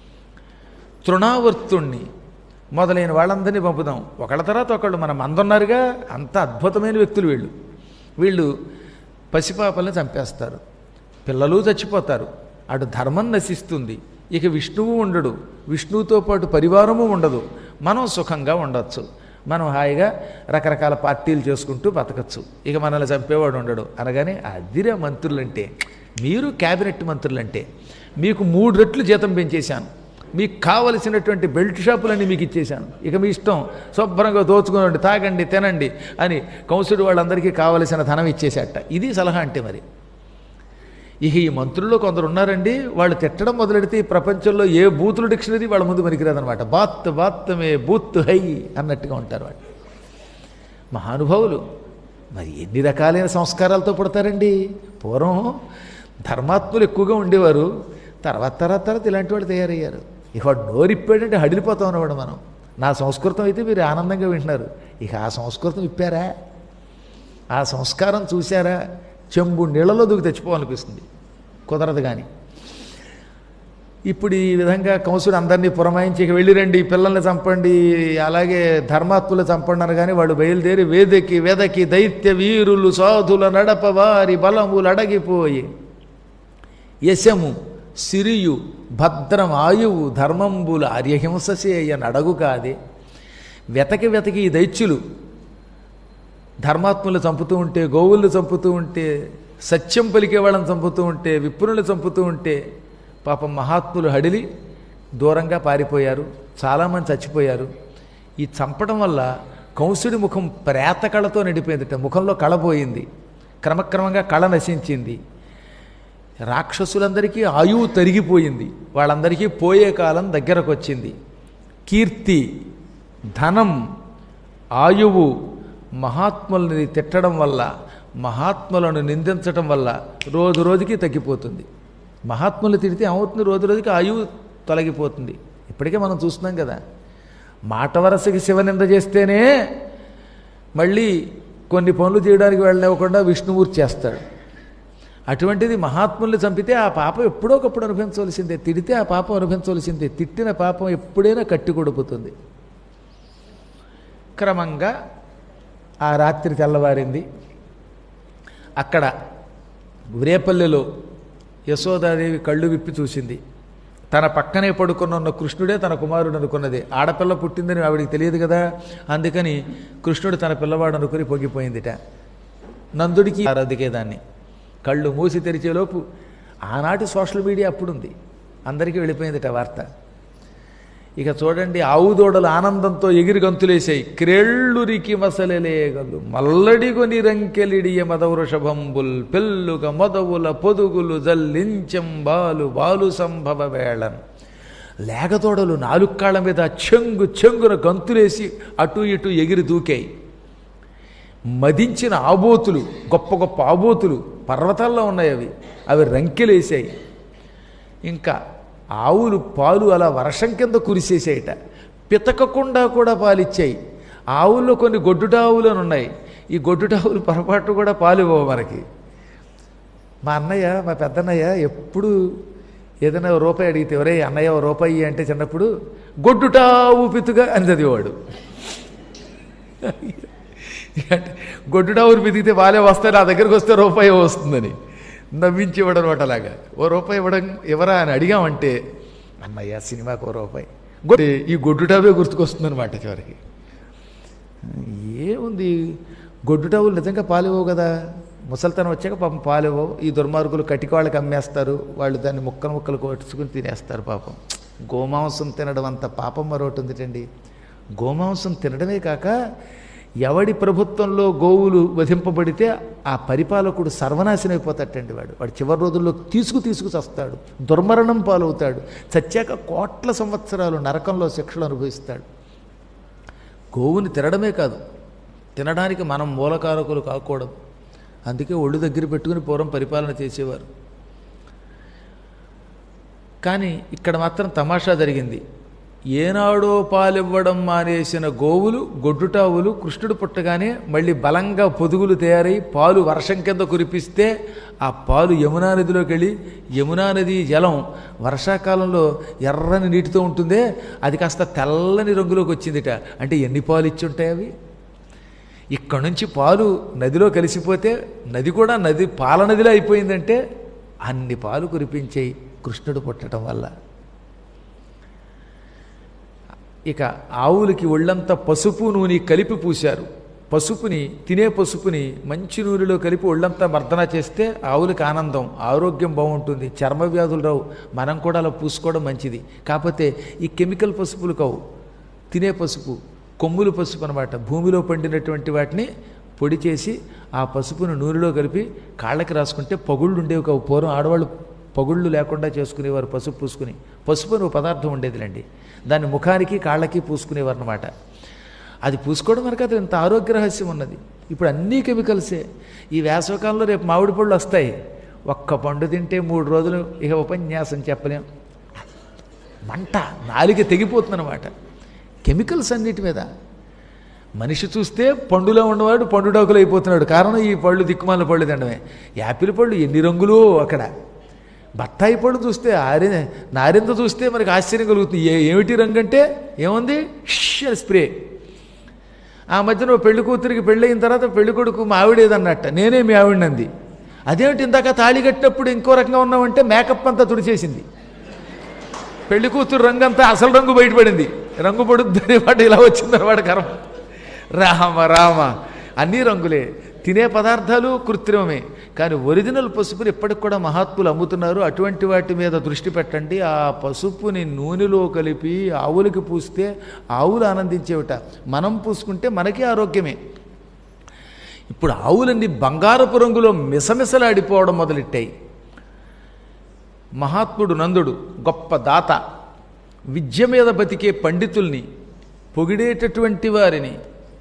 Speaker 2: తృణావర్తుణ్ణి మొదలైన వాళ్ళందరినీ పంపుదాం. ఒకళ్ళ తర్వాత ఒకళ్ళు మన మందున్నారుగా, అంత అద్భుతమైన వ్యక్తులు వీళ్ళు పసిపాపల్ని చంపేస్తారు, పిల్లలు చచ్చిపోతారు, అటు ధర్మం నశిస్తుంది, ఇక విష్ణువు ఉండడు, విష్ణువుతో పాటు పరివారము ఉండదు, మనం సుఖంగా ఉండొచ్చు, మనం హాయిగా రకరకాల పార్టీలు చేసుకుంటూ బతకచ్చు, ఇక మనల్ని చంపేవాడు ఉండడు అనగానే అదిరే మంత్రులంటే. మీరు క్యాబినెట్ మంత్రులంటే మీకు 3 రెట్లు జీతం పెంచేశాను, మీకు కావలసినటువంటి బెల్ట్ షాపులన్నీ మీకు ఇచ్చేశాను, ఇక మీ ఇష్టం శుభ్రంగా దోచుకోండి, తాగండి, తినండి అని కంసుడు వాళ్ళందరికీ కావలసిన ధనం ఇచ్చేసేట. ఇది సలహా అంటే మరి. ఇక ఈ మంత్రుల్లో కొందరు ఉన్నారండి, వాళ్ళు తిట్టడం మొదలెడితే ఈ ప్రపంచంలో ఏ బూతుల డిక్షనరీ వాళ్ళ ముందు పనికిరాదనమాట. బాత్ మే బూత్ హై అన్నట్టుగా ఉంటారు వాళ్ళు. మహానుభావులు మరి ఎన్ని రకాలైన సంస్కారాలతో పుడతారండి. పూర్వం ధర్మాత్ములు ఎక్కువగా ఉండేవారు, తర్వాత ఇలాంటి వాళ్ళు తయారయ్యారు. ఇక వాడు నోరిప్పాడంటే హడిలిపోతాం అన్నవాడు మనం. నా సంస్కృతం అయితే మీరు ఆనందంగా వింటున్నారు, ఇక ఆ సంస్కృతం ఇప్పారా, ఆ సంస్కారం చూశారా, చెంబు నీళ్ళలో దూకి తెచ్చిపోవాలనిపిస్తుంది, కుదరదు. కానీ ఇప్పుడు ఈ విధంగా కంసుడు అందరినీ పురమాయించి ఇక వెళ్ళిరండి, పిల్లల్ని చంపండి, అలాగే ధర్మాత్ములు చంపండి అని. కానీ వాళ్ళు బయలుదేరి వేదకి దైత్య వీరులు సాధుల నడప వారి బలములు అడగిపోయి యశము సిరియు భద్రం ఆయువు ధర్మంబుల ఆర్యహింససేయ నడగు కాదే. వెతకి ఈ దైత్యులు ధర్మాత్ములు చంపుతూ ఉంటే, గోవుల్ని చంపుతూ ఉంటే, సత్యం పలికే వాళ్ళని చంపుతూ ఉంటే, విప్రులను చంపుతూ ఉంటే పాపం మహాత్ములు హడిలి దూరంగా పారిపోయారు, చాలామంది చచ్చిపోయారు. ఈ చంపడం వల్ల కంసుడి ముఖం ప్రేత కళతో నిండిపోయిందిట, ముఖంలో కళ పోయింది, క్రమక్రమంగా కళ నశించింది. రాక్షసులందరికీ ఆయువు తరిగిపోయింది, వాళ్ళందరికీ పోయే కాలం దగ్గరకు వచ్చింది. కీర్తి, ధనం, ఆయువు మహాత్ములని తిట్టడం వల్ల, మహాత్ములను నిందించటం వల్ల రోజు రోజుకి తగ్గిపోతుంది. మహాత్ములు తిడితే ఏమవుతుంది, రోజు రోజుకి ఆయువు తొలగిపోతుంది. ఇప్పటికే మనం చూస్తున్నాం కదా, మాట వరసకి శివనింద చేస్తేనే మళ్ళీ కొన్ని పనులు చేయడానికి వెళ్ళనివ్వకుండా విష్ణుమూర్తి చేస్తాడు. అటువంటిది మహాత్ముల్ని చంపితే ఆ పాపం ఎప్పుడో ఒకప్పుడు అనుభవించవలసిందే, తిడితే ఆ పాపం అనుభవించవలసిందే, తిట్టిన పాపం ఎప్పుడైనా కట్టి కొడుకుతుంది. క్రమంగా ఆ రాత్రి తెల్లవారింది. అక్కడ రేపల్లెలో యశోదాదేవి కళ్ళు విప్పి చూసింది. తన పక్కనే పడుకున్న కృష్ణుడే తన కుమారుడు అనుకున్నది. ఆడపిల్ల పుట్టిందని ఆవిడికి తెలియదు కదా, అందుకని కృష్ణుడు తన పిల్లవాడు అనుకుని పొంగిపోయిందిట. నందుడికి అదికేదాన్ని కళ్ళు మూసి తెరిచేలోపు ఆనాటి సోషల్ మీడియా అప్పుడుంది, అందరికీ వెళ్ళిపోయిందిట వార్త. ఇక చూడండి, ఆవు దూడలు ఆనందంతో ఎగిరి గంతులేసాయి. క్రేళ్ళురికి మసలలేగలు మల్లడిగొని రంకెలిడియ మదవృషభంబుల్ పెళ్ళుగ మొదవుల పొదుగులు జల్లించెం బాలు సంభవ వేళన్. లేగదోడలు 4 కాళ్ళ మీద చెంగున గంతులేసి అటు ఇటు ఎగిరి దూకాయి. మదించిన ఆబోతులు, గొప్ప గొప్ప ఆబోతులు పర్వతాల్లో ఉన్నాయి, అవి రంకెలేసాయి. ఇంకా ఆవులు పాలు అలా వర్షం కింద కురిసేసాయిట, పితకకుండా కూడా పాలిచ్చాయి. ఆవుల్లో కొన్ని గొడ్డుటావులు అని ఉన్నాయి, ఈ గొడ్డుటావులు పొరపాటు కూడా పాలు ఇవ్వవు మనకి. మా పెద్దన్నయ్య ఎప్పుడు ఏదైనా రూపాయి అడిగితే, ఎవరే అన్నయ్య రూపాయి అంటే చిన్నప్పుడు గొడ్డుటావు పితుగా అని చదివేవాడు. గొడ్డుటావులు పితికితే వాళ్ళే వస్తాయి, నా దగ్గరికి వస్తే రూపాయి వస్తుందని నవ్వించి ఇవ్వడం అనమాట. అలాగా ఓ రూపాయి ఎవరా అని అడిగామంటే, అన్నయ్య సినిమాకు ఓ రూపాయి, ఈ గొడ్డుటావే గుర్తుకొస్తుందనమాట. చివరికి ఏముంది, గొడ్డుటావులు నిజంగా పాలివ్వవు కదా, ముసలితనం వచ్చాక పాపం పాలివ్వవు. ఈ దుర్మార్గులు కటిక వాళ్ళకి అమ్మేస్తారు, వాళ్ళు దాన్ని ముక్కలు కొట్టుకుని తినేస్తారు. పాపం గోమాంసం తినడం అంత పాపం మరొకటి ఉందిటండి. గోమాంసం తినడమే కాక ఎవడి ప్రభుత్వంలో గోవులు వధింపబడితే ఆ పరిపాలకుడు సర్వనాశనం అయిపోతాడండి. వాడు చివరి రోజుల్లో తీసుకు చస్తాడు, దుర్మరణం పాలవుతాడు, చచ్చాక కోట్ల సంవత్సరాలు నరకంలో శిక్షలు అనుభవిస్తాడు. గోవుని తినడమే కాదు, తినడానికి మనం మూలకారకులు కాకూడదు. అందుకే ఒళ్ళు దగ్గర పెట్టుకుని పూర్వం పరిపాలన చేసేవారు. కానీ ఇక్కడ మాత్రం తమాషా జరిగింది. ఏనాడో పాలివ్వడం మానేసిన గోవులు గొడ్డుటావులు కృష్ణుడు పుట్టగానే మళ్ళీ బలంగా పొదుగులు తయారై పాలు వర్షం కింద కురిపిస్తే ఆ పాలు యమునా నదిలోకి వెళ్ళి యమునా నది జలం వర్షాకాలంలో ఎర్రని నీటితో ఉంటుందే అది కాస్త తెల్లని రంగులోకి వచ్చిందిట. అంటే ఎన్ని పాలు ఇచ్చి ఉంటాయి అవి? ఇక్కడ నుంచి పాలు నదిలో కలిసిపోతే నది కూడా పాల నదిలో అయిపోయిందంటే అన్ని పాలు కురిపించాయి కృష్ణుడు పుట్టడం వల్ల. ఇక ఆవులకి ఒళ్ళంతా పసుపు నూనె కలిపి పూశారు. తినే పసుపుని మంచి నూనెలో కలిపి ఒళ్ళంతా మర్దన చేస్తే ఆవులకి ఆనందం, ఆరోగ్యం బాగుంటుంది, చర్మ వ్యాధులు రావు. మనం కూడా అలా పూసుకోవడం మంచిది. కాకపోతే ఈ కెమికల్ పసుపులు కావు, తినే పసుపు, కొమ్ములు పసుపు అనమాట. భూమిలో పండినటువంటి వాటిని పొడి చేసి ఆ పసుపును నూనెలో కలిపి కాళ్ళకి రాసుకుంటే పగుళ్ళు ఉండేవి కావు. పూర్వం ఆడవాళ్ళు పగుళ్ళు లేకుండా చేసుకునేవారు పసుపు పూసుకుని. పసుపు అని ఒక పదార్థం ఉండేదిలేండి, దాన్ని ముఖానికి కాళ్ళకి పూసుకునేవారు అనమాట. అది పూసుకోవడం వరకు అది ఇంత ఆరోగ్య రహస్యం ఉన్నది. ఇప్పుడు అన్నీ కెమికల్సే. ఈ వేసవకాలంలో రేపు మామిడి పళ్ళు వస్తాయి, ఒక్క పండు తింటే 3 రోజులు ఇక ఉపన్యాసం చెప్పలేం, మంట నాలిక తెగిపోతుందన్నమాట. కెమికల్స్ అన్నిటి మీద. మనిషి చూస్తే పండులో ఉన్నవాడు పండుడాకులు అయిపోతున్నాడు. కారణం ఈ పళ్ళు దిక్కుమాల పళ్ళు తినడమే. యాపిల్ పళ్ళు ఎన్ని రంగులు అక్కడ. బత్తాయి పళ్ళు చూస్తే నారింద చూస్తే మనకి ఆశ్చర్యం కలుగుతుంది. ఏమిటి రంగు అంటే ఏముంది, స్ప్రే. ఆ మధ్యన పెళ్లి కూతురికి పెళ్ళయిన తర్వాత పెళ్లి కొడుకు మా ఆవిడేదన్నట్ట, నేనే మీ ఆవిడనంది. అదేమిటి ఇందాక తాళి కట్టినప్పుడు ఇంకో రకంగా ఉన్నామంటే మేకప్ అంతా తుడిచేసింది. పెళ్లి కూతురు రంగు అంతా అసలు రంగు బయటపడింది. రంగు పడుద్దని వాడు ఇలా వచ్చిందన్నమాట కర్మ. రామ రామ, అన్నీ రంగులే. తినే పదార్థాలు కృత్రిమమే. కానీ ఒరిజినల్ పసుపుని ఇప్పటికి కూడా మహాత్ములు అమ్ముతున్నారు. అటువంటి వాటి మీద దృష్టి పెట్టండి. ఆ పసుపుని నూనెలో కలిపి ఆవులకి పూస్తే ఆవులు ఆనందించేవిట. మనం పూసుకుంటే మనకి ఆరోగ్యమే. ఇప్పుడు ఆవులన్నీ బంగారపు రంగులో మిసమిసలాడిపోవడం మొదలెట్టాయి. మహాత్ముడు నందుడు గొప్ప దాత, విద్య మీద బతికే పండితుల్ని, పొగిడేటటువంటి వారిని,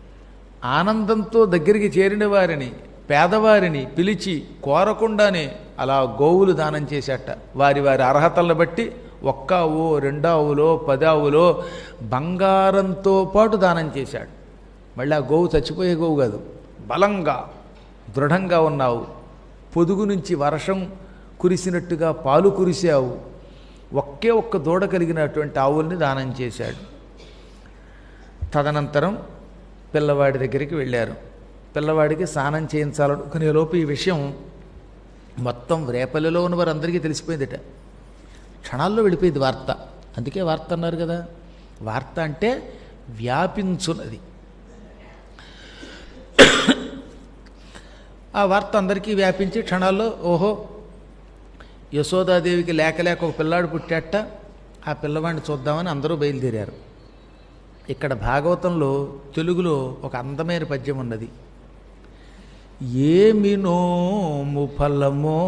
Speaker 2: ఆనందంతో దగ్గరికి చేరిన వారిని, పేదవారిని పిలిచి కోరకుండానే అలా గోవులు దానం చేసేట. వారి వారి అర్హతలను బట్టి 1 ఆవు, 2 ఆవులో, 10 ఆవులో బంగారంతో పాటు దానం చేశాడు. మళ్ళీ ఆ గోవు చచ్చిపోయే గోవు కాదు, బలంగా దృఢంగా ఉన్నావు, పొదుగు నుంచి వర్షం కురిసినట్టుగా పాలు కురిసావు, ఒక్క దూడ కలిగినటువంటి ఆవుల్ని దానం చేశాడు. తదనంతరం పిల్లవాడి దగ్గరికి వెళ్ళారు. పిల్లవాడికి స్నానం చేయించాలనుకునేలోపు ఈ విషయం మొత్తం రేపల్లిలో ఉన్న వారందరికీ తెలిసిపోయిందిట. క్షణాల్లో వెళ్ళిపోయింది వార్త. అందుకే వార్త అన్నారు కదా. వార్త అంటే వ్యాపించున్నది. ఆ వార్త అందరికీ వ్యాపించి క్షణాల్లో ఓహో యశోదాదేవికి లేక ఒక పిల్లాడు పుట్టాట, ఆ పిల్లవాడిని చూద్దామని అందరూ బయలుదేరారు. ఇక్కడ భాగవతంలో తెలుగులో ఒక అందమైన పద్యం ఉన్నది. ఏమి నోము ఫలమో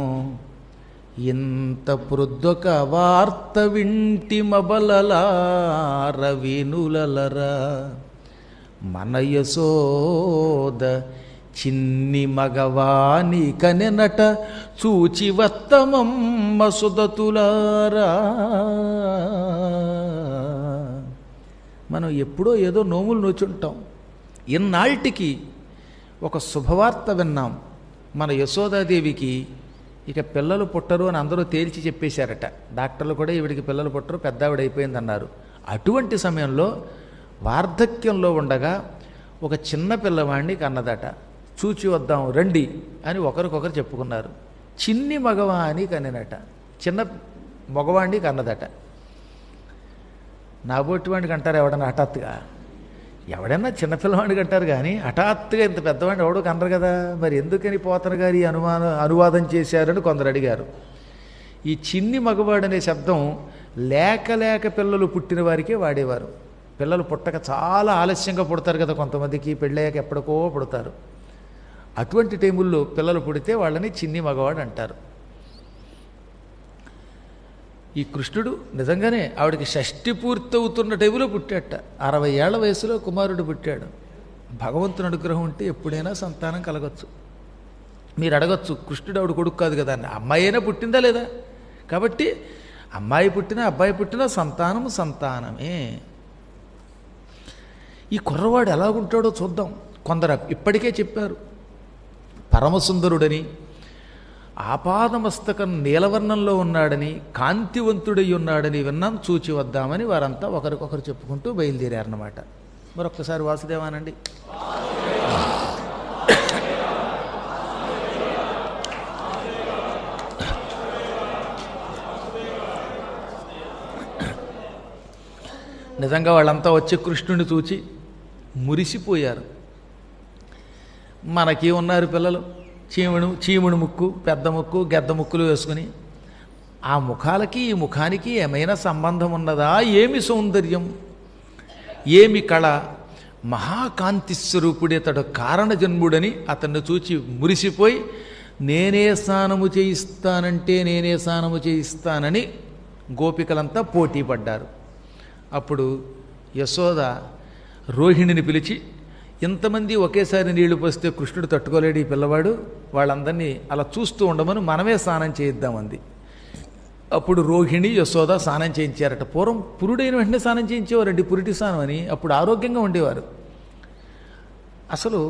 Speaker 2: ఇంత ప్రొద్దొక వార్త వింటి మబలలార వినులలరా, మన యశోద చిన్ని మగవాని కనెనట చూచి వత్తమమ్మ సుదతులారా. మనం ఎప్పుడో ఏదో నోములు నోచుంటాం. ఇన్నాళ్ళకి ఒక శుభవార్త విన్నాం. మన యశోదాదేవికి ఇక పిల్లలు పుట్టరు అని అందరూ తేల్చి చెప్పేశారట. డాక్టర్లు కూడా ఈవిడికి పిల్లలు పుట్టరు, పెద్దావిడైపోయిందన్నారు. అటువంటి సమయంలో వార్ధక్యంలో ఉండగా ఒక చిన్న పిల్లవాడిని కన్నదట. చూచి వద్దాం రండి అని ఒకరికొకరు చెప్పుకున్నారు. చిన్ని మగవాణి కనినట, చిన్న మగవాణ్ణి కన్నదట. నాబోటివాడికి అంటారు ఎవడన్నా హఠాత్తుగా, ఎవడన్నా చిన్నపిల్లవాడికి అంటారు కానీ హఠాత్తుగా ఇంత పెద్దవాడిని ఎవడో కనరు కదా. మరి ఎందుకని పోతన గారి అనువాదం చేశారని కొందరు అడిగారు. ఈ చిన్ని మగవాడు అనే శబ్దం లేక పిల్లలు పుట్టిన వారికే వాడేవారు. పిల్లలు పుట్టక చాలా ఆలస్యంగా పుడతారు కదా, కొంతమందికి పెళ్ళయ్యాక ఎప్పటికో పుడతారు. అటువంటి టైముల్లో పిల్లలు పుడితే వాళ్ళని చిన్ని మగవాడు అంటారు. ఈ కృష్ణుడు నిజంగానే ఆవిడకి షష్ఠి పూర్తవుతున్న టైములో పుట్టాట. 60 ఏళ్ల వయసులో కుమారుడు పుట్టాడు. భగవంతుని అనుగ్రహం ఉంటే ఎప్పుడైనా సంతానం కలగచ్చు. మీరు అడగచ్చు, కృష్ణుడు ఆవిడ కొడుకు కాదు కదా అని. అమ్మాయి అయినా పుట్టిందా లేదా? కాబట్టి అమ్మాయి పుట్టినా అబ్బాయి పుట్టినా సంతానం సంతానమే. ఈ కుర్రవాడు ఎలాగుంటాడో చూద్దాం. కొందరు ఇప్పటికే చెప్పారు పరమసుందరుడని, ఆపాదమస్తకం నీలవర్ణంలో ఉన్నాడని, కాంతివంతుడై ఉన్నాడని విన్నాం, చూచి వద్దామని వారంతా ఒకరికొకరు చెప్పుకుంటూ బయలుదేరారన్నమాట. మరొక్కసారి వాసుదేవానండి. నిజంగా వాళ్ళంతా వచ్చి కృష్ణుని చూచి మురిసిపోయారు. మనకి ఉన్నారు పిల్లలు, చీముడు ముక్కు, పెద్ద ముక్కు, గెద్ద ముక్కులు వేసుకుని, ఆ ముఖాలకి ఈ ముఖానికి ఏమైనా సంబంధం ఉన్నదా? ఏమి సౌందర్యం, ఏమి కళ! మహాకాంతి స్వరూపుడేతడు కారణజన్ముడని అతన్ని చూచి మురిసిపోయి, నేనే స్నానము చేయిస్తానంటే నేనే స్నానము చేయిస్తానని గోపికలంతా పోటీ పడ్డారు. అప్పుడు యశోద రోహిణిని పిలిచి, ఇంతమంది ఒకేసారి నీళ్లు పోస్తే కృష్ణుడు తట్టుకోలేడు ఈ పిల్లవాడు, వాళ్ళందరినీ అలా చూస్తూ ఉండమని మనమే స్నానం చేయిద్దామంది. అప్పుడు రోహిణి యశోద స్నానం చేయించారట. పూర్వం పురుడైన వెంటనే స్నానం చేయించేవారండి, పురిటి స్నానం అని. అప్పుడు ఆరోగ్యంగా ఉండేవారు. అసలు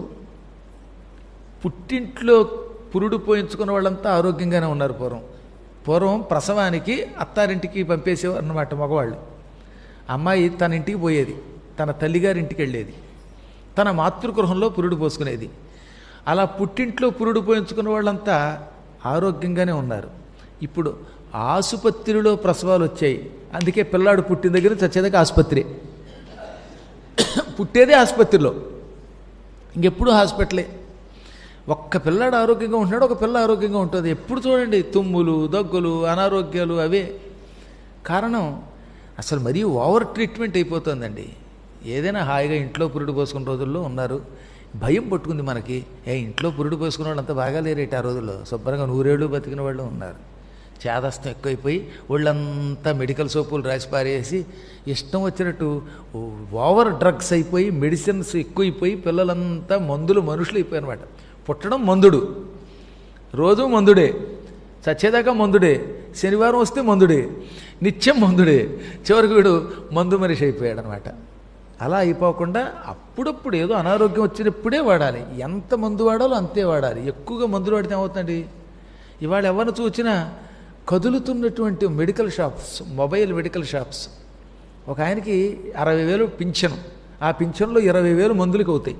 Speaker 2: పుట్టింట్లో పురుడు పోయించుకున్న వాళ్ళంతా ఆరోగ్యంగానే ఉన్నారు పూర్వం ప్రసవానికి అత్తారింటికి పంపేసేవారు అన్నమాట మగవాళ్ళు. అమ్మాయి తన ఇంటికి పోయేది, తన తల్లిగారింటికి వెళ్ళేది, తన మాతృగృహంలో పురుడు పోసుకునేది. అలా పుట్టింట్లో పురుడు పోయించుకున్న వాళ్ళంతా ఆరోగ్యంగానే ఉన్నారు. ఇప్పుడు ఆసుపత్రిలో ప్రసవాలు వచ్చాయి. అందుకే పిల్లాడు పుట్టిన దగ్గర చచ్చేదాకా ఆసుపత్రి, పుట్టేదే ఆసుపత్రిలో, ఇంకెప్పుడు హాస్పిటలే. ఒక్క పిల్లాడు ఆరోగ్యంగా ఉంటున్నాడు, ఒక పిల్ల ఆరోగ్యంగా ఉంటుంది. ఎప్పుడు చూడండి తుమ్ములు, దగ్గులు, అనారోగ్యాలు అవే. కారణం అసలు మరీ ఓవర్ ట్రీట్మెంట్ అయిపోతుందండి. ఏదైనా హాయిగా ఇంట్లో పురుడు పోసుకున్న రోజుల్లో ఉన్నారు. భయం పట్టుకుంది మనకి, ఇంట్లో పురుడు పోసుకున్న వాళ్ళు అంతా బాగా లేరేటి ఆ రోజుల్లో, శుభ్రంగా 100 ఏళ్ళు బతికిన వాళ్ళు ఉన్నారు. చేదస్తం ఎక్కువైపోయి ఒళ్ళంతా మెడికల్ సోపులు రాసి పారేసి ఇష్టం వచ్చినట్టు ఓవర్ డ్రగ్స్ అయిపోయి, మెడిసిన్స్ ఎక్కువైపోయి పిల్లలంతా మందులు మనుషులు అయిపోయారు అనమాట. పుట్టడం మందుడు, రోజు మందుడే, చచ్చేదాకా మందుడే, శనివారం వస్తే మందుడే, నిత్యం మందుడే, చివరికి వీడు మందు మనిషి అయిపోయాడు అనమాట. అలా అయిపోకుండా అప్పుడప్పుడు ఏదో అనారోగ్యం వచ్చినప్పుడే వాడాలి. ఎంత మందు వాడాలో అంతే వాడాలి. ఎక్కువగా మందులు వాడితే ఏమవుతుందండి, ఇవాళ ఎవరిని చూసినా కదులుతున్నటువంటి medical shops, mobile medical shops. ఒక ఆయనకి 60,000 పింఛను, ఆ పింఛన్లో 20,000 మందులకు అవుతాయి.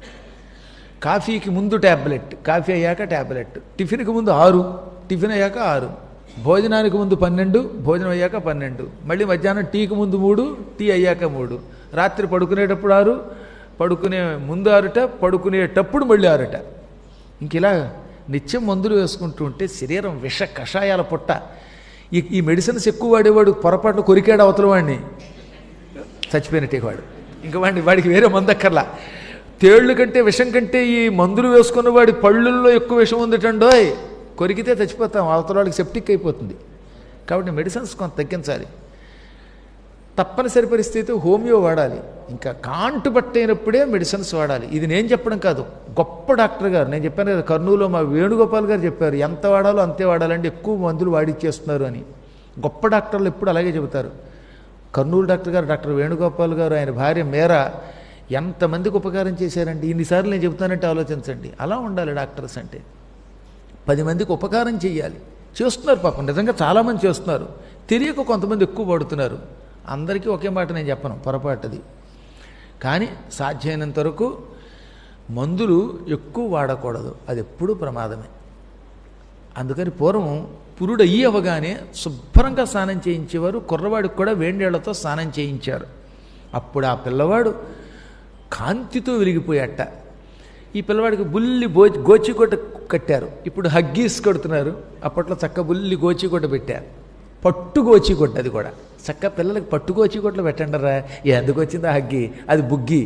Speaker 2: కాఫీకి ముందు ట్యాబ్లెట్, కాఫీ అయ్యాక ట్యాబ్లెట్, టిఫిన్కి ముందు 6, టిఫిన్ అయ్యాక 6, భోజనానికి ముందు 12, భోజనం అయ్యాక 12, మళ్ళీ మధ్యాహ్నం టీకి ముందు 3, టీ అయ్యాక 3, రాత్రి పడుకునేటప్పుడు 6, పడుకునే ముందు 6, పడుకునేటప్పుడు మళ్ళీ 6. ఇంక ఇలా నిత్యం మందులు వేసుకుంటూ ఉంటే శరీరం విష కషాయాల పుట్ట. ఈ మెడిసిన్స్ ఎక్కువ వాడేవాడు పొరపాటున కొరికాడు అవతల వాడిని, చచ్చిపోయినట్టే వాడు. ఇంక వాడికి వేరే మందు అక్కర్లా. తేళ్లు కంటే విషం కంటే ఈ మందులు వేసుకున్న వాడి పళ్ళుల్లో ఎక్కువ విషం ఉందిటండోయ్, కొరికితే చచ్చిపోతాం, అవతల వాడికి సెప్టిక్ అయిపోతుంది. కాబట్టి మెడిసిన్స్ కొంత తగ్గించాలి. తప్పనిసరి పరిస్థితి హోమియో వాడాలి. ఇంకా కాంటు పట్టైనప్పుడే మెడిసిన్స్ వాడాలి. ఇది నేను చెప్పడం కాదు, గొప్ప డాక్టర్ గారు, నేను చెప్పాను కదా కర్నూలులో మా వేణుగోపాల్ గారు చెప్పారు, ఎంత వాడాలో అంతే వాడాలంటే ఎక్కువ మందులు వాడిచ్చేస్తున్నారు అని. గొప్ప డాక్టర్లు ఎప్పుడు అలాగే చెబుతారు. కర్నూలు డాక్టర్ గారు, డాక్టర్ వేణుగోపాల్ గారు, ఆయన భార్య మేరా ఎంతమందికి ఉపకారం చేశారండి. ఇన్నిసార్లు నేను చెబుతానంటే ఆలోచించండి. అలా ఉండాలి డాక్టర్స్ అంటే. 10 మందికి ఉపకారం చేయాలి. చేస్తున్నారు పాపం, నిజంగా చాలామంది చేస్తున్నారు. తెలియక కొంతమంది ఎక్కువ పడుతున్నారు. అందరికీ ఒకే మాట నేను చెప్పను, పొరపాటుది. కానీ సాధ్యమైనంత వరకు మందులు ఎక్కువ వాడకూడదు, అది ఎప్పుడూ ప్రమాదమే. అందుకని పూర్వం పురుడు అవ్వగానే శుభ్రంగా స్నానం చేయించేవారు. కుర్రవాడికి కూడా వేడినీళ్లతో స్నానం చేయించారు. అప్పుడు ఆ పిల్లవాడు కాంతితో వెలిగిపోయాట. ఈ పిల్లవాడికి బుల్లి గోచికొట్ట కట్టారు, ఇప్పుడు హగ్గీస్ కడుతున్నారు. అప్పట్లో చక్క బుల్లి గోచికొట్ట పెట్టారు, పట్టు గోచికొట్ట. అది కూడా చక్క పిల్లలకి పట్టు గోచికొట్టలు పెట్టండరా, ఎందుకు వచ్చిందా హగ్గి, అది బుగ్గి.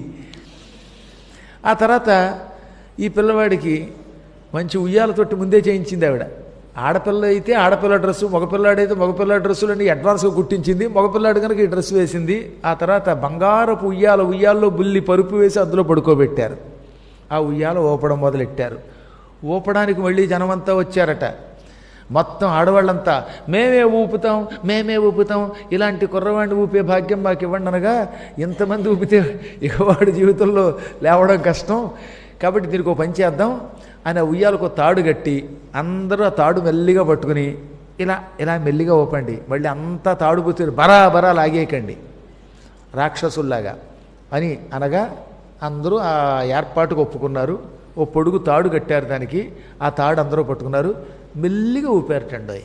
Speaker 2: ఆ తర్వాత ఈ పిల్లవాడికి మంచి ఉయ్యాలతోటి ముందే చేయించింది ఆవిడ. ఆడపిల్ల అయితే ఆడపిల్ల డ్రెస్సు, మగపిల్లాడైతే మగపిల్ల డ్రెస్సులన్నీ అడ్వాన్స్గా కుట్టించింది. మగపిల్లాడు కనుక ఈ డ్రెస్సు వేసింది. ఆ తర్వాత బంగారపు ఉయ్యాల్లో బుల్లి పరుపు వేసి అందులో పడుకోబెట్టారు. ఆ ఉయ్యాల ఊపడం మొదలెట్టారు. ఊపడానికి మళ్ళీ జనమంతా వచ్చారట. మొత్తం ఆడవాళ్ళంతా మేమే ఊపుతాం, ఇలాంటి కుర్రవాడిని ఊపే భాగ్యం మాకు ఇవ్వండి అనగా, ఇంతమంది ఊపితే ఇక వాడి జీవితంలో లేవడం కష్టం, కాబట్టి దీనికి ఒక పని చేద్దాం అని ఆ ఉయ్యాలకు తాడు కట్టి అందరూ ఆ తాడు మెల్లిగా పట్టుకుని ఇలా మెల్లిగా ఊపండి, మళ్ళీ అంతా తాడు పుచ్చి బరా లాగేయకండి రాక్షసుల్లాగా అని అనగా అందరూ ఆ ఏర్పాటుకు ఒప్పుకున్నారు. ఓ పొడుగు తాడు కట్టారు దానికి, ఆ తాడు అందరూ పట్టుకున్నారు, మెల్లిగా ఊపారటండి.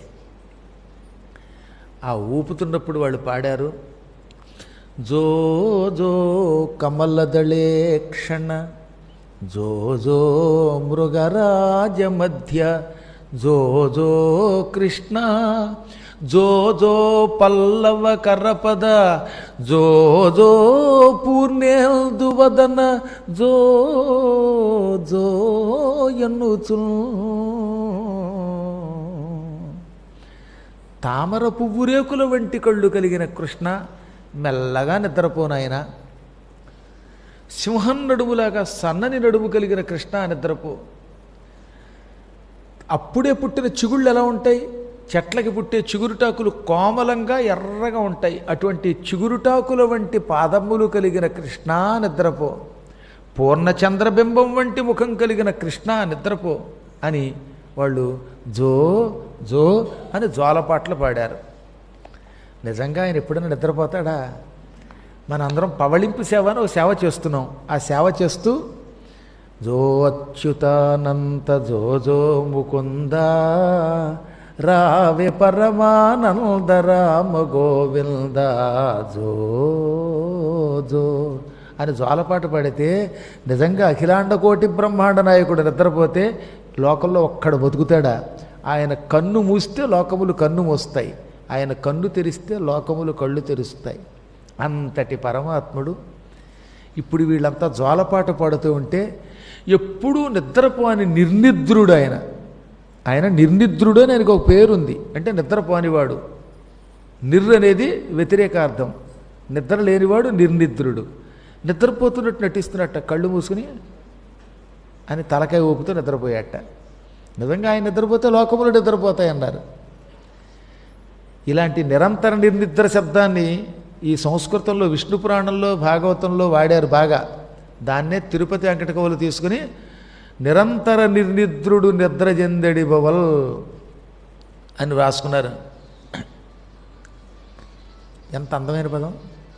Speaker 2: ఆ ఊపుతున్నప్పుడు వాళ్ళు పాడారు, జో జో కమలదళే క్షణ జో జో మృగరాజ మధ్య జో జో కృష్ణ జో జో పల్లవ కరపద జో జో పూర్ణేల్దువదన జో జో ఎన్నుచు తామర పువ్వు రేకుల వంటి కళ్ళు కలిగిన కృష్ణ మెల్లగా నిద్రపోనాయన. సింహం నడుములాగా సన్నని నడుము కలిగిన కృష్ణ నిద్రపో. అప్పుడే పుట్టిన చిగుళ్ళు ఎలా ఉంటాయి? చెట్లకి పుట్టే చిగురుటాకులు కోమలంగా ఎర్రగా ఉంటాయి. అటువంటి చిగురుటాకుల వంటి పాదములు కలిగిన కృష్ణ నిద్రపో. పూర్ణచంద్రబింబం వంటి ముఖం కలిగిన కృష్ణ నిద్రపో అని వాళ్ళు జో జో అని జోలపాట్లు పాడారు. నిజంగా ఆయన ఎప్పుడైనా నిద్రపోతాడా? మనందరం పవళింపు సేవ అని ఒక సేవ చేస్తున్నాం. ఆ సేవ చేస్తూ జో అచ్యుతానంత జో జో ముకుంద రావే పరమానంద రామ గోవింద జో జో అని జోలపాట పాడితే నిజంగా అఖిలాండ కోటి బ్రహ్మాండ నాయకుడు నిద్రపోతే లోకంలో ఒక్కడు బతుకుతాడా? ఆయన కన్ను మూస్తే లోకములు కన్ను మూస్తాయి, ఆయన కన్ను తెరిస్తే లోకములు కళ్ళు తెరుస్తాయి. అంతటి పరమాత్ముడు. ఇప్పుడు వీళ్ళంతా జోలపాట పాడుతూ ఉంటే ఎప్పుడూ నిద్రపోని నిర్నిద్రుడు ఆయన. ఆయన నిర్నిద్రుడు అని ఆయనకు ఒక పేరుంది. అంటే నిద్రపోనివాడు. నిర్ అనేది వ్యతిరేకార్థం. నిద్ర లేనివాడు నిర్నిద్రుడు. నిద్రపోతున్నట్టు నటిస్తున్నట్ట కళ్ళు మూసుకుని అని తలకాయ ఊపుతూ నిద్రపోయాట. నిజంగా ఆయన నిద్రపోతే లోకములు నిద్రపోతాయి అన్నారు. ఇలాంటి నిరంతర నిర్నిద్ర శబ్దాన్ని ఈ సంస్కృతంలో విష్ణు పురాణంలో భాగవతంలో వాడారు బాగా. దాన్నే తిరుపతి వెంకటకవులు తీసుకుని నిరంతర నిర్నిద్రుడు నిద్ర చెందడి బవల్ అని రాసుకున్నారు. ఎంత అందమైన పదం.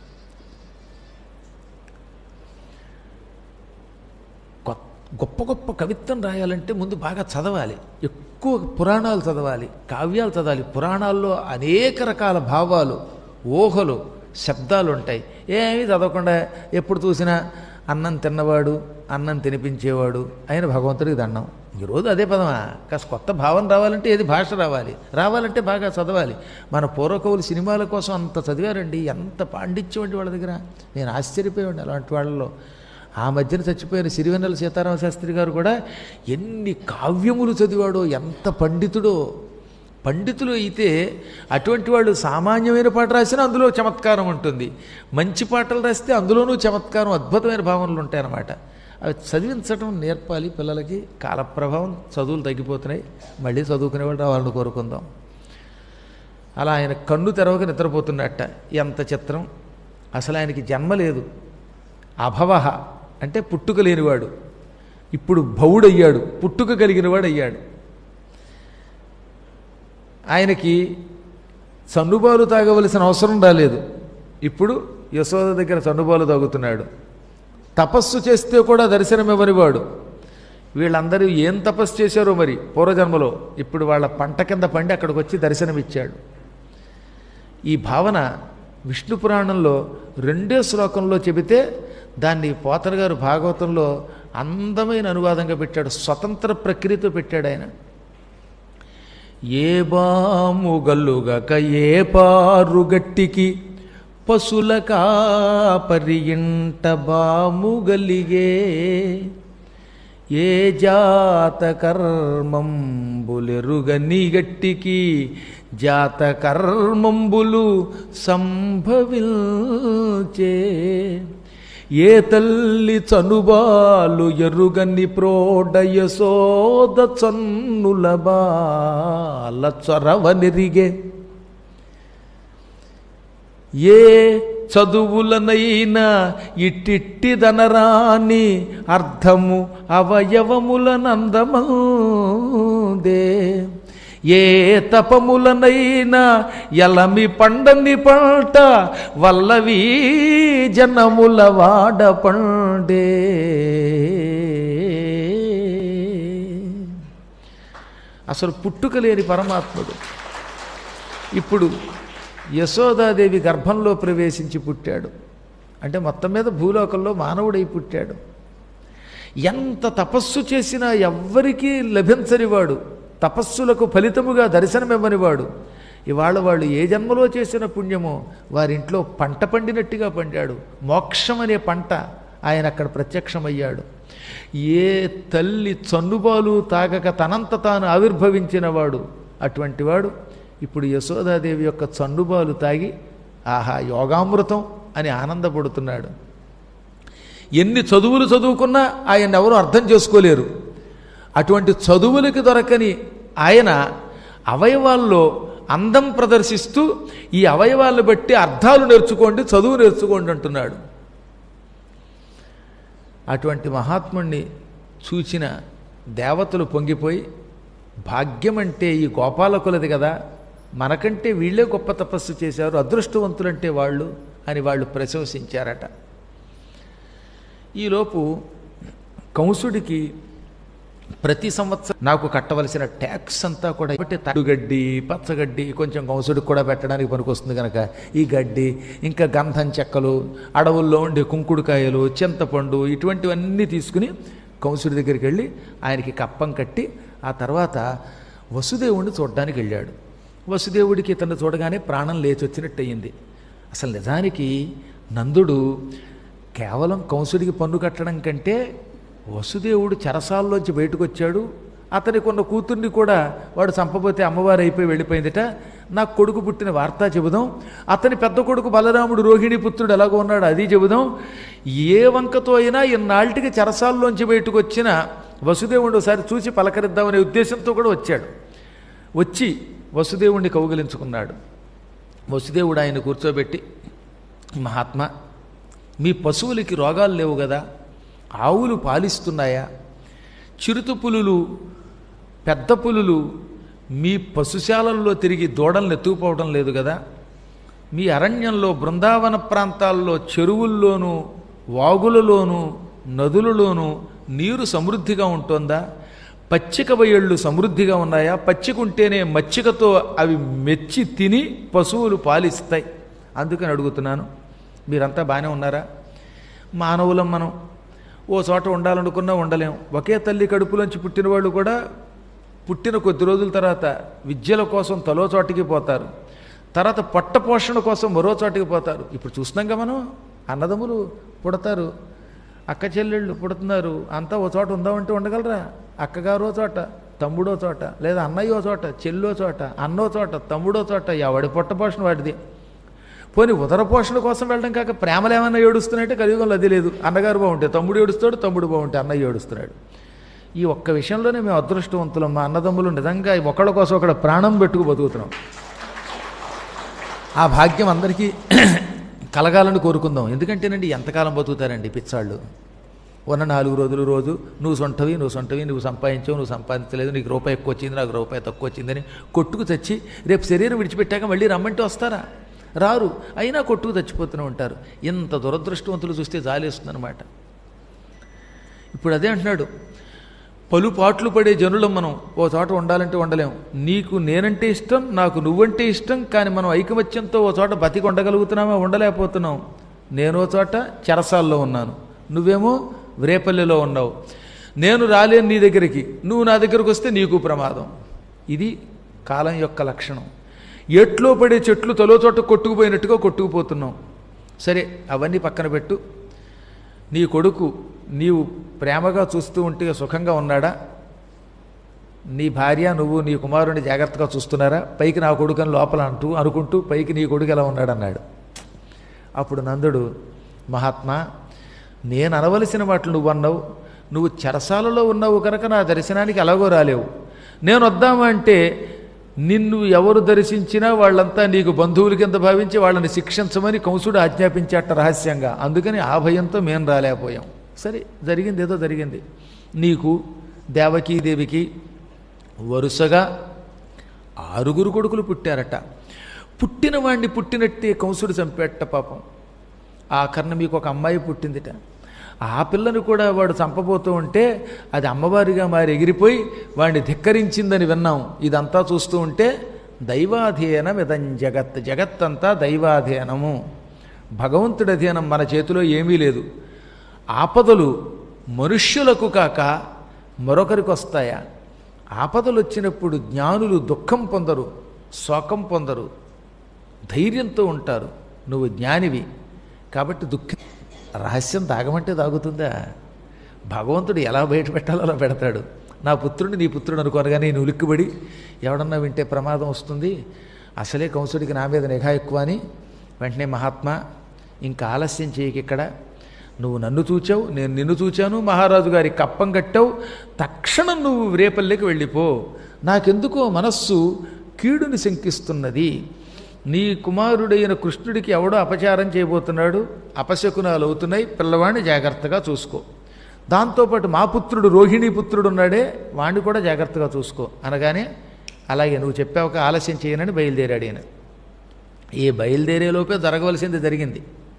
Speaker 2: గొప్ప గొప్ప కవిత్వం రాయాలంటే ముందు బాగా చదవాలి, ఎక్కువ పురాణాలు చదవాలి, కావ్యాలు చదవాలి. పురాణాల్లో అనేక రకాల భావాలు, ఊహలు, శబ్దాలు ఉంటాయి. ఏమీ చదవకుండా ఎప్పుడు చూసినా అన్నం తిన్నవాడు, అన్నం తినిపించేవాడు అయిన భగవంతుడికి దండం. ఈరోజు అదే పదమా? కాస్త కొత్త భావం రావాలంటే ఏది భాష రావాలంటే బాగా చదవాలి. మన పూర్వకవులు సినిమాల కోసం అంత చదివారండి. ఎంత పాండిత్యం అండి వాళ్ళ దగ్గర. నేను ఆశ్చర్యపోయాడు అలాంటి వాళ్ళలో. ఆ మధ్యన చచ్చిపోయిన సిరివెన్నెల సీతారామ శాస్త్రి గారు కూడా ఎన్ని కావ్యములు చదివాడో, ఎంత పండితుడో. పండితులు అయితే అటువంటి వాళ్ళు సామాన్యమైన పాట రాసినా అందులో చమత్కారం ఉంటుంది, మంచి పాటలు రాస్తే అందులోనూ చమత్కారం, అద్భుతమైన భావనలు ఉంటాయన్నమాట. అవి చదివించడం నేర్పాలి పిల్లలకి. కాలప్రభావం, చదువులు తగ్గిపోతున్నాయి, మళ్ళీ చదువుకునే వాళ్ళు రావాలని కోరుకుందాం. అలా ఆయన కన్ను తెరవక నిద్రపోతున్నట్ట. ఎంత చిత్రం. అసలు ఆయనకి జన్మ లేదు. అభవహ అంటే పుట్టుక లేనివాడు. ఇప్పుడు భవుడయ్యాడు, పుట్టుక కలిగినవాడు అయ్యాడు. ఆయనకి సన్నుబాలు తాగవలసిన అవసరం రాలేదు. ఇప్పుడు యశోద దగ్గర సన్నుబాలు తాగుతున్నాడు. తపస్సు చేస్తే కూడా దర్శనమివ్వనివాడు. వీళ్ళందరూ ఏం తపస్సు చేశారో మరి పూర్వజన్మలో. ఇప్పుడు వాళ్ళ పంట కింద పండి అక్కడికి వచ్చి దర్శనమిచ్చాడు. ఈ భావన విష్ణు పురాణంలో 2వ శ్లోకంలో చెబితే దాన్ని పోతన గారు భాగవతంలో అందమైన అనువాదంగా పెట్టాడు. స్వతంత్ర ప్రక్రియతో పెట్టాడు ఆయన. ఏ బాము గల్లుగక ఏ పారుగట్టికి పశుల కాపరి ఇంట బాము గలిగే ఏ జాత కర్మంబులెరుగని గట్టికి జాత కర్మంబులు సంభవించే ఏ తల్లి చనుబాలు ఎరుగని ప్రోడ యశోద చన్నుల బాల చొరవనెరిగే ఏ చదువులనైనా ఇట్టిట్టిదనరాని అర్థము అవయవములనందమందే ఏ తపములనైనా ఎలమి పండని పంట వల్లవీ జనముల వాడ పండే అసలు పుట్టుక లేని పరమాత్ముడు ఇప్పుడు యశోదాదేవి గర్భంలో ప్రవేశించి పుట్టాడు. అంటే మొత్తం మీద భూలోకంలో మానవుడై పుట్టాడు. ఎంత తపస్సు చేసినా ఎవ్వరికీ లభించనివాడు, తపస్సులకు ఫలితముగా దర్శనమివ్వనివాడు. ఇవాళ వాళ్ళు ఏ జన్మలో చేసిన పుణ్యమో వారింట్లో పంట పండినట్టుగా పండాడు. మోక్షం అనే పంట ఆయన అక్కడ ప్రత్యక్షమయ్యాడు. ఏ తల్లి చన్నుబాలు తాగక తనంత తాను ఆవిర్భవించినవాడు అటువంటి వాడు ఇప్పుడు యశోదాదేవి యొక్క చన్నుబాలు తాగి ఆహా యోగామృతం అని ఆనందపడుతున్నాడు. ఎన్ని చదువులు చదువుకున్నా ఆయన ఎవరూ అర్థం చేసుకోలేరు. అటువంటి చదువులకి దొరకని ఆయన అవయవాల్లో అందం ప్రదర్శిస్తూ ఈ అవయవాలను బట్టి అర్థాలు నేర్చుకోండి, చదువు నేర్చుకోండి అంటున్నాడు. అటువంటి మహాత్ముణ్ణి చూచిన దేవతలు పొంగిపోయి భాగ్యం అంటే ఈ గోపాలకులది కదా, మనకంటే వీళ్ళే గొప్ప తపస్సు చేశారు, అదృష్టవంతులంటే వాళ్ళు అని వాళ్ళు ప్రశంసించారట. ఈలోపు కంసుడికి ప్రతి సంవత్సరం నాకు కట్టవలసిన ట్యాక్స్ అంతా కూడా తడుగడ్డి పచ్చగడ్డి కొంచెం కంసుడికి కూడా పెట్టడానికి పనికొస్తుంది కనుక ఈ గడ్డి ఇంకా గంధం చెక్కలు అడవుల్లో ఉండే కుంకుడుకాయలు చింతపండు ఇటువంటివన్నీ తీసుకుని కంసుడి దగ్గరికి వెళ్ళి ఆయనకి కప్పం కట్టి ఆ తర్వాత వసుదేవుడిని చూడడానికి వెళ్ళాడు. వసుదేవుడికి ఇతన్ని చూడగానే ప్రాణం లేచి వచ్చినట్టు అయ్యింది. అసలు నిజానికి నందుడు కేవలం కంసుడికి పన్ను కట్టడం కంటే వసుదేవుడు చెరసాల్లోంచి బయటకు వచ్చాడు. అతనికి ఉన్న కూతుర్ని కూడా వాడు చంపబోతే అమ్మవారు అయిపోయి వెళ్ళిపోయిందిట. నాకు కొడుకు పుట్టిన వార్త చెబుదాం, అతని పెద్ద కొడుకు బలరాముడు రోహిణీ పుత్రుడు ఎలాగో ఉన్నాడు అది చెబుదాం. ఏ వంకతో అయినా ఇన్నాళ్ళకి చెరసాల్లోంచి బయటకు వచ్చిన వసుదేవుడు ఒకసారి చూసి పలకరిద్దామనే ఉద్దేశంతో కూడా వచ్చాడు. వచ్చి వసుదేవుణ్ణి కౌగిలించుకున్నాడు. వసుదేవుడు ఆయన కూర్చోబెట్టి, మహాత్మా మీ పశువులకి రోగాలు లేవు కదా, ఆవులు పాలిస్తున్నాయా, చిరుత పులులు పెద్ద పులులు మీ పశుశాలల్లో తిరిగి దూడలను ఎత్తుకుపోవడం లేదు కదా, మీ అరణ్యంలో బృందావన ప్రాంతాల్లో చెరువుల్లోనూ వాగులలోనూ నదులలోనూ నీరు సమృద్ధిగా ఉంటుందా, పచ్చిక బయళ్ళు సమృద్ధిగా ఉన్నాయా, పచ్చికుంటేనే మచ్చికతో అవి మెచ్చి తిని పశువులు పాలిస్తాయి అందుకని అడుగుతున్నాను. మీరంతా బాగానే ఉన్నారా? మానవులం మనం ఓ చోట ఉండాలనుకున్నా ఉండలేం. ఒకే తల్లి కడుపులోంచి పుట్టిన వాళ్ళు కూడా పుట్టిన కొద్ది రోజుల తర్వాత విద్యల కోసం తలో చోటికి పోతారు, తర్వాత పొట్ట పోషణ కోసం మరో చోటికి పోతారు. ఇప్పుడు చూస్తున్నాంగా మనం అన్నదమ్ములు పుడతారు, అక్క చెల్లెళ్ళు పుడుతున్నారు, అంతా ఓ చోట ఉందామంటే ఉండగలరా? అక్కగారో చోట, తమ్ముడో చోట, లేదా అన్నయ్యో చోట, చెల్లో చోట, అన్నో చోట, తమ్ముడో చోట, ఎవడి పొట్ట పోషణ వాడిది. పోనీ ఉదర పోషణ కోసం వెళ్ళడం కాక ప్రేమలు ఏమన్నా ఏడుస్తున్నాయంటే కలియుగంలో అది లేదు. అన్నగారు బాగుంటే తమ్ముడు ఏడుస్తాడు, తమ్ముడు బాగుంటే అన్నయ్య ఏడుస్తున్నాడు. ఈ ఒక్క విషయంలోనే మేము అదృష్టవంతులం. మా అన్నదమ్ములు నిజంగా ఒకళ్ళ కోసం ఒకళ్ళ ప్రాణం పెట్టుకు బతుకుతున్నాం. ఆ భాగ్యం అందరికీ కలగాలని కోరుకుందాం. ఎందుకంటేనండి ఎంతకాలం బతుకుతారండి పిచ్చాళ్ళు. ఉన్న 4 రోజులు రోజు నువ్వు సొంటవి నువ్వు సంపాదించావు, నువ్వు సంపాదించలేదు, నీకు రూపాయి ఎక్కువ వచ్చింది, నాకు రూపాయి తక్కువ వచ్చిందని కొట్టుకు చచ్చి రేపు శరీరం విడిచిపెట్టాక మళ్ళీ రమ్మంటే వస్తారా? రారు. అయినా కొట్టుకు చచ్చిపోతూనే ఉంటారు. ఇంత దురదృష్టవంతులు చూస్తే జాలేస్తుందన్నమాట. ఇప్పుడు అదే అంటున్నాడు, పలుపాట్లు పడే జనులం మనం. ఓ చోట ఉండాలంటే ఉండలేం. నీకు నేనంటే ఇష్టం, నాకు నువ్వంటే ఇష్టం, కానీ మనం ఐకమత్యంతో ఓ చోట బతికి ఉండగలుగుతున్నామా? ఉండలేకపోతున్నాం. నేనో చోట చెరసాల్లో ఉన్నాను, నువ్వేమో రేపల్లెలో ఉన్నావు. నేను రాలేను నీ దగ్గరికి, నువ్వు నా దగ్గరకు వస్తే నీకు ప్రమాదం. ఇది కాలం యొక్క లక్షణం. ఎట్లో పడే చెట్లు తలో చోట కొట్టుకుపోయినట్టుగా కొట్టుకుపోతున్నాం. సరే అవన్నీ పక్కన పెట్టు. నీ కొడుకు నీవు ప్రేమగా చూస్తూ ఉంటే సుఖంగా ఉన్నాడా? నీ భార్య నువ్వు నీ కుమారుని జాగ్రత్తగా చూస్తున్నారా? పైకి నా కొడుకుని లోపల అనుకుంటూ పైకి నీ కొడుకు ఎలా ఉన్నాడన్నాడు. అప్పుడు నందుడు, మహాత్మా నేను అనవలసిన మాటలు నువ్వు అన్నావు. నువ్వు చెరసాలలో ఉన్నావు కనుక నా దర్శనానికి ఎలాగో రాలేవు. నేను వద్దామంటే నిన్ను ఎవరు దర్శించినా వాళ్ళంతా నీకు బంధువుల కింద భావించి వాళ్ళని శిక్షించమని కంసుడు ఆజ్ఞాపించాట రహస్యంగా. అందుకని ఆ భయంతో మేము రాలేకపోయాం. సరే, జరిగింది ఏదో జరిగింది. నీకు దేవకీదేవికి వరుసగా 6 కొడుకులు పుట్టారట. పుట్టిన వాడిని పుట్టినట్టే కంసుడు చంపేట పాపం. ఆఖరణ మీకు ఒక అమ్మాయి పుట్టిందిట. ఆ పిల్లను కూడా వాడు చంపబోతూ ఉంటే అది అమ్మవారిగా మారి ఎగిరిపోయి వాడిని ధిక్కరించిందని విన్నాం. ఇదంతా చూస్తూ ఉంటే దైవాధీనం ఇదం జగత్, జగత్తంతా దైవాధీనము, భగవంతుడి అధీనం, మన చేతిలో ఏమీ లేదు. ఆపదలు మనుష్యులకు కాక మరొకరికి వస్తాయా? ఆపదలు వచ్చినప్పుడు జ్ఞానులు దుఃఖం పొందరు, శోకం పొందరు, ధైర్యంతో ఉంటారు. నువ్వు జ్ఞానివి కాబట్టి రహస్యం తాగమంటే తాగుతుందా? భగవంతుడు ఎలా బయట పెట్టాలో అలా పెడతాడు. నా పుత్రుడిని నీ పుత్రుడు అనుకోనగానే నేను ఉలిక్కిబడి ఎవడన్నా వింటే ప్రమాదం వస్తుంది, అసలే కంసుడికి నా మీద నిఘా ఎక్కువ అని వెంటనే మహాత్మా ఇంకా ఆలస్యం చేయకి, ఇక్కడ నువ్వు నన్ను చూచావు, నేను నిన్ను చూచాను, మహారాజు గారి కప్పం కట్టావు, తక్షణం నువ్వు రేపల్లికి వెళ్ళిపో. నాకెందుకో మనస్సు కీడుని శంకిస్తున్నది. నీ కుమారుడైన కృష్ణుడికి ఎవడో అపచారం చేయబోతున్నాడు, అపశకునాలు అవుతున్నాయి, పిల్లవాడిని జాగ్రత్తగా చూసుకో. దాంతోపాటు మా పుత్రుడు రోహిణీ పుత్రుడు ఉన్నాడే, వాడిని కూడా జాగ్రత్తగా చూసుకో అనగానే అలాగే నువ్వు చెప్పావుక ఆలస్యం చేయనని బయలుదేరాడు ఈయన. ఈ బయలుదేరేలోపే జరగవలసింది జరిగింది.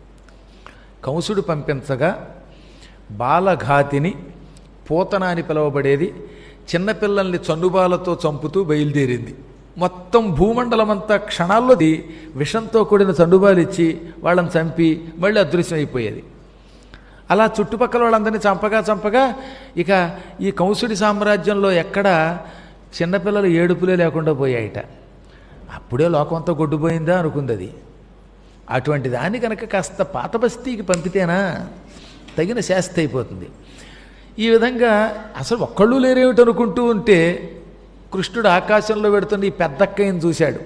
Speaker 2: కంసుడు పంపించగా బాలఘాతిని, పూతన అని పిలువబడేది, చిన్నపిల్లల్ని చన్నుబాలతో చంపుతూ బయలుదేరింది. మొత్తం భూమండలమంతా క్షణాల్లో విషంతో కూడిన చండుబాలిచ్చి వాళ్ళని చంపి మళ్ళీ అదృశ్యం అయిపోయేది. అలా చుట్టుపక్కల వాళ్ళందరినీ చంపగా ఇక ఈ కంసుడి సామ్రాజ్యంలో ఎక్కడ చిన్నపిల్లలు ఏడుపులే లేకుండా పోయాయిట. అప్పుడే లోకం అంతా గొడ్డుపోయిందా అనుకుంది అది. అటువంటి దాన్ని కనుక కాస్త పాత బస్తీకి పంపితేనా తగిన శాస్తి అయిపోతుంది. ఈ విధంగా అసలు ఒక్కళ్ళు లేరేమిటనుకుంటూ ఉంటే కృష్ణుడు ఆకాశంలో పెడుతున్న ఈ పెద్దక్కయ్యను చూశాడు.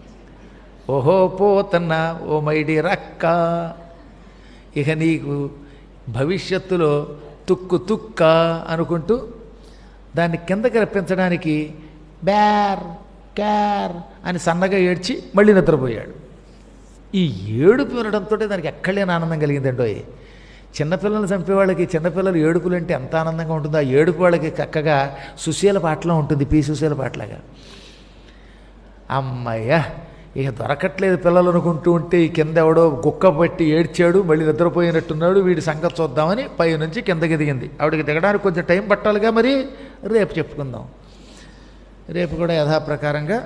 Speaker 2: ఓహో పోతన్న, ఓ మైడి రక్క, ఇక నీకు భవిష్యత్తులో తుక్క అనుకుంటూ దాన్ని కిందకి రప్పించడానికి బ్యార్ క్యార్ అని సన్నగా ఏడ్చి మళ్ళీ నిద్రపోయాడు. ఈ ఏడుపు వినడంతో దానికి ఎక్కడలేని ఆనందం కలిగిందండో. చిన్నపిల్లల్ని చంపేవాళ్ళకి చిన్నపిల్లలు ఏడుపులు అంటే ఎంత ఆనందంగా ఉంటుందో, ఆ ఏడుపు వాళ్ళకి చక్కగా సుశీల పాటలో ఉంటుంది, పి సుశీల పాటలాగా. అమ్మయ్య ఇక దొరకట్లేదు పిల్లలు అనుకుంటూ ఉంటే ఈ కింద ఎవడో గుక్క పట్టి ఏడ్చాడు, మళ్ళీ నిద్రపోయినట్టున్నాడు, వీడి సంగతి చూద్దామని పై నుంచి కిందకి దిగింది. ఆవిడకి దిగడానికి కొంచెం టైం పట్టాలిగా, మరి రేపు చెప్పుకుందాం. రేపు కూడా యథాప్రకారంగా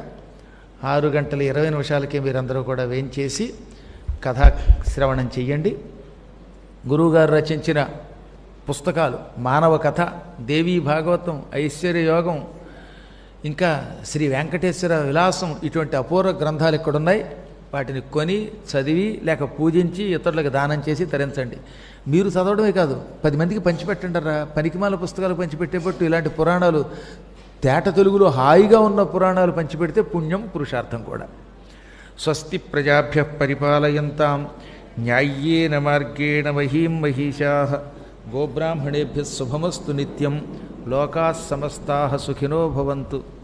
Speaker 2: 6:20 మీరందరూ కూడా వేయించేసి కథా శ్రవణం చెయ్యండి. గురువుగారు రచించిన పుస్తకాలు మానవ కథ, దేవీ భాగవతం, ఐశ్వర్య యోగం, ఇంకా శ్రీ వెంకటేశ్వర విలాసం, ఇటువంటి అపూర్వ గ్రంథాలు ఇక్కడున్నాయి. వాటిని కొని చదివి లేక పూజించి ఇతరులకు దానం చేసి తరించండి. మీరు చదవడమే కాదు 10 మందికి పంచిపెట్టండిరా. పనికిమాల పుస్తకాలు పంచిపెట్టేపట్టు ఇలాంటి పురాణాలు తేట తెలుగులో హాయిగా ఉన్న పురాణాలు పంచిపెడితే పుణ్యం పురుషార్థం కూడా. స్వస్తి ప్రజాభ్య పరిపాలయంతాం న్యాయ్యేన మార్గేణ మహీం మహిషాః గోబ్రాహ్మణేభ్యः శుభమస్తు నిత్యం. లోకాः సమస్తాः సుఖినో భవంతు.